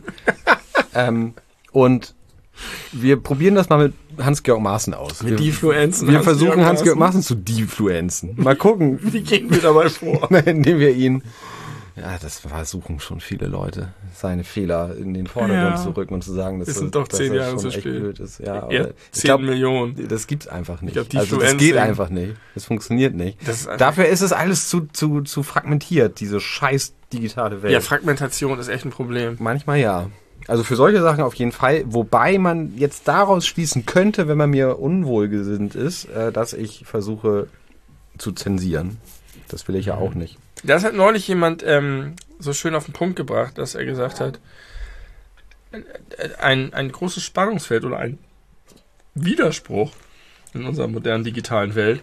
S1: Und wir probieren das mal mit Hans-Georg Maaßen aus.
S2: Mit Defluenzen.
S1: Wir versuchen Hans-Georg Maaßen zu defluenzen. Mal gucken.
S2: Wie gehen wir dabei vor?
S1: Indem wir ihn... Ja, das versuchen schon viele Leute, seine Fehler in den Vordergrund zu rücken und zu sagen, dass
S2: das sind doch 10 Jahre zu spät.
S1: Blöd ist. Ja,
S2: aber 10 Millionen.
S1: Das gibt's einfach nicht.
S2: Ich
S1: glaub, das geht einfach nicht. Das funktioniert nicht. Dafür ist es alles zu fragmentiert, diese scheiß digitale Welt.
S2: Ja, Fragmentation ist echt ein Problem.
S1: Manchmal ja. Also für solche Sachen auf jeden Fall, wobei man jetzt daraus schließen könnte, wenn man mir unwohlgesinnt ist, dass ich versuche zu zensieren. Das will ich ja auch nicht.
S2: Das hat neulich jemand so schön auf den Punkt gebracht, dass er gesagt hat, ein großes Spannungsfeld oder ein Widerspruch in unserer modernen digitalen Welt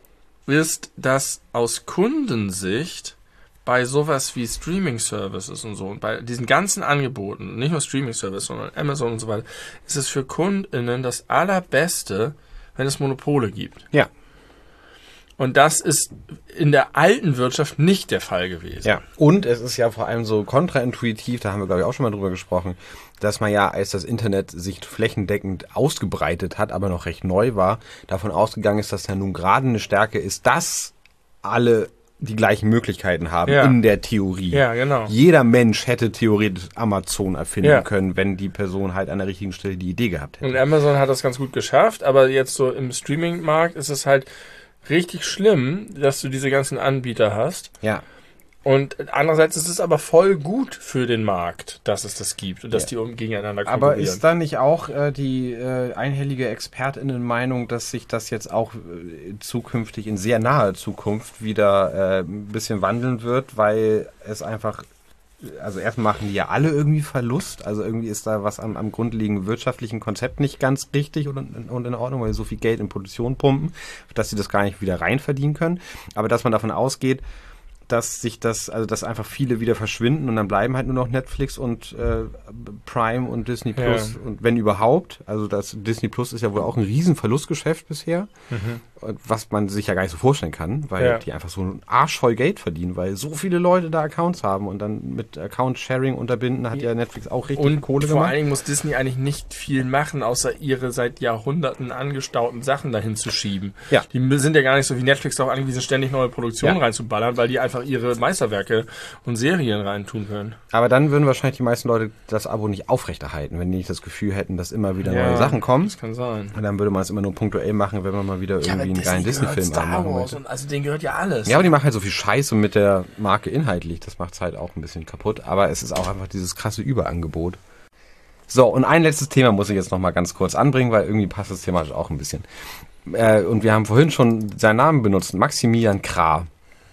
S2: ist, dass aus Kundensicht bei sowas wie Streaming-Services und so und bei diesen ganzen Angeboten, nicht nur Streaming-Services, sondern Amazon und so weiter, ist es für KundInnen das Allerbeste, wenn es Monopole gibt.
S1: Ja.
S2: Und das ist in der alten Wirtschaft nicht der Fall gewesen.
S1: Ja. Und es ist ja vor allem so kontraintuitiv, da haben wir, glaube ich, auch schon mal drüber gesprochen, dass man ja, als das Internet sich flächendeckend ausgebreitet hat, aber noch recht neu war, davon ausgegangen ist, dass da nun gerade eine Stärke ist, dass alle die gleichen Möglichkeiten haben in der Theorie.
S2: Ja, genau.
S1: Jeder Mensch hätte theoretisch Amazon erfinden können, wenn die Person halt an der richtigen Stelle die Idee gehabt hätte.
S2: Und Amazon hat das ganz gut geschafft, aber jetzt so im Streaming-Markt ist es halt richtig schlimm, dass du diese ganzen Anbieter hast.
S1: Ja.
S2: Und andererseits ist es aber voll gut für den Markt, dass es das gibt und dass die gegeneinander konkurrieren.
S1: Aber ist da nicht auch die einhellige ExpertInnen-Meinung, dass sich das jetzt auch zukünftig, in sehr naher Zukunft, wieder ein bisschen wandeln wird, weil es einfach, also erstmal machen die ja alle irgendwie Verlust, also irgendwie ist da was am grundlegenden wirtschaftlichen Konzept nicht ganz richtig und in Ordnung, weil sie so viel Geld in Produktion pumpen, dass sie das gar nicht wieder rein verdienen können, aber dass man davon ausgeht, dass sich dass einfach viele wieder verschwinden und dann bleiben halt nur noch Netflix und Prime und Disney Plus und wenn überhaupt, also das Disney Plus ist ja wohl auch ein riesen Verlustgeschäft bisher, was man sich ja gar nicht so vorstellen kann, weil die einfach so einen Arsch voll Geld verdienen, weil so viele Leute da Accounts haben und dann mit Account-Sharing unterbinden, hat ja Netflix auch richtig Kohle gemacht.
S2: Und vor allen Dingen muss Disney eigentlich nicht viel machen, außer ihre seit Jahrhunderten angestauten Sachen dahin zu schieben. Ja. Die sind ja gar nicht so wie Netflix darauf angewiesen, ständig neue Produktionen reinzuballern, weil die einfach ihre Meisterwerke und Serien reintun können.
S1: Aber dann würden wahrscheinlich die meisten Leute das Abo nicht aufrechterhalten, wenn die nicht das Gefühl hätten, dass immer wieder neue Sachen kommen.
S2: Das kann sein.
S1: Und dann würde man es immer nur punktuell machen, wenn man mal wieder irgendwie einen geilen Disney-Film
S2: machen möchte. Also denen gehört ja alles.
S1: Ja, aber die machen halt so viel Scheiße mit der Marke inhaltlich. Das macht es halt auch ein bisschen kaputt. Aber es ist auch einfach dieses krasse Überangebot. So, und ein letztes Thema muss ich jetzt noch mal ganz kurz anbringen, weil irgendwie passt das thematisch auch ein bisschen. Und wir haben vorhin schon seinen Namen benutzt, Maximilian Krah.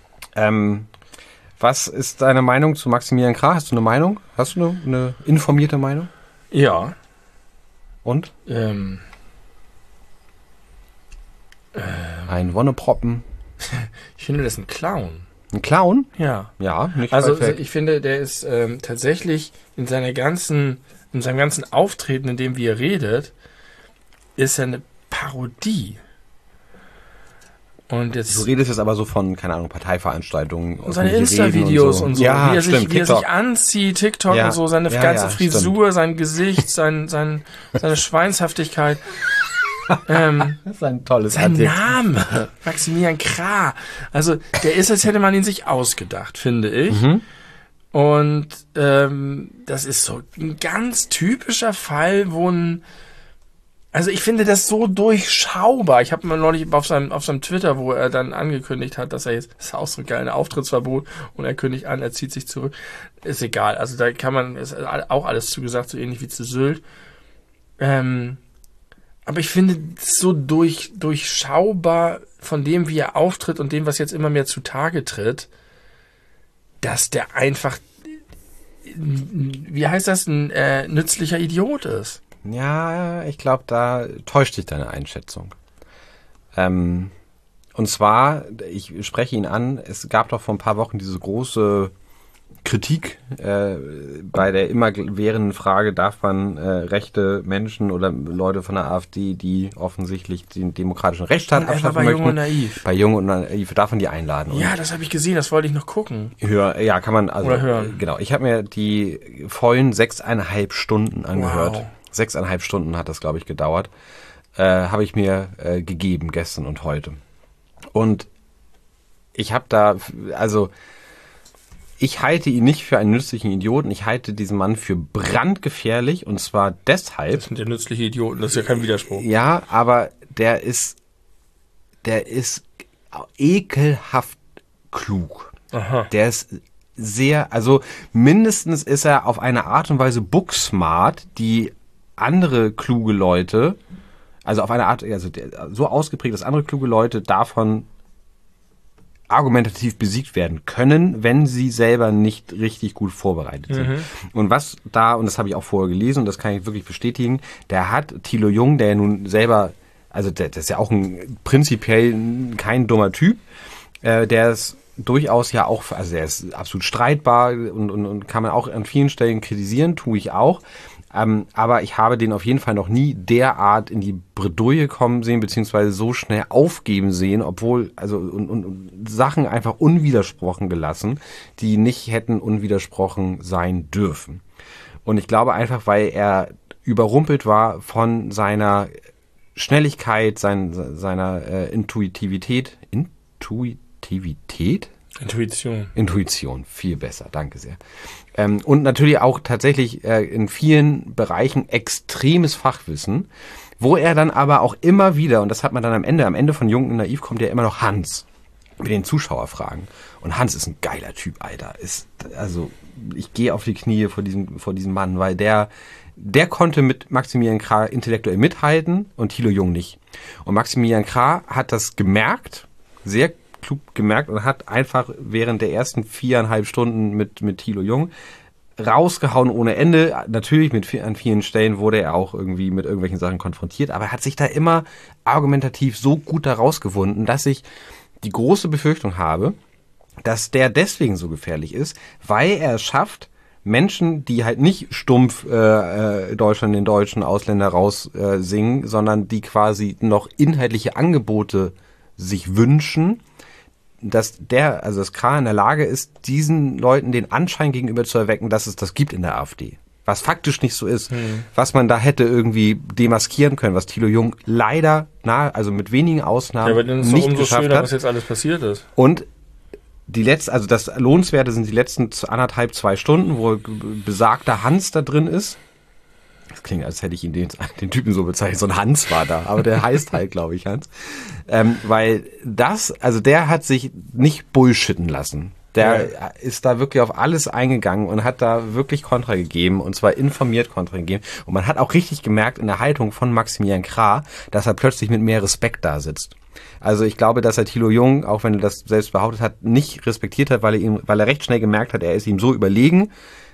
S1: Was ist deine Meinung zu Maximilian Krah? Hast du eine Meinung? Hast du eine informierte Meinung?
S2: Ja.
S1: Und? Ein Wonneproppen.
S2: Ich finde, das ist ein Clown.
S1: Ein Clown?
S2: Ja.
S1: Ja, nicht
S2: also ich finde, der ist tatsächlich in seinem ganzen Auftreten, in dem wie er redet, ist er eine Parodie. Und jetzt,
S1: du redest jetzt aber so von, keine Ahnung, Parteiveranstaltungen.
S2: Und seine Insta-Videos und so.
S1: Ja,
S2: wie er
S1: stimmt.
S2: Sich anzieht, TikTok und so, seine ganze Frisur, stimmt. Sein Gesicht, seine Schweinshaftigkeit.
S1: Das ist ein tolles
S2: Sein
S1: Adjektiv.
S2: Name, Maximilian Krah. Also, der ist, als hätte man ihn sich ausgedacht, finde ich. Und das ist so ein ganz typischer Fall, also ich finde das so durchschaubar. Ich habe mal neulich auf seinem Twitter, wo er dann angekündigt hat, dass er jetzt, das ist auch so geil, ein Auftrittsverbot, und er kündigt an, er zieht sich zurück. Ist egal, also da ist auch alles zugesagt, so ähnlich wie zu Sylt. Aber ich finde es so durchschaubar von dem, wie er auftritt und dem, was jetzt immer mehr zutage tritt, dass der einfach, wie heißt das, ein nützlicher Idiot ist.
S1: Ja, ich glaube, da täuscht dich deine Einschätzung. Und zwar, ich spreche ihn an, es gab doch vor ein paar Wochen diese große Kritik bei der immerwährenden Frage, darf man rechte Menschen oder Leute von der AfD, die offensichtlich den demokratischen Rechtsstaat abschaffen möchten.
S2: Jung und Naiv.
S1: Bei Jung und Naiv, darf man die einladen.
S2: Ja, das habe ich gesehen, das wollte ich noch gucken.
S1: Ja, kann man, also,
S2: oder hören.
S1: Genau, ich habe mir die vollen 6,5 Stunden angehört.
S2: Wow.
S1: 6,5 Stunden hat das, glaube ich, gedauert. Habe ich mir gegeben, gestern und heute. Und ich habe da, also ich halte ihn nicht für einen nützlichen Idioten. Ich halte diesen Mann für brandgefährlich, und zwar deshalb.
S2: Das sind ja nützliche Idioten, das ist ja kein Widerspruch.
S1: Ja, aber der ist ekelhaft klug.
S2: Aha.
S1: Der ist sehr, also mindestens ist er auf eine Art und Weise booksmart, die andere kluge Leute, also auf eine Art, also so ausgeprägt, dass andere kluge Leute davon argumentativ besiegt werden können, wenn sie selber nicht richtig gut vorbereitet sind. Und was da, und das habe ich auch vorher gelesen, und das kann ich wirklich bestätigen, der hat Thilo Jung, der ja nun selber, also der ist ja auch prinzipiell kein dummer Typ, der ist durchaus ja auch, also der ist absolut streitbar und kann man auch an vielen Stellen kritisieren, tue ich auch. Aber ich habe den auf jeden Fall noch nie derart in die Bredouille kommen sehen, beziehungsweise so schnell aufgeben sehen, obwohl, also, und Sachen einfach unwidersprochen gelassen, die nicht hätten unwidersprochen sein dürfen. Und ich glaube einfach, weil er überrumpelt war von seiner Schnelligkeit, seiner Intuitivität, Intuition, viel besser, danke sehr. Und natürlich auch tatsächlich in vielen Bereichen extremes Fachwissen, wo er dann aber auch immer wieder, und das hat man dann am Ende von Jung und Naiv kommt ja immer noch Hans mit den Zuschauerfragen. Und Hans ist ein geiler Typ, Alter. Also ich gehe auf die Knie vor diesem Mann, weil der konnte mit Maximilian Krah intellektuell mithalten und Thilo Jung nicht. Und Maximilian Krah hat das gemerkt, sehr klug gemerkt, und hat einfach während der ersten 4,5 Stunden mit Thilo Jung rausgehauen ohne Ende. Natürlich an vielen Stellen wurde er auch irgendwie mit irgendwelchen Sachen konfrontiert, aber er hat sich da immer argumentativ so gut da rausgewunden, dass ich die große Befürchtung habe, dass der deswegen so gefährlich ist, weil er es schafft, Menschen, die halt nicht stumpf Deutschland den deutschen Ausländer raussingen, sondern die quasi noch inhaltliche Angebote sich wünschen, dass Krah in der Lage ist, diesen Leuten den Anschein gegenüber zu erwecken, dass es das gibt in der AfD. Was faktisch nicht so ist. Was man da hätte irgendwie demaskieren können, was Thilo Jung leider, also mit wenigen Ausnahmen,
S2: ja, aber dann ist
S1: nicht
S2: umso
S1: geschafft
S2: schöner,
S1: hat.
S2: was jetzt alles passiert ist.
S1: Und also das Lohnenswerte sind die letzten 1,5, 2 Stunden, wo besagter Hans da drin ist. Das klingt, als hätte ich ihn den Typen so bezeichnet. So ein Hans war da, aber der heißt halt, glaube ich, Hans. Weil der hat sich nicht bullshitten lassen. Der ist da wirklich auf alles eingegangen und hat da wirklich Kontra gegeben, und zwar informiert Kontra gegeben. Und man hat auch richtig gemerkt in der Haltung von Maximilian Krah, dass er plötzlich mit mehr Respekt da sitzt. Also ich glaube, dass er Thilo Jung, auch wenn er das selbst behauptet hat, nicht respektiert hat, weil er recht schnell gemerkt hat, er ist ihm so überlegen.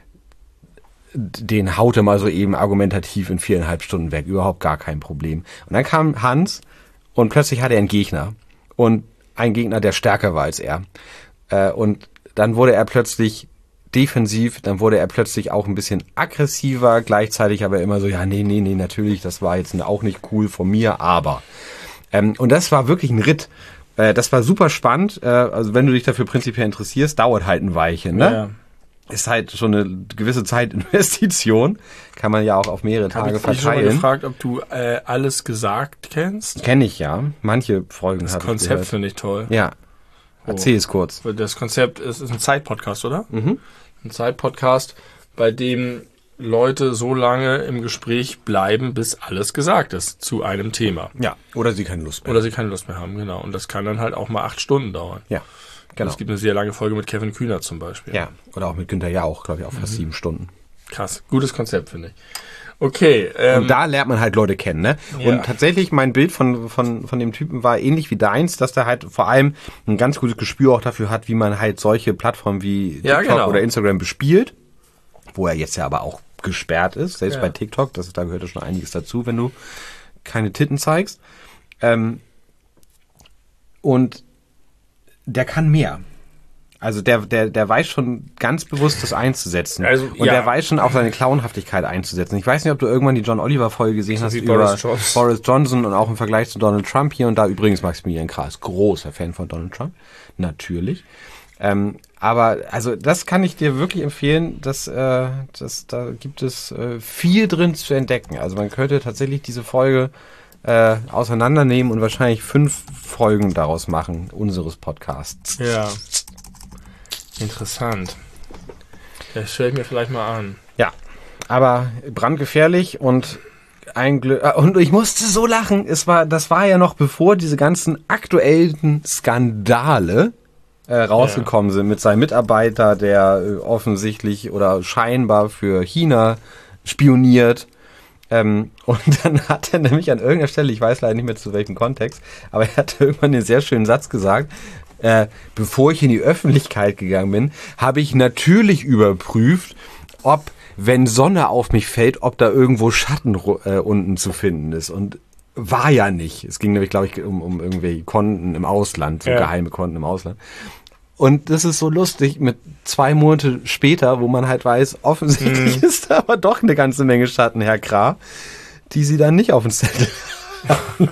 S1: Den haut er mal so eben argumentativ in 4,5 Stunden weg. Überhaupt gar kein Problem. Und dann kam Hans und plötzlich hatte er einen Gegner. Und einen Gegner, der stärker war als er. Und dann wurde er plötzlich defensiv, dann wurde er plötzlich auch ein bisschen aggressiver, gleichzeitig aber immer so, ja, nee, natürlich, das war jetzt auch nicht cool von mir, aber. Und das war wirklich ein Ritt. Das war super spannend. Also wenn du dich dafür prinzipiell interessierst, dauert halt ein Weilchen, ne?
S2: Ja.
S1: ist halt schon eine gewisse Zeitinvestition. Kann man ja auch auf mehrere Tage verteilen. Ich habe mich schon
S2: mal gefragt, ob du Alles gesagt kennst.
S1: Kenne ich ja. Manche Folgen habe ich gehört.
S2: Das Konzept finde ich toll.
S1: Ja. Erzähl es kurz.
S2: Das Konzept ist ein Zeitpodcast, oder? Mhm. Ein Zeitpodcast, bei dem Leute so lange im Gespräch bleiben, bis alles gesagt ist zu einem Thema.
S1: Ja, oder sie keine Lust mehr
S2: haben. Oder sie keine Lust mehr haben, genau. Und das kann dann halt auch mal 8 Stunden dauern.
S1: Ja, genau.
S2: Es gibt eine sehr lange Folge mit Kevin Kühner zum Beispiel.
S1: Ja, oder auch mit Günther Jauch, glaube ich, auch fast 7 Stunden.
S2: Krass, gutes Konzept, finde ich. Okay.
S1: Und da lernt man halt Leute kennen, ne? Ja. Und tatsächlich, mein Bild von dem Typen war ähnlich wie deins, dass der halt vor allem ein ganz gutes Gespür auch dafür hat, wie man halt solche Plattformen wie TikTok oder Instagram bespielt, wo er jetzt ja aber auch gesperrt ist, selbst bei TikTok, da gehört ja schon einiges dazu, wenn du keine Titten zeigst. Und der kann mehr. Also der weiß schon ganz bewusst, das einzusetzen. Also, und der weiß schon auch seine Clownhaftigkeit einzusetzen. Ich weiß nicht, ob du irgendwann die John Oliver-Folge gesehen hast über Boris Johnson und auch im Vergleich zu Donald Trump hier und da. Übrigens Maximilian Krah, großer Fan von Donald Trump. Natürlich. Aber also das kann ich dir wirklich empfehlen, da gibt es viel drin zu entdecken. Also man könnte tatsächlich diese Folge auseinandernehmen und wahrscheinlich 5 Folgen daraus machen, unseres Podcasts.
S2: Ja. Interessant. Das stelle ich mir vielleicht mal an.
S1: Ja, aber brandgefährlich und und ich musste so lachen. Das war ja noch bevor diese ganzen aktuellen Skandale rausgekommen sind mit seinem Mitarbeiter, der offensichtlich oder scheinbar für China spioniert. Und dann hat er nämlich an irgendeiner Stelle, ich weiß leider nicht mehr zu welchem Kontext, aber er hat irgendwann den sehr schönen Satz gesagt, bevor ich in die Öffentlichkeit gegangen bin, habe ich natürlich überprüft, ob, wenn Sonne auf mich fällt, ob da irgendwo Schatten unten zu finden ist. Und war ja nicht. Es ging nämlich, glaube ich, um irgendwelche Konten im Ausland, so geheime Konten im Ausland. Und das ist so lustig, mit 2 Monate später, wo man halt weiß, offensichtlich ist da aber doch eine ganze Menge Schatten, Herr Krah, die sie dann nicht auf den Zettel haben.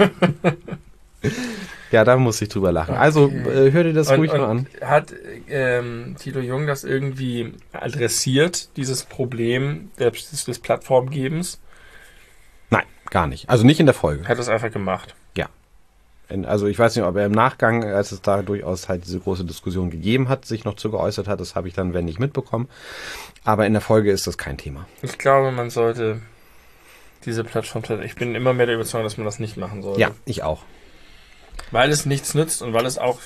S1: Ja, da muss ich drüber lachen. Okay. Also hör dir das ruhig mal an.
S2: Hat Thilo Jung das irgendwie adressiert, dieses Problem des Plattformgebens?
S1: Nein, gar nicht. Also nicht in der Folge.
S2: Hat es einfach gemacht.
S1: Ja. Also ich weiß nicht, ob er im Nachgang, als es da durchaus halt diese große Diskussion gegeben hat, sich noch zu geäußert hat. Das habe ich dann, wenn nicht, mitbekommen. Aber in der Folge ist das kein Thema.
S2: Ich glaube, man sollte diese Plattform... Ich bin immer mehr der Überzeugung, dass man das nicht machen sollte.
S1: Ja, ich auch.
S2: Weil es nichts nützt und weil es auch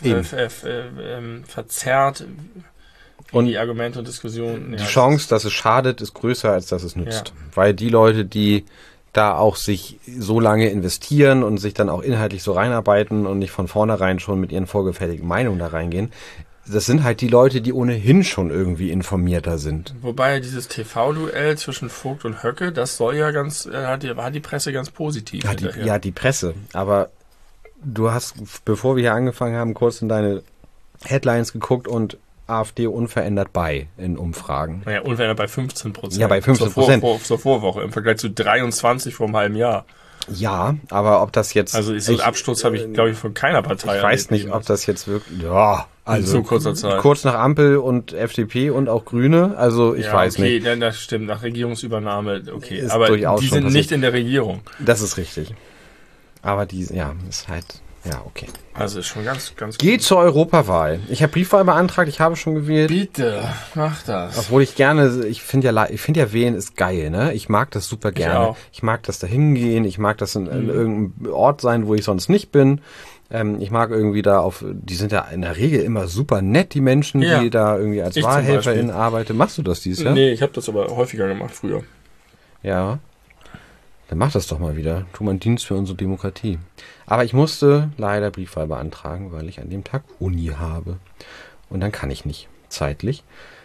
S2: verzerrt und die Argumente und Diskussionen.
S1: Die Chance, dass es schadet, ist größer, als dass es nützt. Ja. Weil die Leute, die da auch sich so lange investieren und sich dann auch inhaltlich so reinarbeiten und nicht von vornherein schon mit ihren vorgefertigten Meinungen da reingehen, das sind halt die Leute, die ohnehin schon irgendwie informierter sind.
S2: Wobei dieses TV-Duell zwischen Vogt und Höcke, das soll ja hat die Presse ganz positiv.
S1: Ja, die Presse. Aber du hast, bevor wir hier angefangen haben, kurz in deine Headlines geguckt und AfD unverändert in Umfragen.
S2: Naja, unverändert bei 15%.
S1: Ja, bei 15%.
S2: Zur Vorwoche, im Vergleich zu 23 vor einem halben Jahr.
S1: Ja, aber ob das jetzt...
S2: Also so einen Absturz habe ich, glaube ich, von keiner Partei.
S1: Ich weiß nicht, ob das jetzt wirklich... Ja, also
S2: in so kurzer Zeit.
S1: Kurz nach Ampel und FDP und auch Grüne, also ich weiß nicht.
S2: Okay, das stimmt, nach Regierungsübernahme, okay. Ist aber die sind nicht in der Regierung.
S1: Das ist richtig. Aber ist halt... Ja, okay.
S2: Also ist schon ganz
S1: Geht zur Europawahl. Ich habe Briefwahl beantragt, ich habe schon gewählt.
S2: Bitte, mach das.
S1: Obwohl ich finde ja wählen ist geil, ne? Ich mag das super gerne. Ich mag das da hingehen, ich mag das in irgendeinem Ort sein, wo ich sonst nicht bin. Ich mag irgendwie die sind ja in der Regel immer super nett, die Menschen, die da irgendwie als WahlhelferInnen arbeiten. Machst du das dieses Jahr?
S2: Nee, ich habe das aber häufiger gemacht früher.
S1: Ja. Dann mach das doch mal wieder. Tu mal einen Dienst für unsere Demokratie. Aber ich musste leider Briefwahl beantragen, weil ich an dem Tag Uni habe. Und dann kann ich nicht, zeitlich.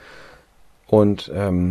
S1: Und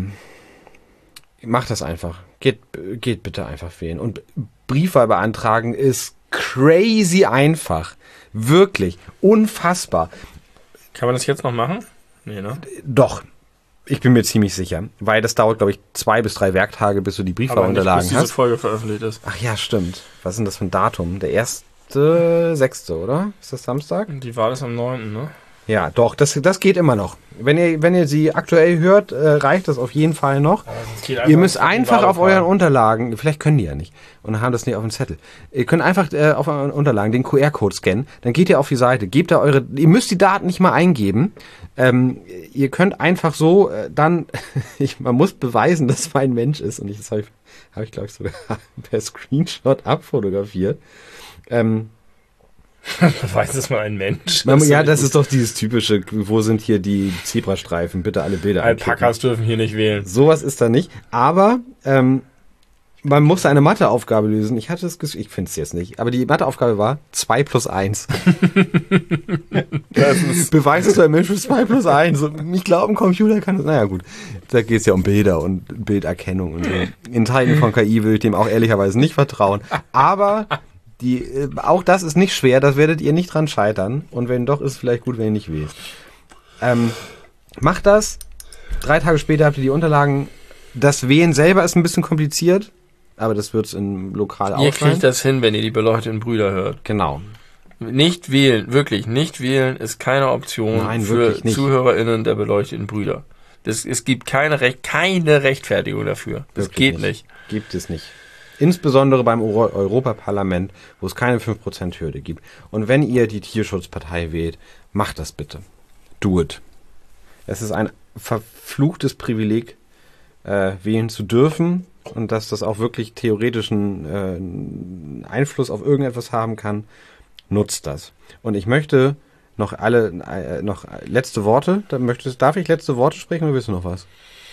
S1: mach das einfach. Geht bitte einfach wählen. Und Briefwahl beantragen ist crazy einfach. Wirklich. Unfassbar.
S2: Kann man das jetzt noch machen? Nee, ne?
S1: Doch. Ich bin mir ziemlich sicher, weil das dauert, glaube ich, 2 bis 3 Werktage, bis du die Briefwahlunterlagen hast.
S2: Bis diese Folge veröffentlicht ist.
S1: Ach ja, stimmt. Was ist denn das für ein Datum? Der 1.6., oder? Ist das Samstag?
S2: Die Wahl ist am 9., ne?
S1: Ja, doch, das geht immer noch. Wenn ihr sie aktuell hört, reicht das auf jeden Fall noch. Ihr müsst einfach auf euren Unterlagen, vielleicht können die ja nicht und haben das nicht auf dem Zettel. Ihr könnt einfach auf euren Unterlagen den QR-Code scannen, dann geht ihr auf die Seite, gebt da ihr müsst die Daten nicht mal eingeben. Ihr könnt einfach so dann, man muss beweisen, dass man ein Mensch ist und das habe ich glaube ich sogar per Screenshot abfotografiert.
S2: Weiß, dass man ein Mensch
S1: ist. Ja, das ist doch dieses typische, wo sind hier die Zebrastreifen? Bitte alle Bilder
S2: Alpakas dürfen hier nicht wählen.
S1: Sowas ist da nicht. Aber man musste eine Matheaufgabe lösen. Ich finde es jetzt nicht. Aber die Matheaufgabe war 2 plus 1. Beweis, dass du ein Mensch bist, 2 plus 1. Ich glaube, ein Computer kann das. Naja, gut. Da geht es ja um Bilder und Bilderkennung und so. In Teilen von KI will ich dem auch ehrlicherweise nicht vertrauen. Aber auch das ist nicht schwer, das werdet ihr nicht dran scheitern. Und wenn doch, ist es vielleicht gut, wenn ihr nicht wählt. Macht das. 3 Tage später habt ihr die Unterlagen. Das Wählen selber ist ein bisschen kompliziert, aber das wird es im Lokal auch.
S2: Ihr kriegt das hin, wenn ihr die beleuchteten Brüder hört.
S1: Genau.
S2: Nicht wählen, wirklich, nicht wählen ist keine Option.
S1: Nein,
S2: für ZuhörerInnen der beleuchteten Brüder. Es gibt keine Rechtfertigung dafür. Das geht nicht.
S1: Gibt es nicht. Insbesondere beim Europaparlament, wo es keine 5%-Hürde gibt. Und wenn ihr die Tierschutzpartei wählt, macht das bitte. Do it. Es ist ein verfluchtes Privileg, wählen zu dürfen und dass das auch wirklich theoretischen Einfluss auf irgendetwas haben kann. Nutzt das. Und ich möchte noch letzte Worte. Darf ich letzte Worte sprechen oder willst du noch was?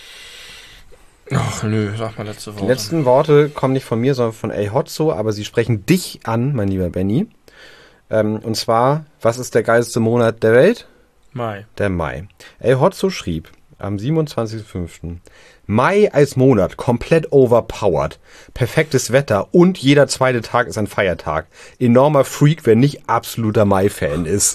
S2: Ach nö, sag mal letzte Worte.
S1: Die letzten Worte kommen nicht von mir, sondern von El Hotzo, aber sie sprechen dich an, mein lieber Benny. Und zwar, was ist der geilste Monat der Welt?
S2: Mai.
S1: Der Mai. El Hotzo schrieb am 27.05. Mai als Monat, komplett overpowered. Perfektes Wetter und jeder zweite Tag ist ein Feiertag. Enormer Freak, wer nicht absoluter Mai-Fan ist.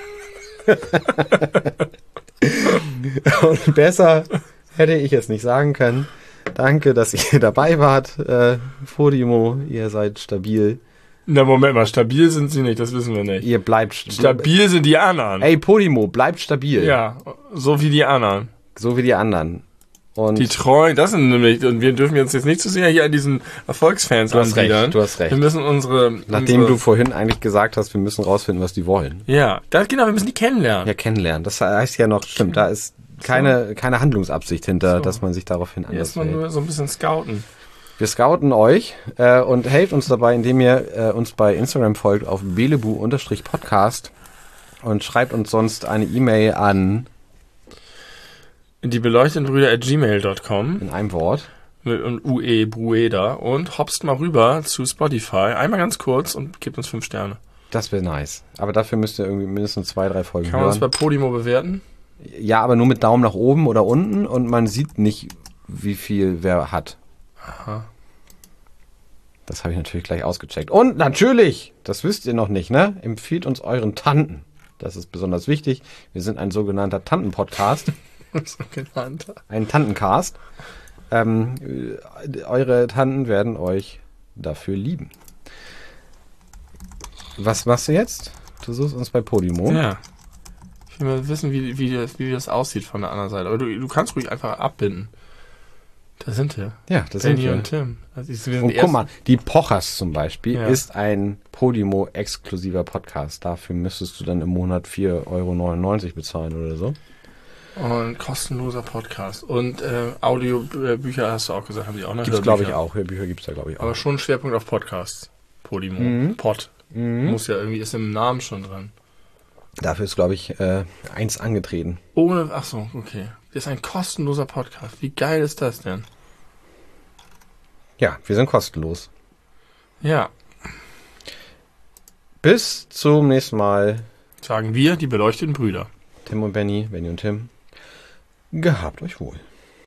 S1: Und besser hätte ich es nicht sagen können. Danke, dass ihr dabei wart. Podimo, ihr seid stabil.
S2: Na, Moment mal, stabil sind sie nicht, das wissen wir nicht.
S1: Ihr bleibt
S2: stabil sind die anderen.
S1: Ey, Podimo, bleibt stabil.
S2: Ja, so wie die anderen.
S1: So wie die anderen. Und
S2: die treuen, das sind nämlich, und wir dürfen uns jetzt nicht zu sehr hier an diesen Erfolgsfans anbiedern.
S1: Du hast recht.
S2: Wir müssen
S1: Nachdem du vorhin eigentlich gesagt hast, wir müssen rausfinden, was die wollen.
S2: Ja, genau, wir müssen die kennenlernen.
S1: Ja, kennenlernen. Das heißt ja noch, stimmt, da ist keine Handlungsabsicht hinter, dass man sich daraufhin anders
S2: verhält. Erstmal nur so ein bisschen scouten.
S1: Wir scouten euch und helft uns dabei, indem ihr uns bei Instagram folgt auf belebu_podcast und schreibt uns sonst eine E-Mail an
S2: die beleuchtetenbrüder@gmail.com
S1: in einem Wort
S2: und UE Brueda und hopst mal rüber zu Spotify, einmal ganz kurz und gebt uns 5 Sterne.
S1: Das wäre nice. Aber dafür müsst ihr irgendwie mindestens 2, 3 Folgen
S2: hören. Kann man das bei Podimo bewerten?
S1: Ja, aber nur mit Daumen nach oben oder unten und man sieht nicht, wie viel wer hat.
S2: Aha.
S1: Das habe ich natürlich gleich ausgecheckt. Und natürlich, das wisst ihr noch nicht, ne? Empfiehlt uns euren Tanten. Das ist besonders wichtig. Wir sind ein sogenannter Tanten-Podcast. Ein Tantencast. Eure Tanten werden euch dafür lieben. Was machst du jetzt? Du suchst uns bei Podimo.
S2: Ja. Ich will mal wissen, wie das aussieht von der anderen Seite. Aber du kannst ruhig einfach abbinden. Da sind wir.
S1: Ja, das sind wir.
S2: Und Tim. Also
S1: und guck mal, die Pochers zum Beispiel ist ein Podimo-exklusiver Podcast. Dafür müsstest du dann im Monat 4,99 € bezahlen oder so.
S2: Und kostenloser Podcast. Und Audiobücher hast du auch gesagt, haben die auch noch?
S1: Gibt's glaube ich auch. Hörbücher gibt's da glaube ich auch.
S2: Aber schon ein Schwerpunkt auf Podcasts. Podimo. Pod. Muss ja irgendwie, ist im Namen schon dran.
S1: Dafür ist glaube ich 1 angetreten.
S2: Ach so, okay. Das ist ein kostenloser Podcast. Wie geil ist das denn?
S1: Ja, wir sind kostenlos.
S2: Ja.
S1: Bis zum nächsten Mal.
S2: Sagen wir, die beleuchteten Brüder.
S1: Tim und Benny und Tim. Gehabt euch wohl.